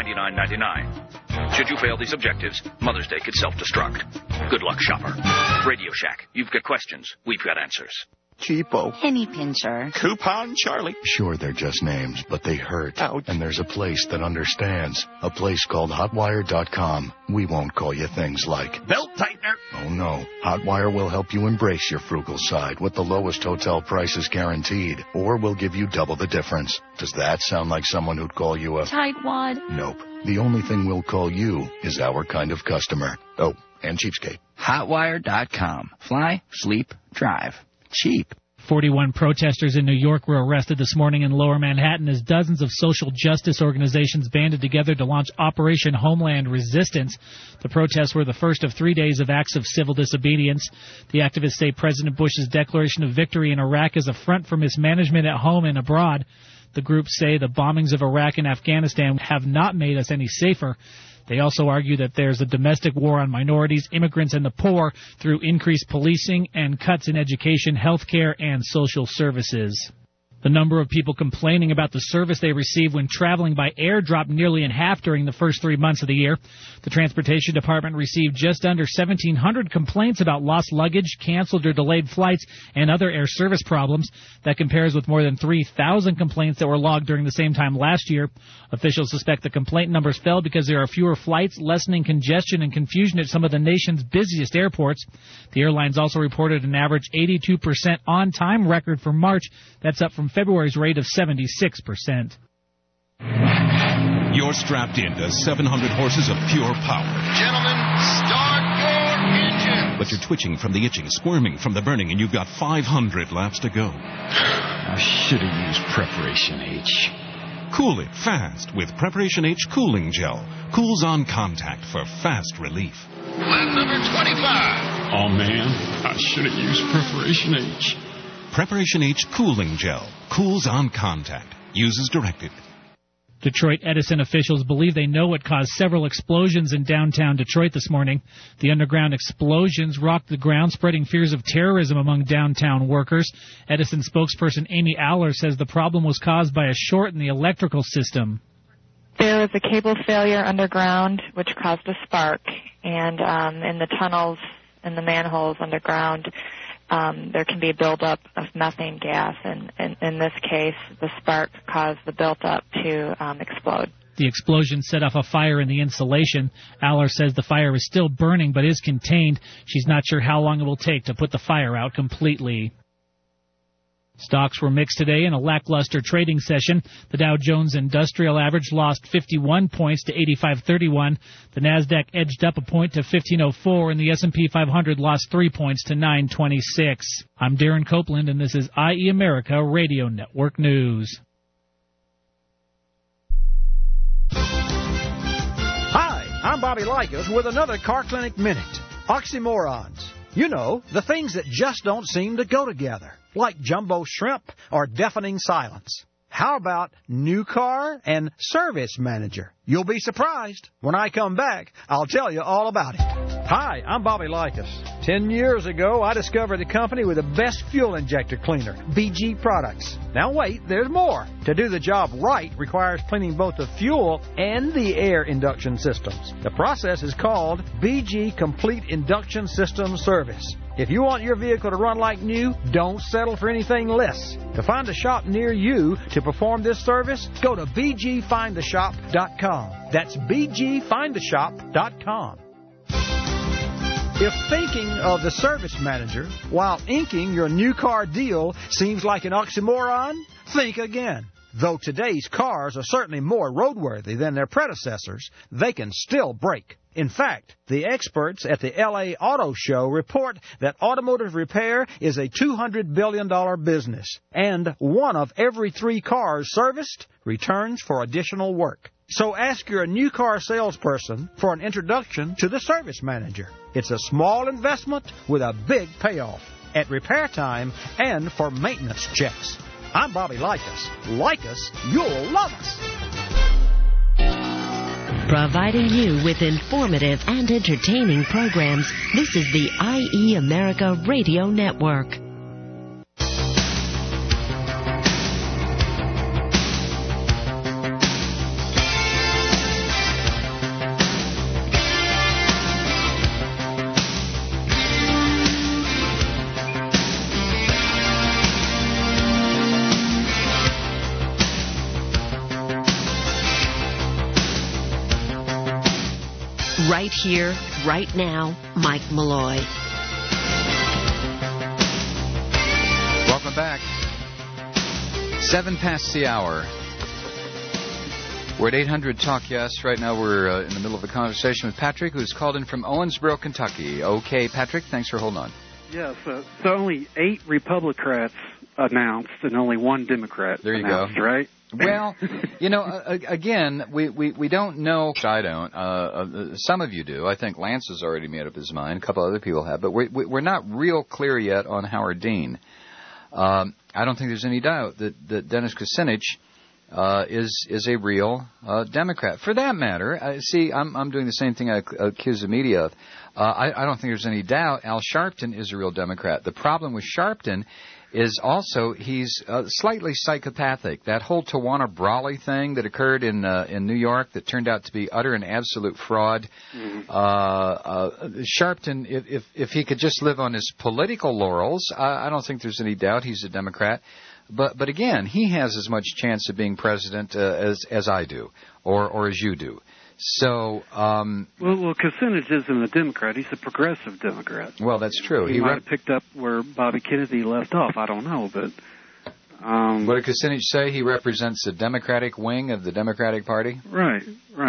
S23: $99.99. Should you fail these objectives, Mother's Day could self-destruct. Good luck, shopper. Radio Shack. You've got questions. We've got answers.
S24: Cheapo.
S25: Penny Pincher.
S24: Coupon Charlie. Sure, they're just names, but they hurt. Ouch. And there's a place that understands. A place called Hotwire.com. We won't call you things like belt tightener. Oh, no. Hotwire will help you embrace your frugal side with the lowest hotel prices guaranteed. Or we'll give you double the difference. Does that sound like someone who'd call you a
S25: tightwad?
S24: Nope. The only thing we'll call you is our kind of customer. Oh, and cheapskate.
S25: Hotwire.com. Fly, sleep, drive. Cheap.
S21: 41 protesters in New York were arrested this morning in Lower Manhattan as dozens of social justice organizations banded together to launch Operation Homeland Resistance. The protests were the first of 3 days of acts of civil disobedience. The activists say President Bush's declaration of victory in Iraq is a front for mismanagement at home and abroad. The groups say the bombings of Iraq and Afghanistan have not made us any safer. They also argue that there's a domestic war on minorities, immigrants, and the poor through increased policing and cuts in education, health care, and social services. The number of people complaining about the service they receive when traveling by air dropped nearly in half during the first 3 months of the year. The Transportation Department received just under 1,700 complaints about lost luggage, canceled or delayed flights, and other air service problems. That compares with more than 3,000 complaints that were logged during the same time last year. Officials suspect the complaint numbers fell because there are fewer flights, lessening congestion and confusion at some of the nation's busiest airports. The airlines also reported an average 82% on-time record for March. That's up from February's rate of 76%.
S3: You're strapped into 700 horses of pure power.
S24: Gentlemen, start your engine.
S3: But you're twitching from the itching, squirming from the burning, and you've got 500 laps to go.
S24: I should have used Preparation H.
S3: Cool it fast with Preparation H Cooling Gel. Cools on contact for fast relief.
S24: Lap number 25. Oh, man, I should have used Preparation H.
S3: Preparation H Cooling Gel. Cools on contact. Use as directed.
S21: Detroit Edison officials believe they know what caused several explosions in downtown Detroit this morning. The underground explosions rocked the ground, spreading fears of terrorism among downtown workers. Edison spokesperson Amy Aller says the problem was caused by a short in the electrical system.
S4: There was a cable failure underground, which caused a spark, and in the tunnels and the manholes underground, there can be a buildup of methane gas, and in this case, the spark caused the buildup to explode.
S21: The explosion set off a fire in the insulation. Aller says the fire is still burning but is contained. She's not sure how long it will take to put the fire out completely. Stocks were mixed today in a lackluster trading session. The Dow Jones Industrial Average lost 51 points to 85.31. The Nasdaq edged up a point to 15.04, and the S&P 500 lost 3 points to 9.26. I'm Darren Copeland, and this is IE America Radio Network News.
S6: Hi, I'm Bobby Likas with another Car Clinic Minute. Oxymorons. You know, the things that just don't seem to go together, like jumbo shrimp or deafening silence. How about new car and service manager? You'll be surprised. When I come back, I'll tell you all about it. Hi, I'm Bobby Likas. 10 years ago, I discovered a company with the best fuel injector cleaner, BG Products. Now wait, there's more. To do the job right requires cleaning both the fuel and the air induction systems. The process is called BG Complete Induction System Service. If you want your vehicle to run like new, don't settle for anything less. To find a shop near you to perform this service, go to bgfindashop.com. That's bgfindashop.com. If thinking of the service manager while inking your new car deal seems like an oxymoron, think again. Though today's cars are certainly more roadworthy than their predecessors, they can still break. In fact, the experts at the LA Auto Show report that automotive repair is a $200 billion business, and 1 of every 3 cars serviced returns for additional work. So ask your new car salesperson for an introduction to the service manager. It's a small investment with a big payoff at repair time and for maintenance checks. I'm Bobby Likas. Like us, you'll love us.
S14: Providing you with informative and entertaining programs, this is the IE America Radio Network. Right here, right now, Mike Malloy.
S16: Welcome back. 7 past the hour. We're at 800 Talk Yes. Right now we're in the middle of a conversation with Patrick, who's called in from Owensboro, Kentucky. Okay, Patrick, thanks for holding on.
S20: Yes, so only 8 Republicans announced and only 1 Democrat announced, right?
S16: Well, you know, again, we don't know. I don't. Some of you do. I think Lance has already made up his mind. A couple other people have. But we're not real clear yet on Howard Dean. I don't think there's any doubt that Dennis Kucinich is a real Democrat. For that matter, see, I'm doing the same thing I accuse the media of. I don't think there's any doubt Al Sharpton is a real Democrat. The problem with Sharpton is also he's slightly psychopathic. That whole Tawana Brawley thing that occurred in New York that turned out to be utter and absolute fraud. Sharpton, if he could just live on his political laurels, I don't think there's any doubt he's a Democrat. But again, he has as much chance of being president as I do, or as you do. So,
S20: well, Kucinich isn't a Democrat. He's a progressive Democrat.
S16: Well, that's true.
S20: He might have picked up where Bobby Kennedy left off. I don't know, but
S16: what did Kucinich say? He represents the Democratic wing of the Democratic Party.
S20: Right.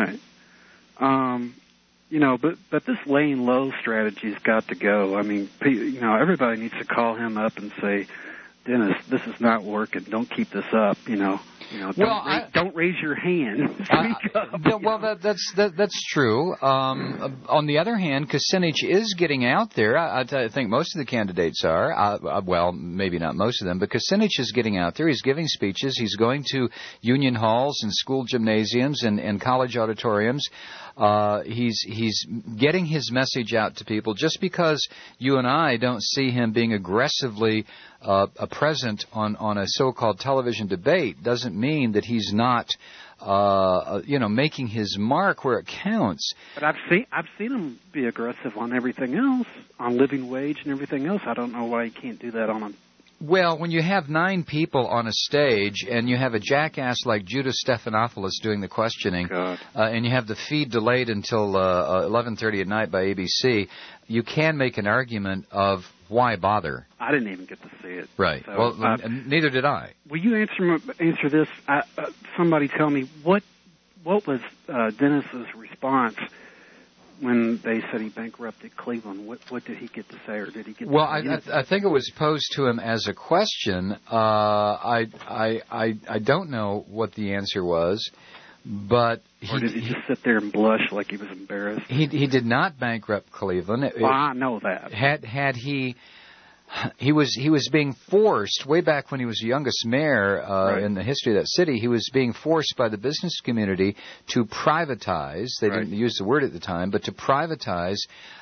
S20: But this laying low strategy's got to go. I mean, everybody needs to call him up and say, Dennis, this is not working. Don't keep this up. Don't raise your hand. Speak up.
S16: That's true. On the other hand, Kucinich is getting out there. I think most of the candidates are. Well, maybe not most of them, but Kucinich is getting out there. He's giving speeches. He's going to union halls and school gymnasiums and college auditoriums. He's getting his message out to people. Just because you and I don't see him being aggressively present on a so-called television debate doesn't mean that he's not, making his mark where it counts.
S20: But I've seen him be aggressive on everything else, on living wage and everything else. I don't know why he can't do that on a.
S16: Well, when you have 9 people on a stage and you have a jackass like Judah Stephanopoulos doing the questioning, and you have the feed delayed until 11:30 at night by ABC, you can make an argument of why bother.
S20: I didn't even get to see it.
S16: Right.
S20: So,
S16: neither did I.
S20: Will you answer this? Somebody tell me what was Dennis's response when they said he bankrupted Cleveland? What did he get to say, or did he get?
S16: Well, I think it was posed to him as a question. I don't know what the answer was, but
S20: or did he just sit there and blush like he was embarrassed?
S16: He did not bankrupt Cleveland.
S20: Well, I know that.
S16: Had he. He was being forced, way back when he was the youngest mayor in the history of that city, he was being forced by the business community to privatize, they didn't use the word at the time, but to privatize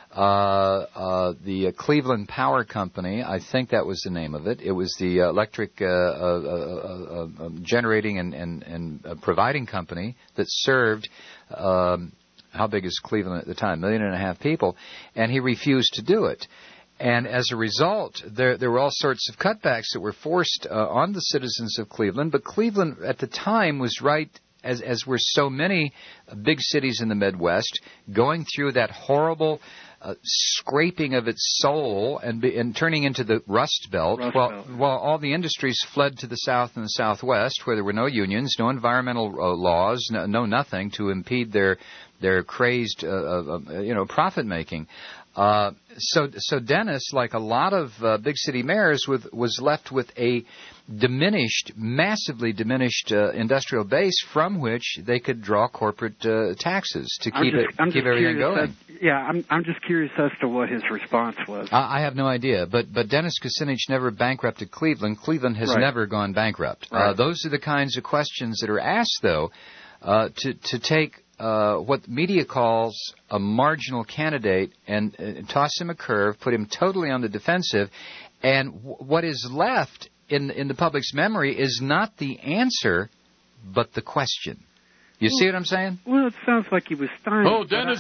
S16: the Cleveland Power Company. I think that was the name of it. It was the electric generating and providing company that served, how big is Cleveland at the time? 1.5 million people. And he refused to do it. And as a result, there were all sorts of cutbacks that were forced on the citizens of Cleveland. But Cleveland at the time was right, as were so many big cities in the Midwest, going through that horrible scraping of its soul and turning into the Rust Belt. While all the industries fled to the South and the Southwest, where there were no unions, no environmental laws, no nothing to impede their crazed profit making. So Dennis, like a lot of big city mayors, was left with a massively diminished industrial base from which they could draw corporate taxes to keep everything going.
S20: I'm just curious as to what his response was.
S16: I have no idea, but Dennis Kucinich never bankrupted Cleveland. Cleveland has never gone bankrupt. Those are the kinds of questions that are asked, though, to take what media calls a marginal candidate and toss him a curve, put him totally on the defensive, and what is left in the public's memory is not the answer, but the question. You see what I'm saying?
S20: Well, it sounds like he was stymied.
S16: Oh, Dennis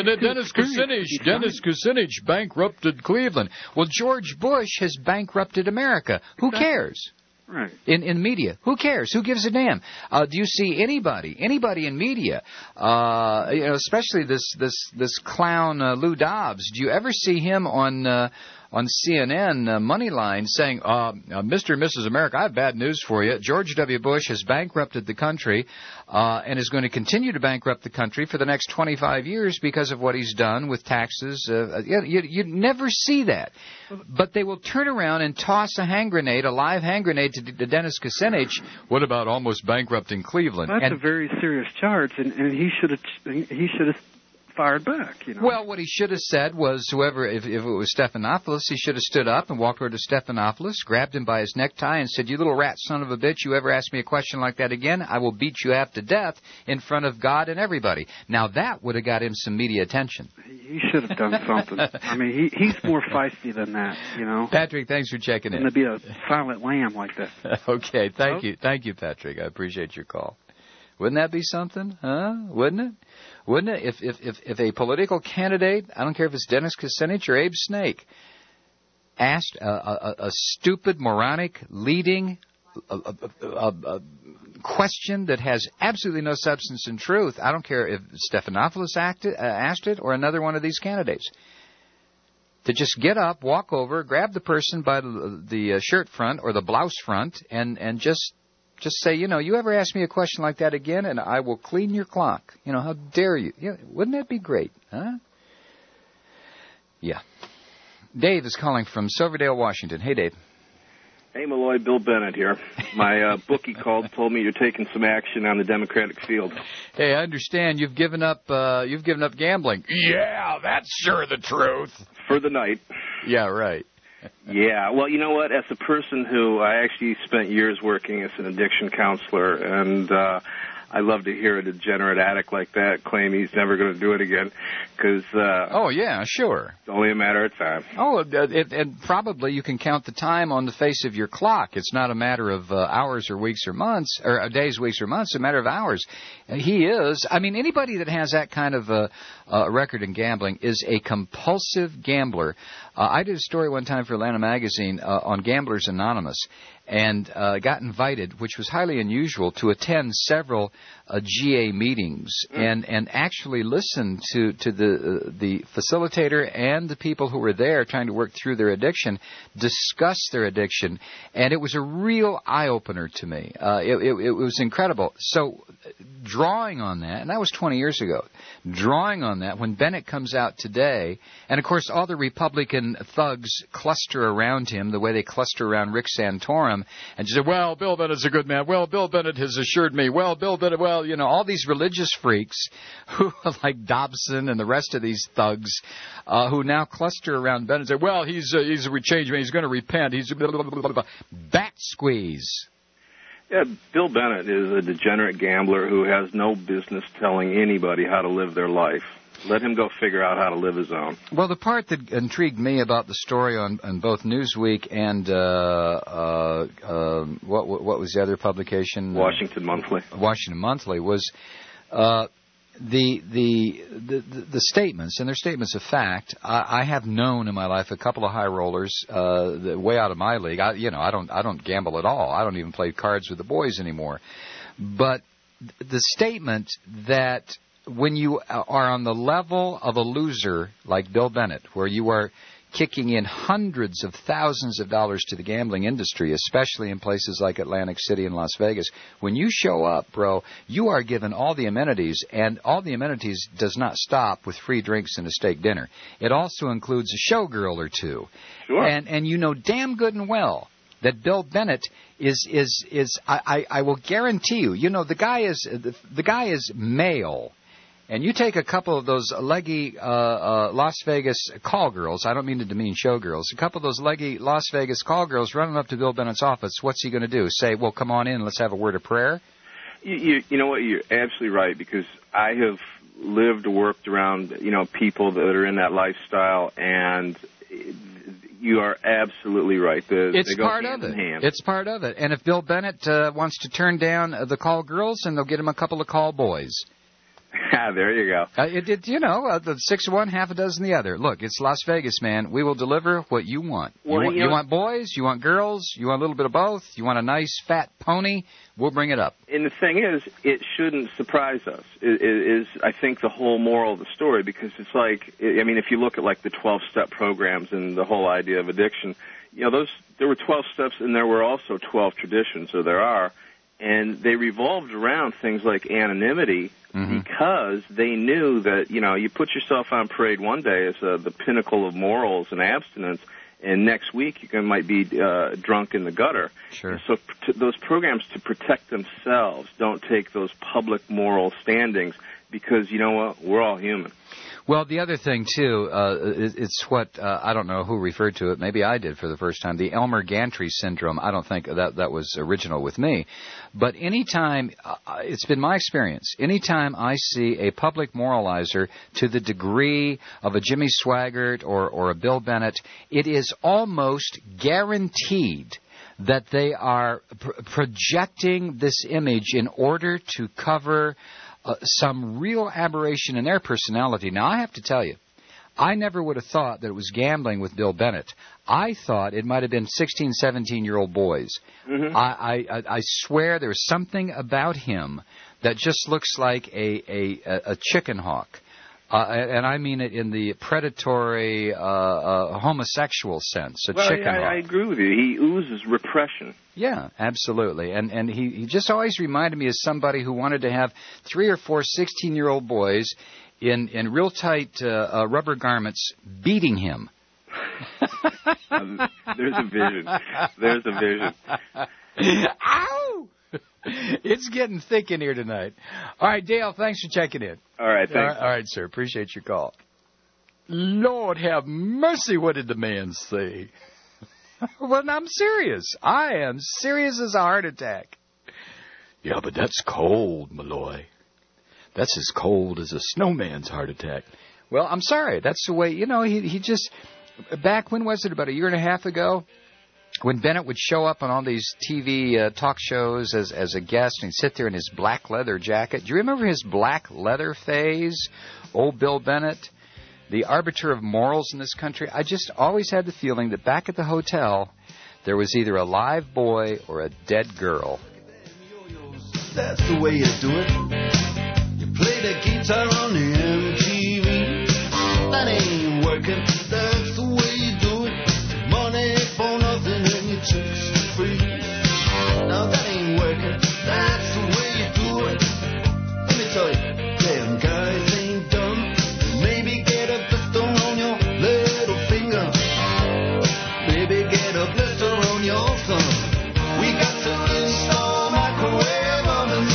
S16: Kucinich bankrupted Cleveland. Well, George Bush has bankrupted America. Who cares?
S20: Right.
S16: In media. Who cares? Who gives a damn? Do you see anybody in media, especially this clown Lou Dobbs, do you ever see him on CNN Moneyline saying, Mr. and Mrs. America, I have bad news for you. George W. Bush has bankrupted the country and is going to continue to bankrupt the country for the next 25 years because of what he's done with taxes. You never see that. But they will turn around and toss a live hand grenade to Dennis Kucinich. What about almost bankrupting Cleveland?
S20: That's a very serious charge, and he should have fired back. You know.
S16: Well, what he should have said was, whoever, if it was Stephanopoulos, he should have stood up and walked over to Stephanopoulos, grabbed him by his necktie, and said, "You little rat son of a bitch! You ever ask me a question like that again, I will beat you half to death in front of God and everybody." Now that would have got him some media attention.
S20: He should have done something. I mean, he's more feisty than that. You know.
S16: Patrick, thanks for checking in.
S20: To be a silent lamb like that.
S16: Okay, thank you, Patrick. I appreciate your call. Wouldn't that be something, huh? Wouldn't it? Wouldn't it? If a political candidate, I don't care if it's Dennis Kucinich or Abe Snake, asked a stupid, moronic, leading question that has absolutely no substance and truth, I don't care if Stephanopoulos asked it or another one of these candidates, to just get up, walk over, grab the person by the shirt front or the blouse front, and just say, you ever ask me a question like that again, and I will clean your clock. How dare you? Yeah, wouldn't that be great, huh? Yeah. Dave is calling from Silverdale, Washington. Hey, Dave.
S8: Hey, Malloy, Bill Bennett here. My bookie called, told me you're taking some action on the Democratic field.
S16: Hey, I understand you've given up gambling. Yeah, that's sure the truth.
S8: For the night.
S16: Yeah, right.
S8: Yeah, well, you know what? As a person who I actually spent years working as an addiction counselor, and I love to hear a degenerate addict like that claim he's never going to do it again, because
S16: oh yeah, sure,
S8: it's only a matter of time.
S16: Oh, and probably you can count the time on the face of your clock. It's not a matter of hours or weeks or months, or days, weeks or months. It's a matter of hours. He is. I mean, anybody that has that kind of a record in gambling is a compulsive gambler. I did a story one time for Atlanta Magazine on Gamblers Anonymous, and got invited, which was highly unusual, to attend several GA meetings and actually listen to the facilitator and the people who were there trying to work through their addiction discuss their addiction, and it was a real eye-opener to me. It was incredible. So drawing on that, and that was 20 years ago, drawing on that, when Bennett comes out today, and of course all the Republican thugs cluster around him the way they cluster around Rick Santorum, and just say, well, Bill Bennett's a good man. Well, Bill Bennett has assured me. Well, Bill Bennett, well, all these religious freaks who like Dobson and the rest of these thugs who now cluster around Bennett and say, well, he's a change man. He's going to repent. He's blah, blah, blah, blah, blah. Bat squeeze.
S8: Yeah, Bill Bennett is a degenerate gambler who has no business telling anybody how to live their life. Let him go figure out how to live his own.
S16: Well, the part that intrigued me about the story on both Newsweek and what was the other publication?
S8: Washington Monthly.
S16: Washington Monthly was the statements, and they're statements of fact. I have known in my life a couple of high rollers way out of my league. I don't gamble at all. I don't even play cards with the boys anymore. But the statement that when you are on the level of a loser like Bill Bennett, where you are kicking in hundreds of thousands of dollars to the gambling industry, especially in places like Atlantic City and Las Vegas, when you show up, bro, you are given all the amenities, and all the amenities does not stop with free drinks and a steak dinner. It also includes a showgirl or two.
S8: Sure.
S16: And you know damn good and well that Bill Bennett is I will guarantee you, the guy is male. And you take a couple of those leggy Las Vegas call girls, I don't mean to demean showgirls, a couple of those leggy Las Vegas call girls running up to Bill Bennett's office, what's he going to do? Say, well, come on in, let's have a word of prayer?
S8: You know what, you're absolutely right, because I have lived or worked around, people that are in that lifestyle, and you are absolutely right.
S16: It's
S8: they go
S16: part
S8: hand
S16: of
S8: in
S16: it.
S8: hand.
S16: It's part of it. And if Bill Bennett wants to turn down the call girls, then they'll get him a couple of call boys.
S8: There you go.
S16: The 6 of one, half a dozen the other. Look, it's Las Vegas, man. We will deliver what you want.
S8: Well,
S16: you want boys? You want girls? You want a little bit of both? You want a nice fat pony? We'll bring it up.
S8: And the thing is, it shouldn't surprise us. It is, I think, the whole moral of the story, because it's like, if you look at like the 12-step programs and the whole idea of addiction, there were 12 steps and there were also 12 traditions, or there are. And they revolved around things like anonymity, because they knew that, you put yourself on parade one day as the pinnacle of morals and abstinence, and next week you might be drunk in the gutter.
S16: Sure.
S8: So those programs, to protect themselves, don't take those public moral standings because you know what? We're all human.
S16: Well, the other thing, too, it's what, I don't know who referred to it. Maybe I did for the first time. The Elmer-Gantry syndrome. I don't think that was original with me. But anytime, it's been my experience, anytime I see a public moralizer to the degree of a Jimmy Swaggart or a Bill Bennett, it is almost guaranteed that they are projecting this image in order to cover some real aberration in their personality. Now, I have to tell you, I never would have thought that it was gambling with Bill Bennett. I thought it might have been 16, 17-year-old boys. Mm-hmm. I swear there's something about him that just looks like a chicken hawk. And I mean it in the predatory homosexual sense, chicken hawk.
S8: I agree with you. He oozes repression.
S16: Yeah, absolutely. And he just always reminded me of somebody who wanted to have 3 or 4 16-year-old boys in real tight rubber garments beating him.
S8: There's a vision. There's a vision.
S16: Ow! It's getting thick in here tonight. All right, Dale, thanks for checking in.
S8: All right, thanks.
S16: All right, sir. Appreciate your call. Lord have mercy, what did the man say? Well, I'm serious. I am serious as a heart attack. Yeah, but that's cold, Malloy. That's as cold as a snowman's heart attack. Well, I'm sorry. That's the way, he just... Back, when was it, about a year and a half ago? When Bennett would show up on all these TV talk shows as a guest and sit there in his black leather jacket. Do you remember his black leather phase? Old Bill Bennett, the arbiter of morals in this country. I just always had the feeling that back at the hotel, there was either a live boy or a dead girl.
S9: That's the way you do it. You play the guitar on the MTV. That ain't working. That's the way you do it. Money for nothing and your chicks for free. Now that ain't working. That's the way you do it. Let me tell you, damn guys ain't dumb. Maybe get a blister on your little finger. Maybe get a blister on your thumb. We got to install microwave ovens.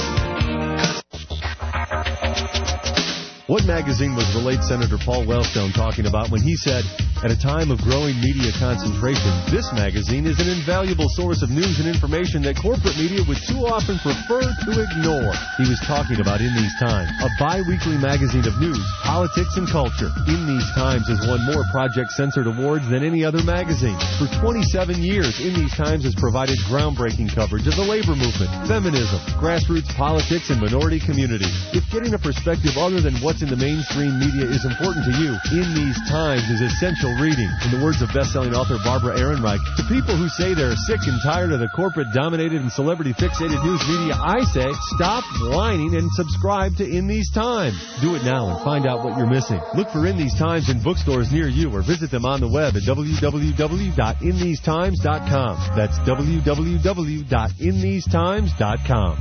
S12: What magazine was the late Senator Paul Wellstone talking about when he said, at a time of growing media concentration, this magazine is an invaluable source of news and information that corporate media would too often prefer to ignore? He was talking about In These Times, a bi-weekly magazine of news, politics, and culture. In These Times has won more Project Censored awards than any other magazine. For 27 years, In These Times has provided groundbreaking coverage of the labor movement, feminism, grassroots politics, and minority communities. If getting a perspective other than what's in the mainstream media is important to you, In These Times is essential reading. In the words of best-selling author Barbara Ehrenreich, to people who say they're sick and tired of the corporate-dominated and celebrity-fixated news media, I say, stop whining and subscribe to In These Times. Do it now and find out what you're missing. Look for In These Times in bookstores near you or visit them on the web at www.inthesetimes.com. That's www.inthesetimes.com.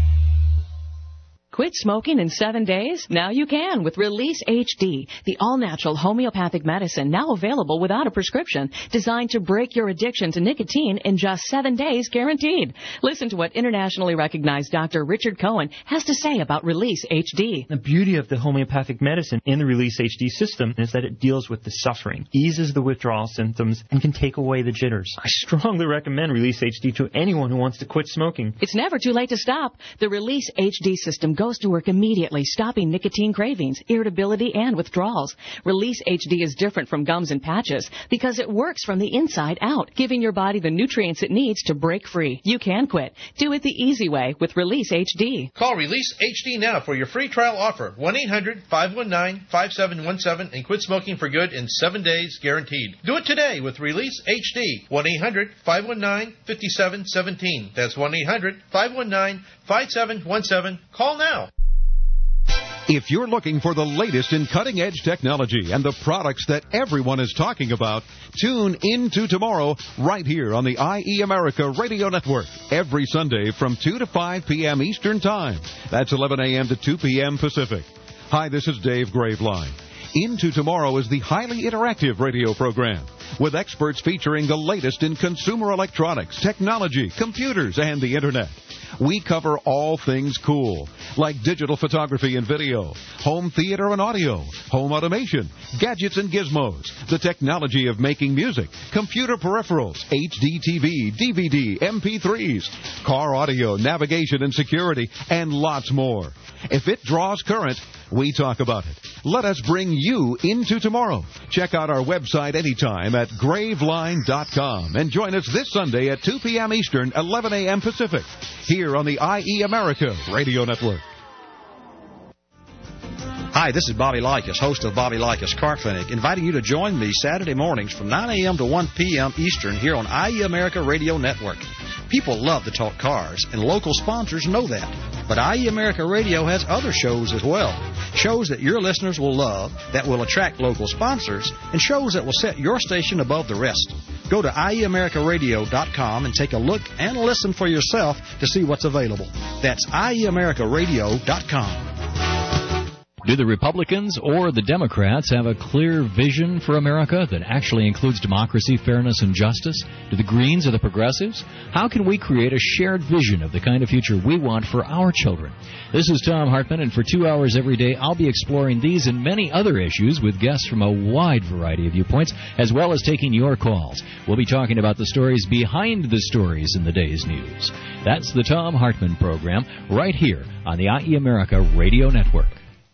S7: Quit smoking in 7 days? Now you can with Release HD, the all-natural homeopathic medicine now available without a prescription, designed to break your addiction to nicotine in just 7 days guaranteed. Listen to what internationally recognized Dr. Richard Cohen has to say about Release HD.
S13: The beauty of the homeopathic medicine in the Release HD system is that it deals with the suffering, eases the withdrawal symptoms, and can take away the jitters. I strongly recommend Release HD to anyone who wants to quit smoking.
S7: It's never too late to stop. The Release HD system goes to work immediately, stopping nicotine cravings, irritability, and withdrawals. Release HD is different from gums and patches because it works from the inside out, giving your body the nutrients it needs to break free. You can quit. Do it the easy way with Release HD.
S15: Call Release HD now for your free trial offer. 1-800-519-5717 and quit smoking for good in 7 days guaranteed. Do it today with Release HD. 1-800-519-5717. That's 1-800-519-5717. Call now.
S3: If you're looking for the latest in cutting-edge technology and the products that everyone is talking about, tune into tomorrow right here on the IE America Radio Network every Sunday from 2 to 5 p.m. Eastern Time. That's 11 a.m. to 2 p.m. Pacific. Hi, this is Dave Graveline. Into Tomorrow is the highly interactive radio program. with experts featuring the latest in consumer electronics, technology, computers, and the Internet. We cover all things cool, like digital photography and video, home theater and audio, home automation, gadgets and gizmos, the technology of making music, computer peripherals, HD TV, DVD, MP3s, car audio, navigation and security, and lots more. If it draws current, we talk about it. Let us bring you into tomorrow. Check out our website anytime at graveline.com and join us this Sunday at 2 p.m. Eastern, 11 a.m. Pacific, here on the IE America Radio Network.
S6: Hi, this is Bobby Likas, host of Bobby Likas Car Clinic, inviting you to join me Saturday mornings from 9 a.m. to 1 p.m. Eastern here on IE America Radio Network. People love to talk cars, and local sponsors know that. But IE America Radio has other shows as well. Shows that your listeners will love, that will attract local sponsors, and shows that will set your station above the rest. Go to IEAmericaRadio.com and take a look and listen for yourself to see what's available. That's IEAmericaRadio.com.
S1: Do the Republicans or the Democrats have a clear vision for America that actually includes democracy, fairness, and justice? Do the Greens or the Progressives? How can we create a shared vision of the kind of future we want for our children? This is Tom Hartman, and for 2 hours every day, I'll be exploring these and many other issues with guests from a wide variety of viewpoints, as well as taking your calls. We'll be talking about the stories behind the stories in the day's news. That's the Tom Hartman Program, right here on the IE America Radio Network.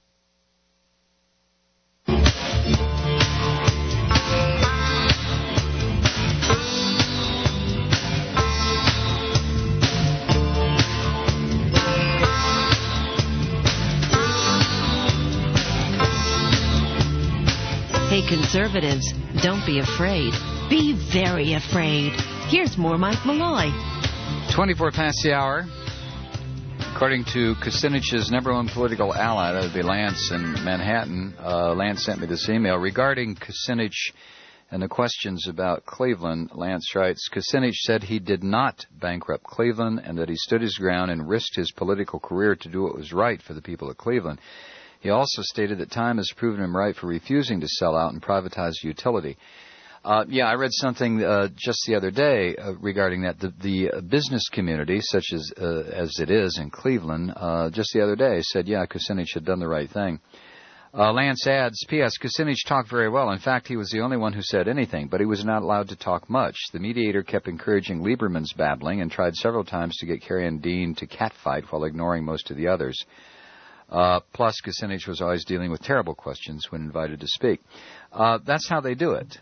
S14: Hey, conservatives, don't be afraid. Be very afraid. Here's more Mike Malloy.
S16: 24 past the hour. According to Kucinich's number one political ally, that would be Lance in Manhattan, Lance sent me this email regarding Kucinich and the questions about Cleveland. Lance writes, Kucinich said he did not bankrupt Cleveland and that he stood his ground and risked his political career to do what was right for the people of Cleveland. He also stated that time has proven him right for refusing to sell out and privatize utility. I read something just the other day regarding that. The business community, such as it is in Cleveland, just the other day said, Kucinich had done the right thing. Lance adds, P.S. Kucinich talked very well. In fact, he was the only one who said anything, but he was not allowed to talk much. The mediator kept encouraging Lieberman's babbling and tried several times to get Kerry and Dean to catfight while ignoring most of the others. Plus, Kucinich was always dealing with terrible questions when invited to speak. That's how they do it.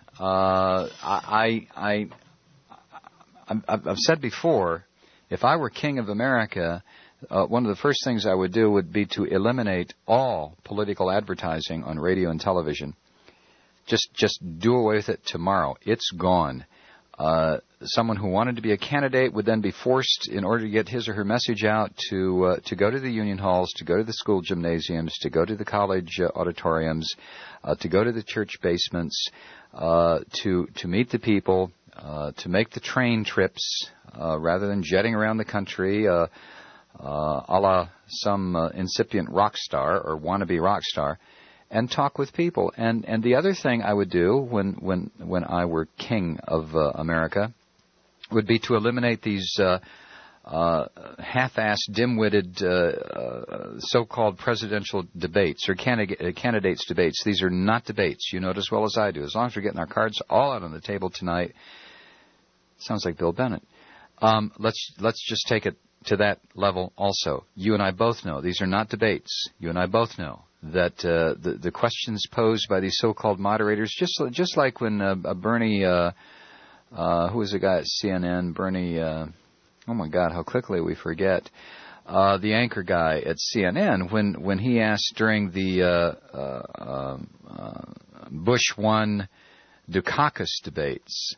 S16: I've said before, if I were king of America, one of the first things I would do would be to eliminate all political advertising on radio and television. Just do away with it tomorrow. It's gone. Someone who wanted to be a candidate would then be forced, in order to get his or her message out, to go to the union halls, to go to the school gymnasiums, to go to the college auditoriums, to go to the church basements, to meet the people, to make the train trips, rather than jetting around the country, a la some incipient rock star or wannabe rock star, and talk with people. And the other thing I would do when I were king of America would be to eliminate these half-assed, dim-witted so-called presidential debates or candidates debates. These are not debates. You know it as well as I do. As long as we're getting our cards all out on the table tonight. Sounds like Bill Bennett. Let's just take it to that level also. You and I both know these are not debates. You and I both know that the questions posed by these so-called moderators, just like when Bernie, who was the guy at CNN, Bernie, oh my God, how quickly we forget, the anchor guy at CNN, when he asked during the Bush 1 Dukakis debates,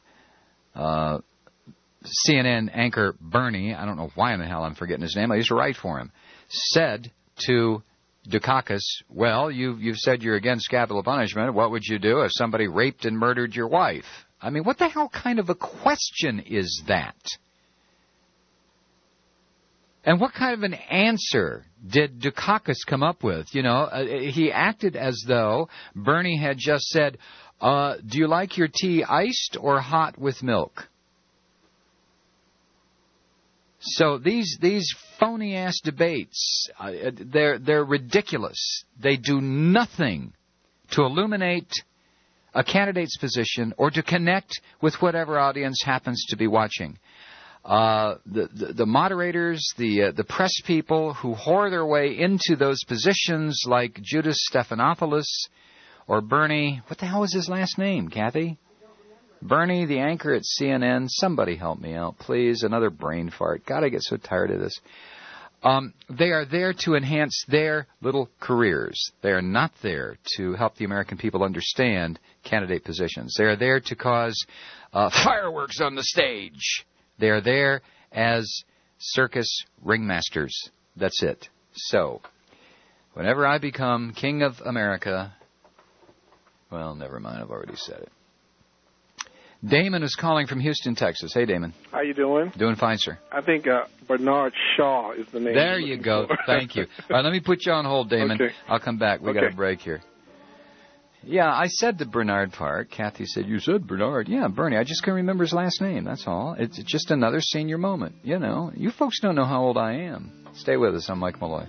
S16: CNN anchor Bernie, I don't know why in the hell I'm forgetting his name, I used to write for him, said to Dukakis, well, you've said you're against capital punishment. What would you do if somebody raped and murdered your wife? I mean, what the hell kind of a question is that? And what kind of an answer did Dukakis come up with? He acted as though Bernie had just said, do you like your tea iced or hot with milk? So these phony-ass debates, they're ridiculous. They do nothing to illuminate a candidate's position or to connect with whatever audience happens to be watching. The moderators, the press people who whore their way into those positions, like Judas Stephanopoulos or Bernie. What the hell was his last name, Kathy? Bernie, the anchor at CNN. Somebody help me out, please. Another brain fart. God, I get so tired of this. They are there to enhance their little careers. They are not there to help the American people understand candidate positions. They are there to cause fireworks on the stage. They are there as circus ringmasters. That's it. So, whenever I become king of America, well, never mind, I've already said it. Damon is calling from Houston, Texas. Hey, Damon.
S2: How you doing?
S16: Doing fine, sir.
S2: I think Bernard Shaw is the name.
S16: There you go. Thank you. All right, let me put you on hold, Damon.
S2: Okay.
S16: I'll come back. We got a break here. Yeah, I said the Bernard part. Kathy said, you said Bernard. Yeah, Bernie. I just couldn't remember his last name. That's all. It's just another senior moment. You folks don't know how old I am. Stay with us. I'm Mike Malloy.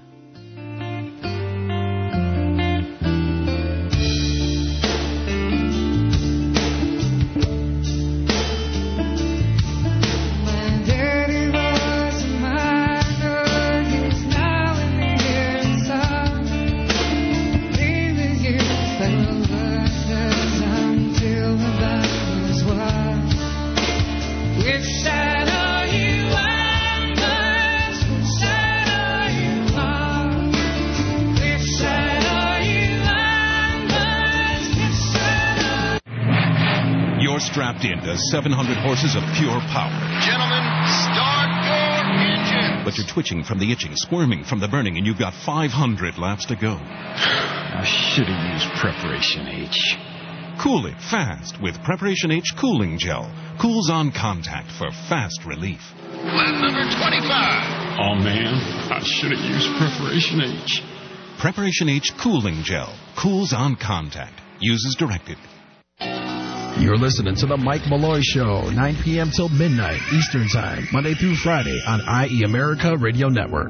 S5: Strapped into 700 horses of pure power.
S9: Gentlemen, start your engine.
S5: But you're twitching from the itching, squirming from the burning, and you've got 500 laps to go.
S11: I should have used Preparation H.
S5: Cool it fast with Preparation H Cooling Gel. Cools on contact for fast relief.
S9: Lap number 25.
S11: Oh, man, I should have used Preparation H.
S5: Preparation H Cooling Gel. Cools on contact. Use as directed.
S17: You're listening to The Mike Malloy Show, 9 p.m. till midnight Eastern Time, Monday through Friday on IE America Radio Network.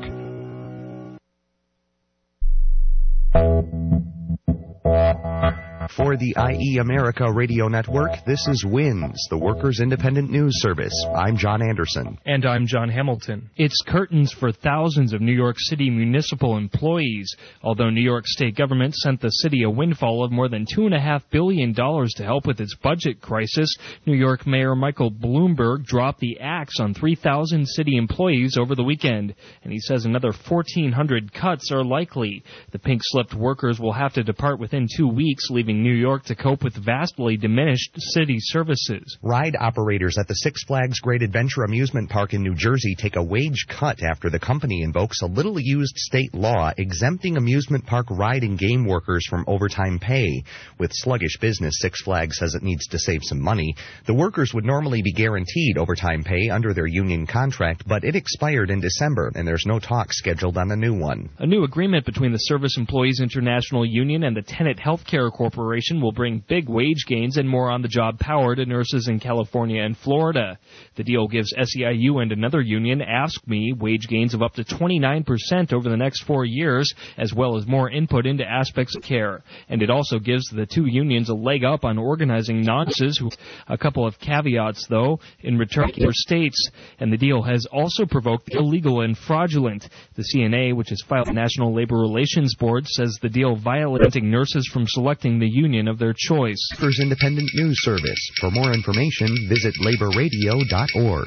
S19: For the IE America Radio Network, this is WINS, the Workers' Independent News Service. I'm John Anderson.
S26: And I'm John Hamilton. It's curtains for thousands of New York City municipal employees. Although New York State government sent the city a windfall of more than $2.5 billion to help with its budget crisis, New York Mayor Michael Bloomberg dropped the axe on 3,000 city employees over the weekend. And he says another 1,400 cuts are likely. The pink-slipped workers will have to depart within 2 weeks, leaving New York to cope with vastly diminished city services.
S19: Ride operators at the Six Flags Great Adventure Amusement Park in New Jersey take a wage cut after the company invokes a little-used state law exempting amusement park ride and game workers from overtime pay. With sluggish business, Six Flags says it needs to save some money. The workers would normally be guaranteed overtime pay under their union contract, but it expired in December, and there's no talk scheduled on a new one.
S26: A new agreement between the Service Employees International Union and the Tenet Healthcare Corporation will bring big wage gains and more on-the-job power to nurses in California and Florida. The deal gives SEIU and another union, AFSCME, wage gains of up to 29% over the next 4 years, as well as more input into aspects of care. And it also gives the two unions a leg up on organizing nurses. A couple of caveats, though, in return for states. And the deal has also provoked illegal and fraudulent. The CNA, which has filed the National Labor Relations Board, says the deal violating nurses from selecting the union of their choice.
S19: Workers' Independent News Service. For more information, visit laborradio.org.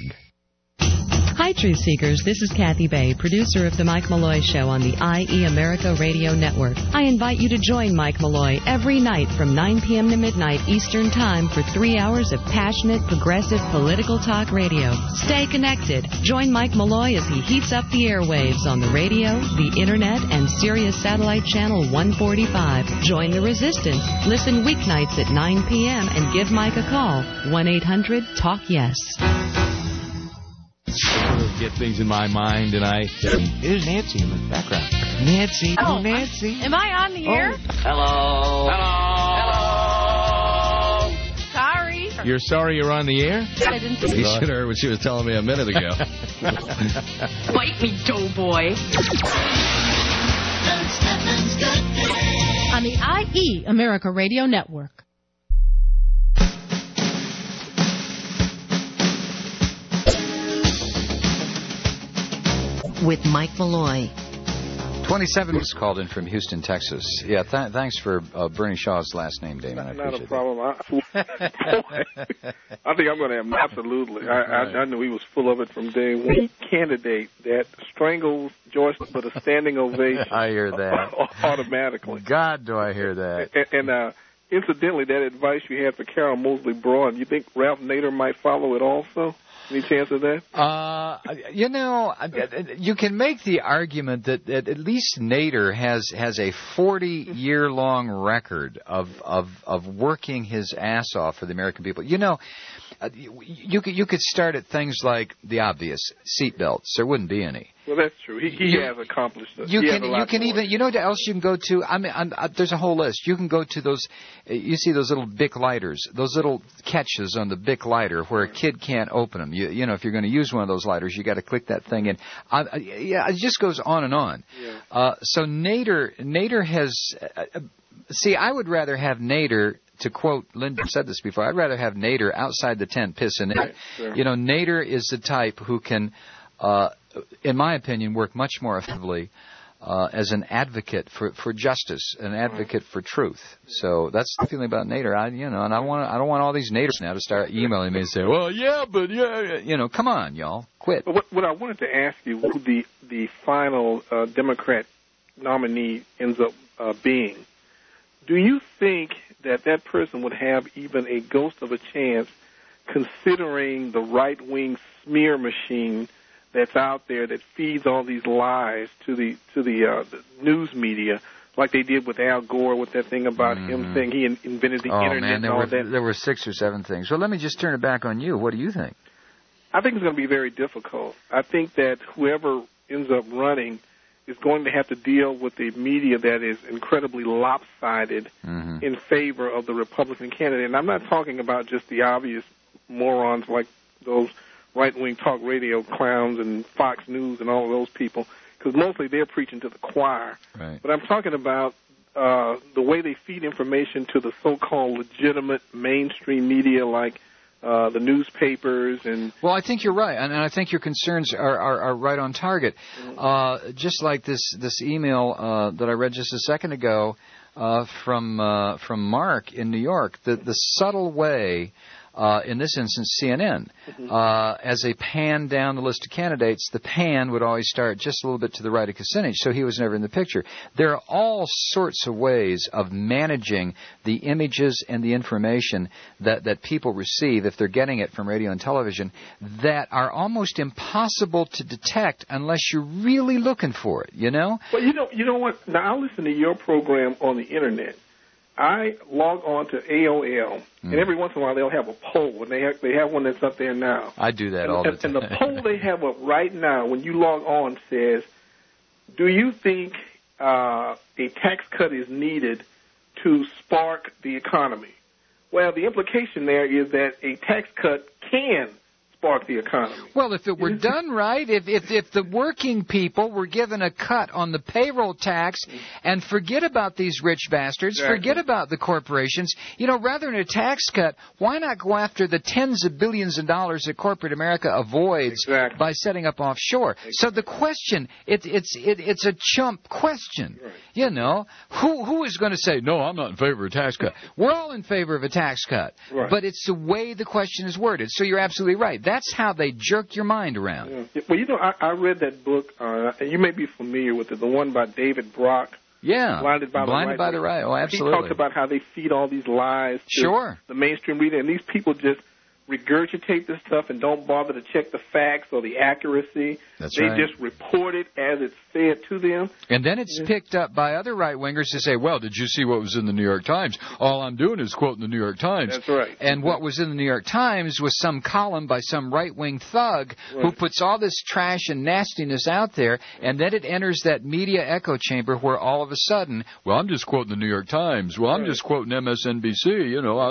S7: Hi, Truth Seekers. This is Kathy Bay, producer of The Mike Malloy Show on the IE America Radio Network. I invite you to join Mike Malloy every night from 9 p.m. to midnight Eastern Time for 3 hours of passionate, progressive political talk radio. Stay connected. Join Mike Malloy as he heats up the airwaves on the radio, the Internet, and Sirius Satellite Channel 145. Join the resistance. Listen weeknights at 9 p.m. and give Mike a call. 1-800-TALK-YES.
S10: sort of get things in my mind, and there's Nancy in the background. Nancy.
S18: Oh,
S10: Nancy.
S18: Am I on the air?
S10: Hello. Hello.
S18: Sorry.
S10: You're sorry you're on the air?
S18: I didn't
S10: You should have heard what she was telling me a minute ago.
S18: Bite me, doughboy.
S22: On the IE America Radio Network.
S14: With Mike Malloy.
S16: 27 was called in from Houston, Texas. Yeah, thanks for Bernie Shaw's last name, Damon.
S2: Not a problem. I think I'm going to have absolutely. I knew he was full of it from day one. Candidate that strangles Joyce with a standing ovation.
S16: I hear that
S2: automatically.
S16: God, do I hear that?
S2: And incidentally, that advice you had for Carol Mosley Braun, you think Ralph Nader might follow it also? Any chance of that?
S16: You can make the argument that at least Nader has a 40-year-long record of working his ass off for the American people. You could start at things like the obvious seatbelts. There wouldn't be any.
S2: Well, that's true. He has accomplished it.
S16: You can even what else you can go to? There's a whole list. You can go to those. You see those little Bic lighters, those little catches on the Bic lighter where a kid can't open them. You know, if you're going to use one of those lighters, you got to click that thing in. It just goes on and on. Yeah. So Nader has. See, I would rather have Nader. To quote, Linda said this before, I'd rather have Nader outside the tent pissing in. Right, sure. Nader is the type who can, in my opinion, work much more effectively as an advocate for justice, an advocate for truth. So that's the feeling about Nader. And I don't want all these Naders now to start emailing me and say, well, yeah, but yeah, come on, y'all, quit.
S2: What I wanted to ask you, who the final Democrat nominee ends up being, do you think that person would have even a ghost of a chance, considering the right-wing smear machine that's out there that feeds all these lies to the news media, like they did with Al Gore with that thing about him saying he invented the internet and all that?
S16: There were 6 or 7 things. Well, let me just turn it back on you. What do you think?
S2: I think it's going to be very difficult. I think that whoever ends up running is going to have to deal with the media that is incredibly lopsided in favor of the Republican candidate. And I'm not talking about just the obvious morons like those right-wing talk radio clowns and Fox News and all of those people, because mostly they're preaching to the choir.
S16: Right.
S2: But I'm talking about the way they feed information to the so-called legitimate mainstream media like the newspapers and...
S16: Well, I think you're right, and I think your concerns are right on target. Just like this email that I read just a second ago from Mark in New York, the subtle way, in this instance CNN, as they pan down the list of candidates, the pan would always start just a little bit to the right of Kucinich, so he was never in the picture. There are all sorts of ways of managing the images and the information that people receive if they're getting it from radio and television that are almost impossible to detect unless you're really looking for it, Well,
S2: you know what? Now, I listen to your program on the Internet. I log on to AOL, and every once in a while they'll have a poll, and they have one that's up there now.
S16: I do that all the time.
S2: And the poll they have up right now, when you log on, says, do you think a tax cut is needed to spark the economy? Well, the implication there is that a tax cut can spark the economy.
S16: Well, if it were done right, if the working people were given a cut on the payroll tax and forget about these rich bastards, forget about the corporations, rather than a tax cut, why not go after the tens of billions of dollars that corporate America avoids by setting up offshore? So the question, it's a chump question. Who is going to say, no, I'm not in favor of a tax cut? We're all in favor of a tax cut, but it's the way the question is worded. So you're absolutely right. That's how they jerk your mind around.
S2: Yeah. Well, I read that book, and you may be familiar with it, the one by David Brock.
S16: Yeah,
S2: Blinded by the Right.
S16: Oh, absolutely.
S2: He talks about how they feed all these lies to the mainstream media, and these people just regurgitate this stuff and don't bother to check the facts or the accuracy.
S16: That's
S2: they just report it as it's say it to them.
S16: And then it's picked up by other right-wingers to say, well, did you see what was in the New York Times? All I'm doing is quoting the New York Times.
S2: That's right.
S16: And what was in the New York Times was some column by some right-wing thug who puts all this trash and nastiness out there, and then it enters that media echo chamber where all of a sudden, well, I'm just quoting the New York Times. Well, I'm just quoting MSNBC, you know.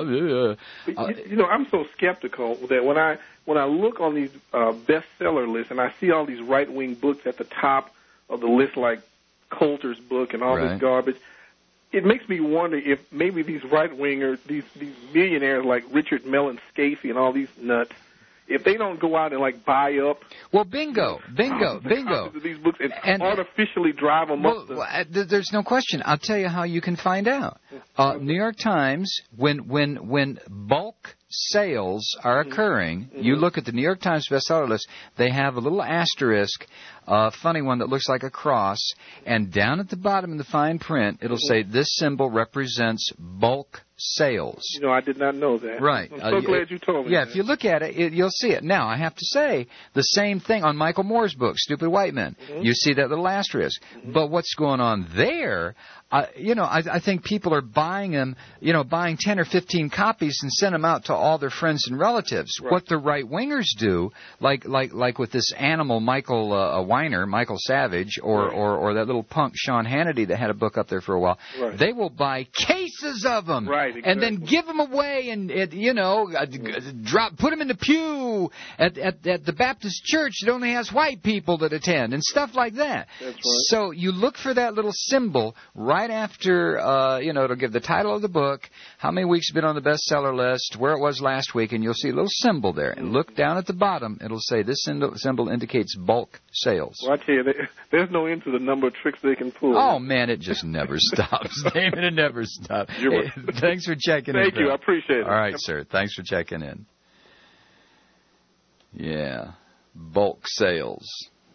S2: I'm so skeptical that when I look on these bestseller lists and I see all these right-wing books at the top of the list, like Coulter's book and all this garbage, it makes me wonder if maybe these right-wingers, these millionaires like Richard Mellon Scaife and all these nuts, if they don't go out and like buy up,
S16: bingo.
S2: Of these books and artificially drive them up.
S16: There's no question. I'll tell you how you can find out. New York Times, when bulk sales are occurring, you look at the New York Times bestseller list. They have a little asterisk, a funny one that looks like a cross, and down at the bottom in the fine print, it'll say this symbol represents bulk sales.
S2: I did not know that.
S16: Right.
S2: I'm so glad you told me.
S16: Yeah, if you look at it, you'll see it. Now, I have to say, the same thing on Michael Moore's book, Stupid White Men. You see that little asterisk. But what's going on there, I think people are buying them, buying 10 or 15 copies and send them out to all their friends and relatives. Right. What the right-wingers do, like with this animal Michael Weiner, Michael Savage, or that little punk Sean Hannity that had a book up there for a while, they will buy cases of them.
S2: Right. Exactly.
S16: And then give them away and put them in the pew at the Baptist church that only has white people that attend and stuff like that.
S2: That's right.
S16: So you look for that little symbol right after, it'll give the title of the book, how many weeks it's been on the bestseller list, where it was last week, and you'll see a little symbol there. And look down at the bottom, it'll say this symbol indicates bulk sales.
S2: Well, I tell you, there's no end to the number of tricks they can pull.
S16: Oh, man, it just never stops. David, it never stops. Thanks for checking in.
S2: Thank you. I appreciate it.
S16: All right, sir. Thanks for checking in. Yeah. Bulk sales.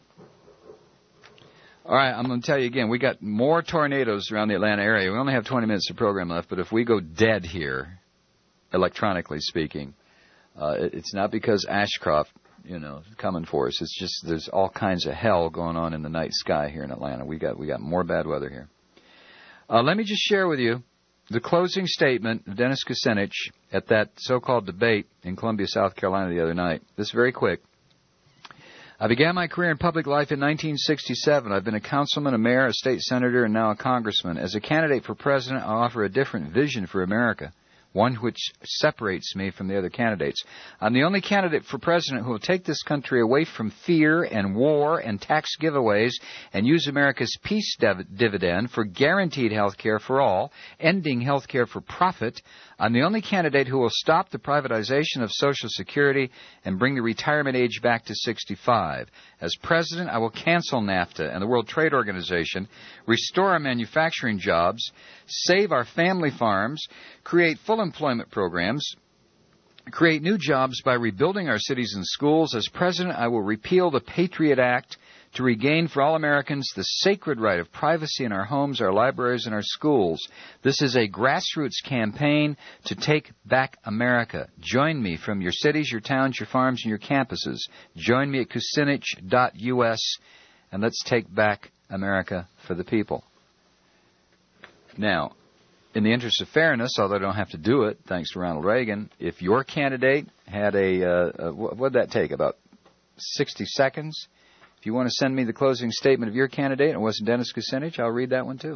S16: All right, I'm going to tell you again, we got more tornadoes around the Atlanta area. We only have 20 minutes of program left, but if we go dead here, electronically speaking, it's not because Ashcroft, is coming for us. It's just there's all kinds of hell going on in the night sky here in Atlanta. We got more bad weather here. Let me just share with you the closing statement of Dennis Kucinich at that so-called debate in Columbia, South Carolina the other night. This is very quick. I began my career in public life in 1967. I've been a councilman, a mayor, a state senator, and now a congressman. As a candidate for president, I offer a different vision for America, one which separates me from the other candidates. I'm the only candidate for president who will take this country away from fear and war and tax giveaways and use America's peace dividend for guaranteed health care for all, ending health care for profit. I'm the only candidate who will stop the privatization of Social Security and bring the retirement age back to 65. As president, I will cancel NAFTA and the World Trade Organization, restore our manufacturing jobs, save our family farms, create full employment programs, create new jobs by rebuilding our cities and schools. As president, I will repeal the Patriot Act to regain for all Americans the sacred right of privacy in our homes, our libraries, and our schools. This is a grassroots campaign to take back America. Join me from your cities, your towns, your farms, and your campuses. Join me at Kucinich.us, and let's take back America for the people. Now, in the interest of fairness, although I don't have to do it, thanks to Ronald Reagan, if your candidate had what would that take, about 60 seconds? If you want to send me the closing statement of your candidate, and it wasn't Dennis Kucinich, I'll read that one too.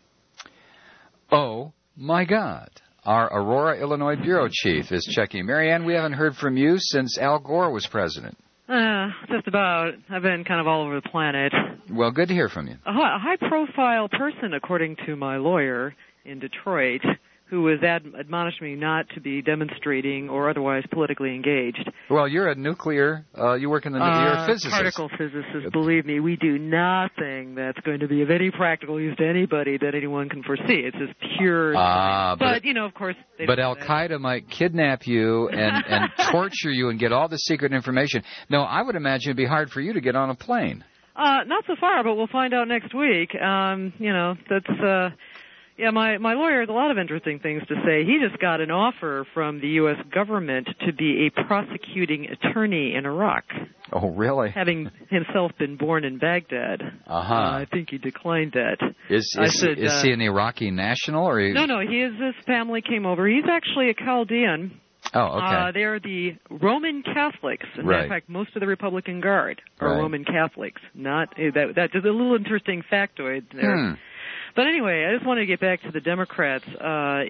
S16: Oh, my God. Our Aurora, Illinois bureau chief is checking. Marianne, we haven't heard from you since Al Gore was president.
S4: Just about. I've been kind of all over the planet.
S16: Well, good to hear from you.
S4: A high-profile person, according to my lawyer in Detroit, who was admonished me not to be demonstrating or otherwise politically engaged.
S16: Well, you're a nuclear, you work in the nuclear, you're a physicist.
S4: Particle physicist, believe me, we do nothing that's going to be of any practical use to anybody that anyone can foresee. It's just pure science. But of course...
S16: But Al-Qaeda might kidnap you and torture you and get all the secret information. No, I would imagine it'd be hard for you to get on a plane.
S4: Not so far, but we'll find out next week. That's... Yeah, my lawyer has a lot of interesting things to say. He just got an offer from the U.S. government to be a prosecuting attorney in Iraq.
S16: Oh, really?
S4: Having himself been born in Baghdad. I think he declined that.
S16: Is he an Iraqi national? Or
S4: No, his family came over. He's actually a Chaldean.
S16: Oh, okay.
S4: They're the Roman Catholics. In fact, most of the Republican Guard are Roman Catholics. That is a little interesting factoid there. But anyway, I just wanted to get back to the Democrats. I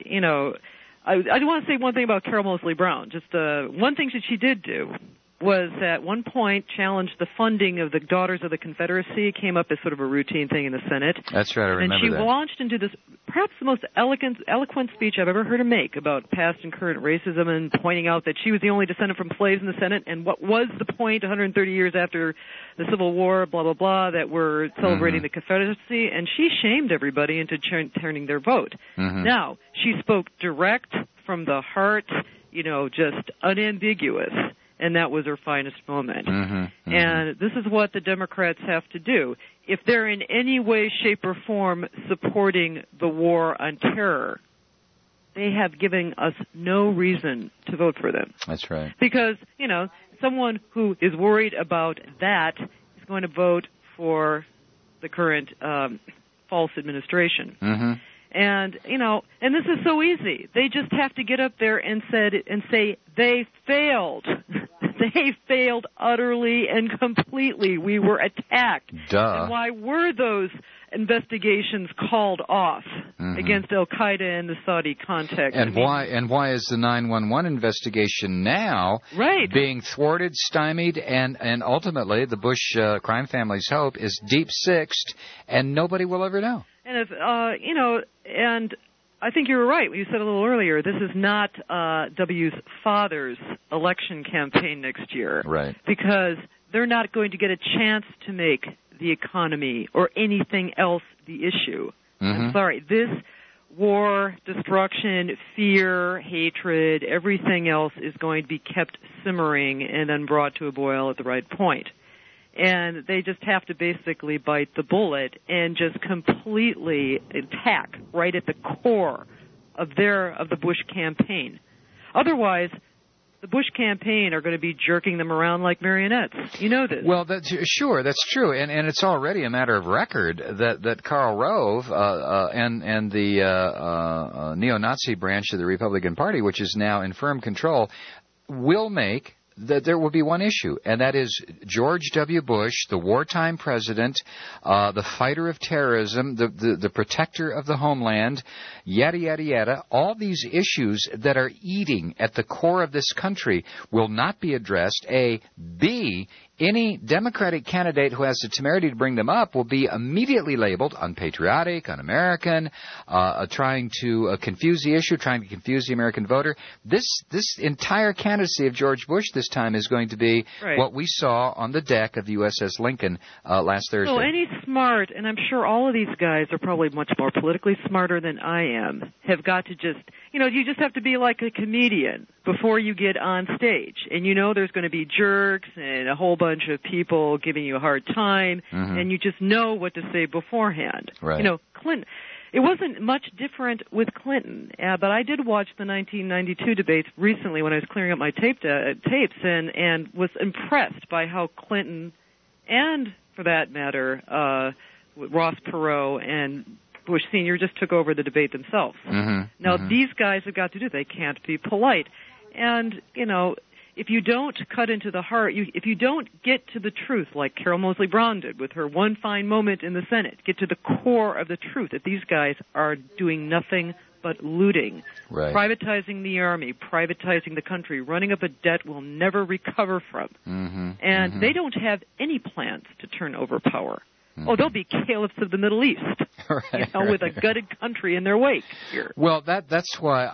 S4: do want to say one thing about Carol Moseley Brown. Just one thing that she did do was at one point challenged the funding of the Daughters of the Confederacy. It came up as sort of a routine thing in the Senate.
S16: That's right, I remember that.
S4: And she launched into this, perhaps the most eloquent speech I've ever heard her make about past and current racism, and pointing out that she was the only descendant from slaves in the Senate, and what was the point 130 years after the Civil War, blah, blah, blah, that we're celebrating the Confederacy, and she shamed everybody into turning their vote. Now, she spoke direct from the heart, just unambiguous. And that was her finest moment. And this is what the Democrats have to do. If they're in any way, shape, or form supporting the war on terror, they have given us no reason to vote for them.
S16: That's right.
S4: Because, someone who is worried about that is going to vote for the current false administration. And, and this is so easy. They just have to get up there and say, they failed. They failed utterly and completely. We were attacked. And why were those investigations called off against Al-Qaeda and the Saudi contact?
S16: And why is the 911 investigation now being thwarted, stymied, and ultimately the Bush crime family's hope is deep-sixed, and nobody will ever know?
S4: And if and I think you were right when you said a little earlier, this is not W's father's election campaign next year.
S16: Right.
S4: Because they're not going to get a chance to make the economy or anything else the issue. I'm sorry. This war, destruction, fear, hatred, everything else is going to be kept simmering and then brought to a boil at the right point. And they just have to basically bite the bullet and just completely attack right at the core of the Bush campaign. Otherwise, the Bush campaign are going to be jerking them around like marionettes. You know this.
S16: Well, that's true, and it's already a matter of record that Karl Rove and the neo-Nazi branch of the Republican Party, which is now in firm control, will make that there will be one issue, and that is George W. Bush, the wartime president, the fighter of terrorism, the protector of the homeland, yada, yada, yada. All these issues that are eating at the core of this country will not be addressed, A. B. Any Democratic candidate who has the temerity to bring them up will be immediately labeled unpatriotic, un-American, trying to confuse the issue, trying to confuse the American voter. This entire candidacy of George Bush this time is going to be what we saw on the deck of USS Lincoln last Thursday.
S4: So any smart, and I'm sure all of these guys are probably much more politically smarter than I am, have got to just, you just have to be like a comedian before you get on stage. And there's going to be jerks and a whole bunch of people giving you a hard time, and you just know what to say beforehand.
S16: Right.
S4: Clinton, it wasn't much different with Clinton, but I did watch the 1992 debates recently when I was clearing up my tapes and was impressed by how Clinton and, for that matter, Ross Perot and Bush Sr. just took over the debate themselves. Now, these guys have got to do it. They can't be polite. And, if you don't cut into the heart, if you don't get to the truth like Carol Moseley Brown did with her one fine moment in the Senate, get to the core of the truth that these guys are doing nothing but looting, privatizing the army, privatizing the country, running up a debt we'll never recover from. And they don't have any plans to turn over power. Oh, they'll be caliphs of the Middle East, with a gutted country in their wake here.
S16: Well, that's why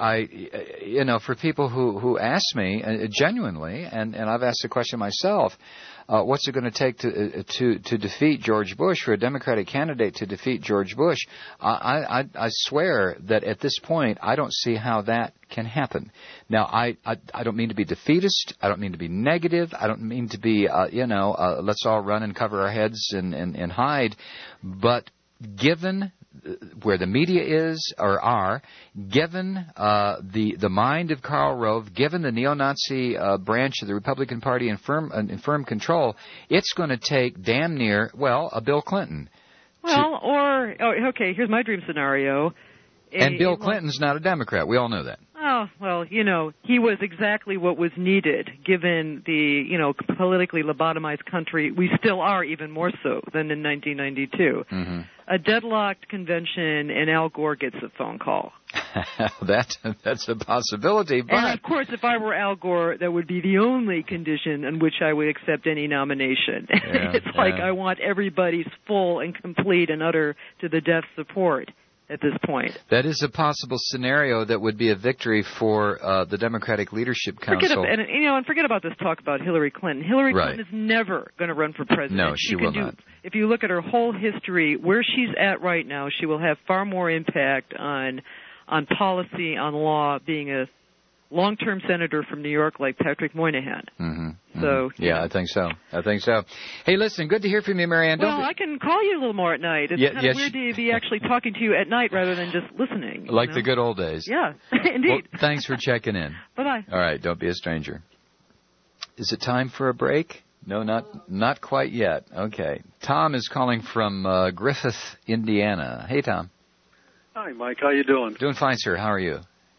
S16: I for people who ask me genuinely, and I've asked the question myself, what's it going to take to defeat George Bush, for a Democratic candidate to defeat George Bush? I swear that at this point I don't see how that can happen. Now, I don't mean to be defeatist. I don't mean to be negative. I don't mean to be, let's all run and cover our heads and hide. But given where the media is or are, given the mind of Karl Rove, given the neo-Nazi branch of the Republican Party in firm control, it's going to take damn near, well, a Bill Clinton.
S4: Well, okay, here's my dream scenario.
S16: And Bill Clinton's not a Democrat. We all know that.
S4: Oh, well, he was exactly what was needed, given the, politically lobotomized country we still are, even more so than in 1992.
S16: Mm-hmm.
S4: A deadlocked convention, and Al Gore gets a phone call.
S16: That's a possibility. But...
S4: And, of course, if I were Al Gore, that would be the only condition on which I would accept any nomination.
S16: Yeah,
S4: it's like I want everybody's full and complete and utter to the death support at this point.
S16: That is a possible scenario that would be a victory for the Democratic Leadership Council.
S4: Forget about this talk about Hillary Clinton. Hillary Clinton is never going to run for president.
S16: No, she will not.
S4: If you look at her whole history, where she's at right now, she will have far more impact on policy, on law, being a long-term senator from New York like Patrick Moynihan.
S16: Mm-hmm.
S4: So
S16: I think so. Hey, listen, good to hear from you, Marianne.
S4: Well, I can call you a little more at night. It's kind of weird to be actually talking to you at night rather than just listening.
S16: Like the good old days.
S4: Yeah, indeed.
S16: Well, thanks for checking in.
S4: Bye-bye.
S16: All right, don't be a stranger. Is it time for a break? No, not quite yet. Okay. Tom is calling from Griffith, Indiana. Hey, Tom.
S8: Hi, Mike. How you doing?
S16: Doing fine, sir. How are you?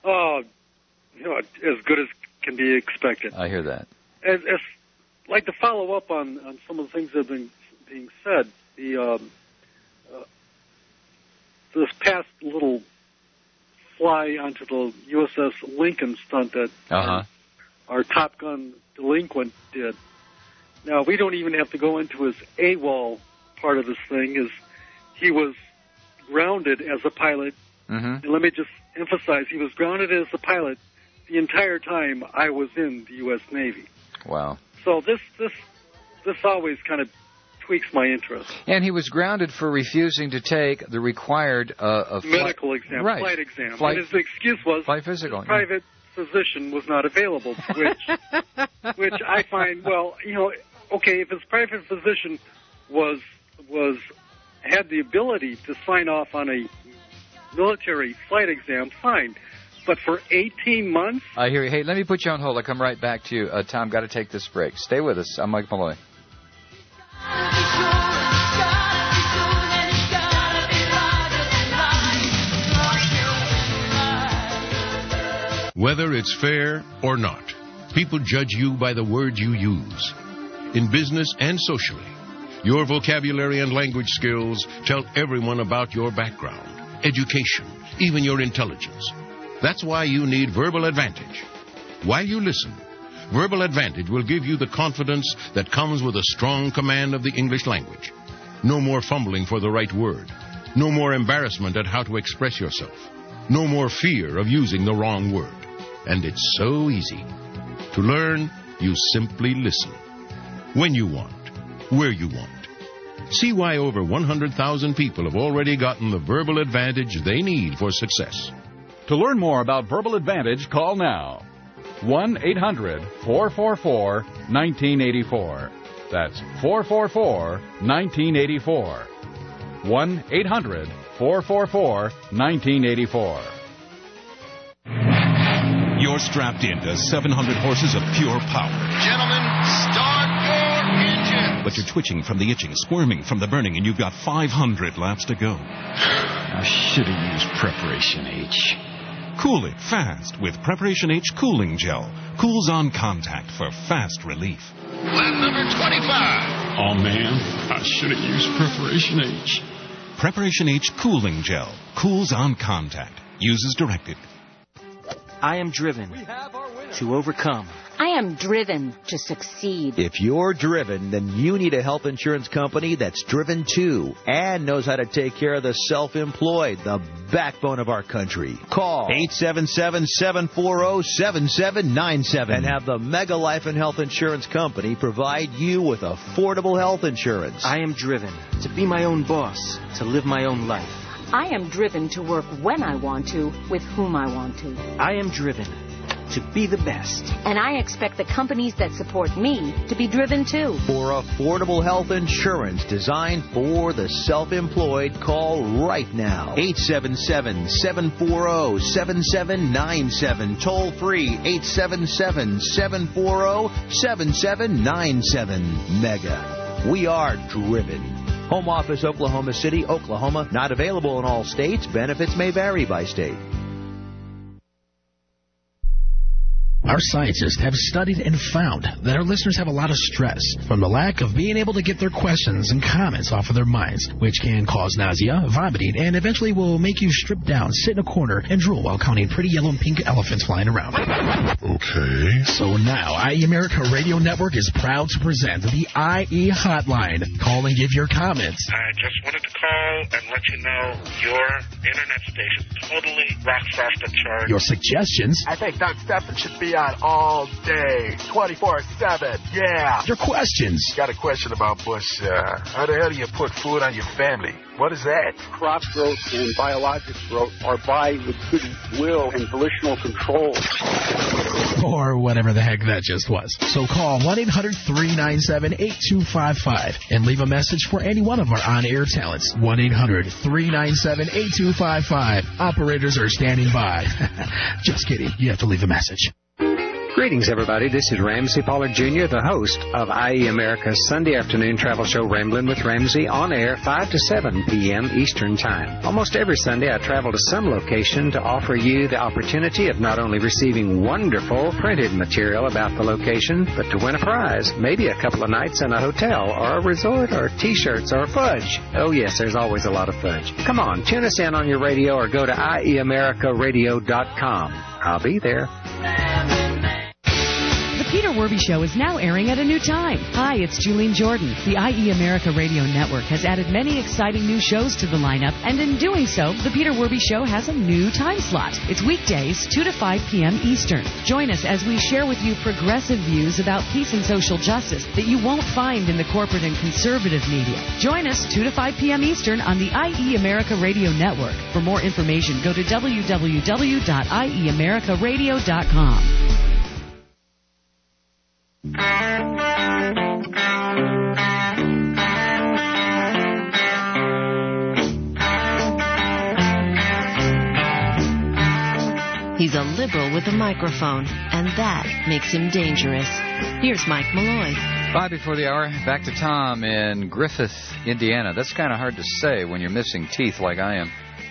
S8: As good as can be expected.
S16: I hear that.
S8: I'd like to follow up on some of the things that have been being said. This past little fly onto the USS Lincoln stunt that our Top Gun delinquent did. Now, we don't even have to go into his AWOL part of this thing. He was grounded as a pilot.
S16: Mm-hmm.
S8: And let me just emphasize, he was grounded as a pilot the entire time I was in the U.S. Navy.
S16: Wow.
S8: So this always kind of tweaks my interest.
S16: And he was grounded for refusing to take the required
S8: medical exam,
S16: right.
S8: Flight exam. And his excuse was
S16: flight physical.
S8: His private physician was not available, which I find, okay, if his private physician had the ability to sign off on a military flight exam, fine. But for 18 months?
S16: I hear you. Hey, let me put you on hold. I'll come right back to you. Tom, got to take this break. Stay with us. I'm Mike Malloy.
S20: Whether it's fair or not, people judge you by the words you use. In business and socially, your vocabulary and language skills tell everyone about your background, education, even your intelligence. That's why you need Verbal Advantage. While you listen, Verbal Advantage will give you the confidence that comes with a strong command of the English language. No more fumbling for the right word. No more embarrassment at how to express yourself. No more fear of using the wrong word. And it's so easy. To learn, you simply listen. When you want, where you want. See why over 100,000 people have already gotten the Verbal Advantage they need for success.
S21: To learn more about Verbal Advantage, call now. 1-800-444-1984. That's 444-1984. 1-800-444-1984.
S5: You're strapped into 700 horses of pure power.
S9: Gentlemen, start your engine.
S5: But you're twitching from the itching, squirming from the burning, and you've got 500 laps to go.
S11: I should have used Preparation H.
S5: Cool it fast with Preparation H Cooling Gel. Cools on contact for fast relief.
S9: Lap number 25.
S11: Oh, man, I should have used Preparation H.
S5: Preparation H Cooling Gel. Cools on contact. Use as directed.
S23: I am driven to overcome.
S24: I am driven to succeed.
S25: If you're driven, then you need a health insurance company that's driven too and knows how to take care of the self-employed, the backbone of our country. Call 877-740-7797 and have the Mega Life and Health Insurance Company provide you with affordable health insurance.
S23: I am driven to be my own boss, to live my own life.
S24: I am driven to work when I want to, with whom I want to.
S23: I am driven to be the best.
S24: And I expect the companies that support me to be driven too.
S25: For affordable health insurance designed for the self-employed, call right now. 877-740-7797. Toll free 877-740-7797. Mega. We are driven. Home office, Oklahoma City, Oklahoma. Not available in all states. Benefits may vary by state.
S17: Our scientists have studied and found that our listeners have a lot of stress from the lack of being able to get their questions and comments off of their minds, which can cause nausea, vomiting, and eventually will make you strip down, sit in a corner, and drool while counting pretty yellow and pink elephants flying around.
S1: Okay.
S17: So now, IE America Radio Network is proud to present the IE Hotline. Call and give your comments.
S3: I just wanted to call and let you know your internet station totally rocks off the chart.
S17: Your suggestions.
S6: I think Doug Stephan should be on all day, 24/7. Yeah.
S17: Your questions.
S6: Got a question about Bush. How the hell do you put food on your family? What is that?
S12: Crop growth and biologic growth are by the goodwill and volitional control.
S17: Or whatever the heck that just was. So call 1-800-397-8255 and leave a message for any one of our on-air talents. 1-800-397-8255. Operators are standing by. Just kidding. You have to leave a message.
S13: Greetings, everybody. This is Ramsey Pollard Jr., the host of IE America's Sunday afternoon travel show, Ramblin' with Ramsey, on air 5 to 7 p.m. Eastern Time. Almost every Sunday, I travel to some location to offer you the opportunity of not only receiving wonderful printed material about the location, but to win a prize, maybe a couple of nights in a hotel or a resort or T-shirts or fudge. Oh, yes, there's always a lot of fudge. Come on, tune us in on your radio or go to IEAmericaRadio.com. I'll be there.
S7: The Peter Werby Show is now airing at a new time. Hi, it's Julene Jordan. The IE America Radio Network has added many exciting new shows to the lineup, and in doing so, the Peter Werby Show has a new time slot. It's weekdays, 2 to 5 p.m. Eastern. Join us as we share with you progressive views about peace and social justice that you won't find in the corporate and conservative media. Join us 2 to 5 p.m. Eastern on the IE America Radio Network. For more information, go to www.ieamericaradio.com.
S14: He's a liberal with a microphone, and that makes him dangerous. Here's Mike Malloy.
S16: 5 before the hour. Back to Tom in Griffith, Indiana. That's kind of hard to say when you're missing teeth like I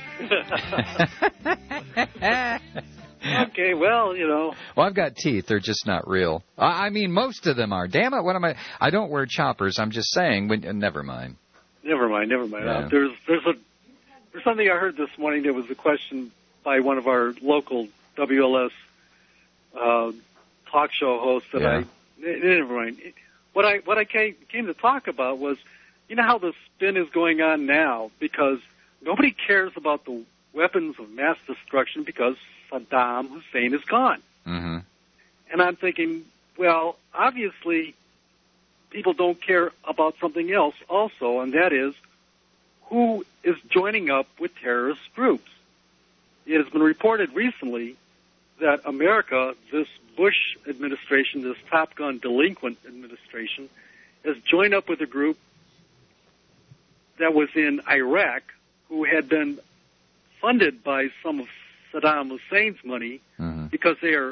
S16: am.
S8: Okay, well, you know.
S16: Well, I've got teeth. They're just not real. I mean, most of them are. Damn it, what am I? I don't wear choppers. I'm just saying. Never mind.
S8: Never mind.
S16: Yeah.
S8: There's something I heard this morning. There was a question by one of our local WLS talk show hosts that never mind. What I came to talk about was, you know how the spin is going on now because nobody cares about the weapons of mass destruction because Saddam Hussein is gone.
S16: Mm-hmm.
S8: And I'm thinking, well, obviously people don't care about something else also, and that is who is joining up with terrorist groups. It has been reported recently that America, this Bush administration, this Top Gun delinquent administration, has joined up with a group that was in Iraq who had been funded by some of Saddam Hussein's money because they are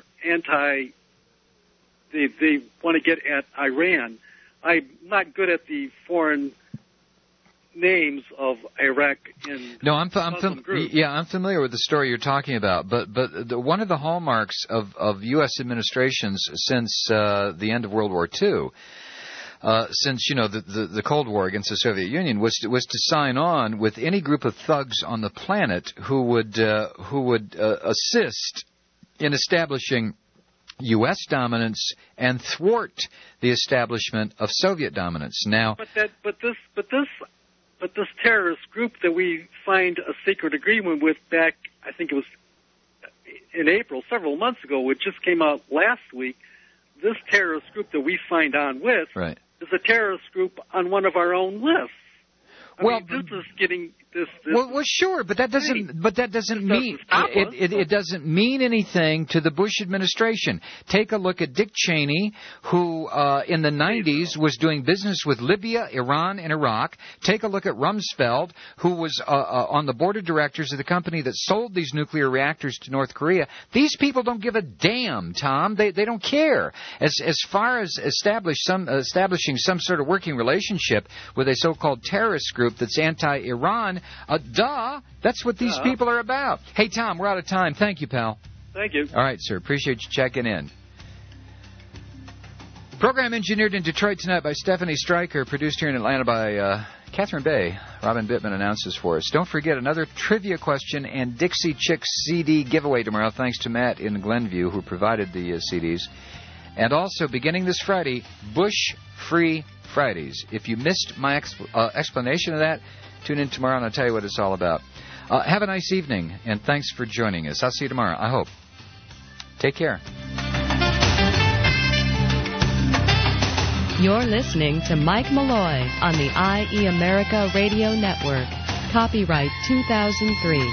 S8: they want to get at Iran. I'm not good at the foreign names of Iraq and
S16: I'm familiar with the story you're talking about, but one of the hallmarks of U.S. administrations since the end of World War II, since the Cold War against the Soviet Union, was to sign on with any group of thugs on the planet who would assist in establishing U.S. dominance and thwart the establishment of Soviet dominance. Now,
S8: but this terrorist group that we signed a secret agreement with back, I think it was in April, several months ago, which just came out last week. This terrorist group that we signed on with is a terrorist group on one of our own lists. I mean, this is getting
S16: Well, sure, but that doesn't mean it doesn't mean anything to the Bush administration. Take a look at Dick Cheney, who in the 90s was doing business with Libya, Iran, and Iraq. Take a look at Rumsfeld, who was on the board of directors of the company that sold these nuclear reactors to North Korea. These people don't give a damn, Tom. They don't care. As far as establishing some sort of working relationship with a so-called terrorist group that's anti-Iran, that's what these people are about. Hey, Tom, we're out of time. Thank you, pal.
S8: Thank you.
S16: All right, sir. Appreciate you checking in. Program engineered in Detroit tonight by Stephanie Stryker, produced here in Atlanta by Catherine Bay. Robin Bittman announces for us. Don't forget another trivia question and Dixie Chicks CD giveaway tomorrow, thanks to Matt in Glenview, who provided the CDs. And also, beginning this Friday, Bush Free Fridays. If you missed my explanation of that, tune in tomorrow and I'll tell you what it's all about. Have a nice evening, and thanks for joining us. I'll see you tomorrow, I hope. Take care.
S7: You're listening to Mike Malloy on the IE America Radio Network. Copyright 2003.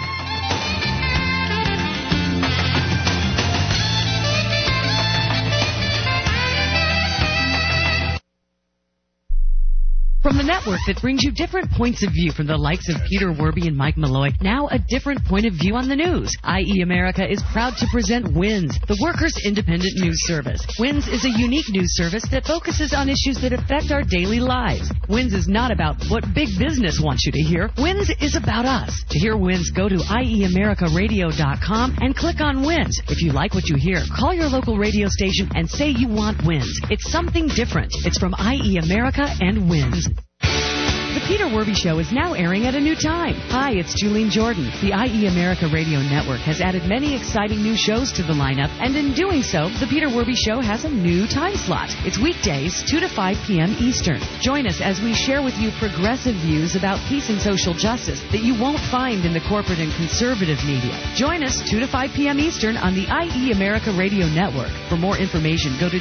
S7: From the network that brings you different points of view from the likes of Peter Werby and Mike Malloy, now a different point of view on the news. IE America is proud to present WINS, the Workers' Independent News Service. WINS is a unique news service that focuses on issues that affect our daily lives. WINS is not about what big business wants you to hear. WINS is about us. To hear WINS, go to IEAmericaRadio.com and click on WINS. If you like what you hear, call your local radio station and say you want WINS. It's something different. It's from IE America and WINS. The Peter Werby Show is now airing at a new time. Hi, it's Julene Jordan. The IE America Radio Network has added many exciting new shows to the lineup, and in doing so, the Peter Werby Show has a new time slot. It's weekdays, 2 to 5 p.m. Eastern. Join us as we share with you progressive views about peace and social justice that you won't find in the corporate and conservative media. Join us 2 to 5 p.m. Eastern on the IE America Radio Network. For more information, go to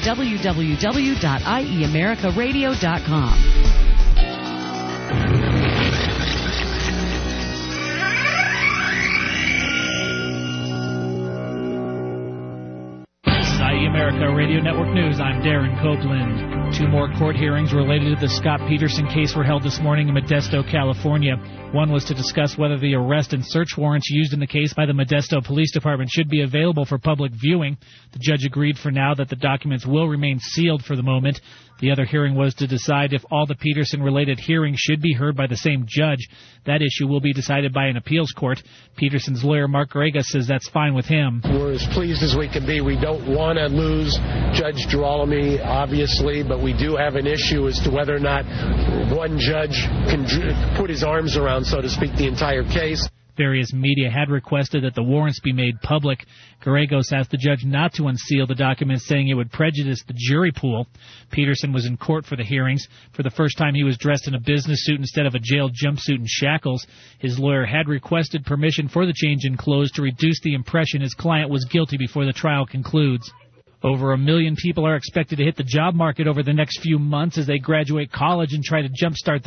S7: www.ieamericaradio.com.
S10: IE America Radio Network News, I'm Darren Copeland. 2 more court hearings related to the Scott Peterson case were held this morning in Modesto, California. One was to discuss whether the arrest and search warrants used in the case by the Modesto Police Department should be available for public viewing. The judge agreed for now that the documents will remain sealed for the moment. The other hearing was to decide if all the Peterson-related hearings should be heard by the same judge. That issue will be decided by an appeals court. Peterson's lawyer, Mark Garega, says that's fine with him.
S15: We're as pleased as we can be. We don't want to lose Judge Girolami, obviously, but we do have an issue as to whether or not one judge can put his arms around, so to speak, the entire case.
S10: Various media had requested that the warrants be made public. Garregos asked the judge not to unseal the documents, saying it would prejudice the jury pool. Peterson was in court for the hearings. For the first time, he was dressed in a business suit instead of a jail jumpsuit and shackles. His lawyer had requested permission for the change in clothes to reduce the impression his client was guilty before the trial concludes. Over 1 million people are expected to hit the job market over the next few months as they graduate college and try to jumpstart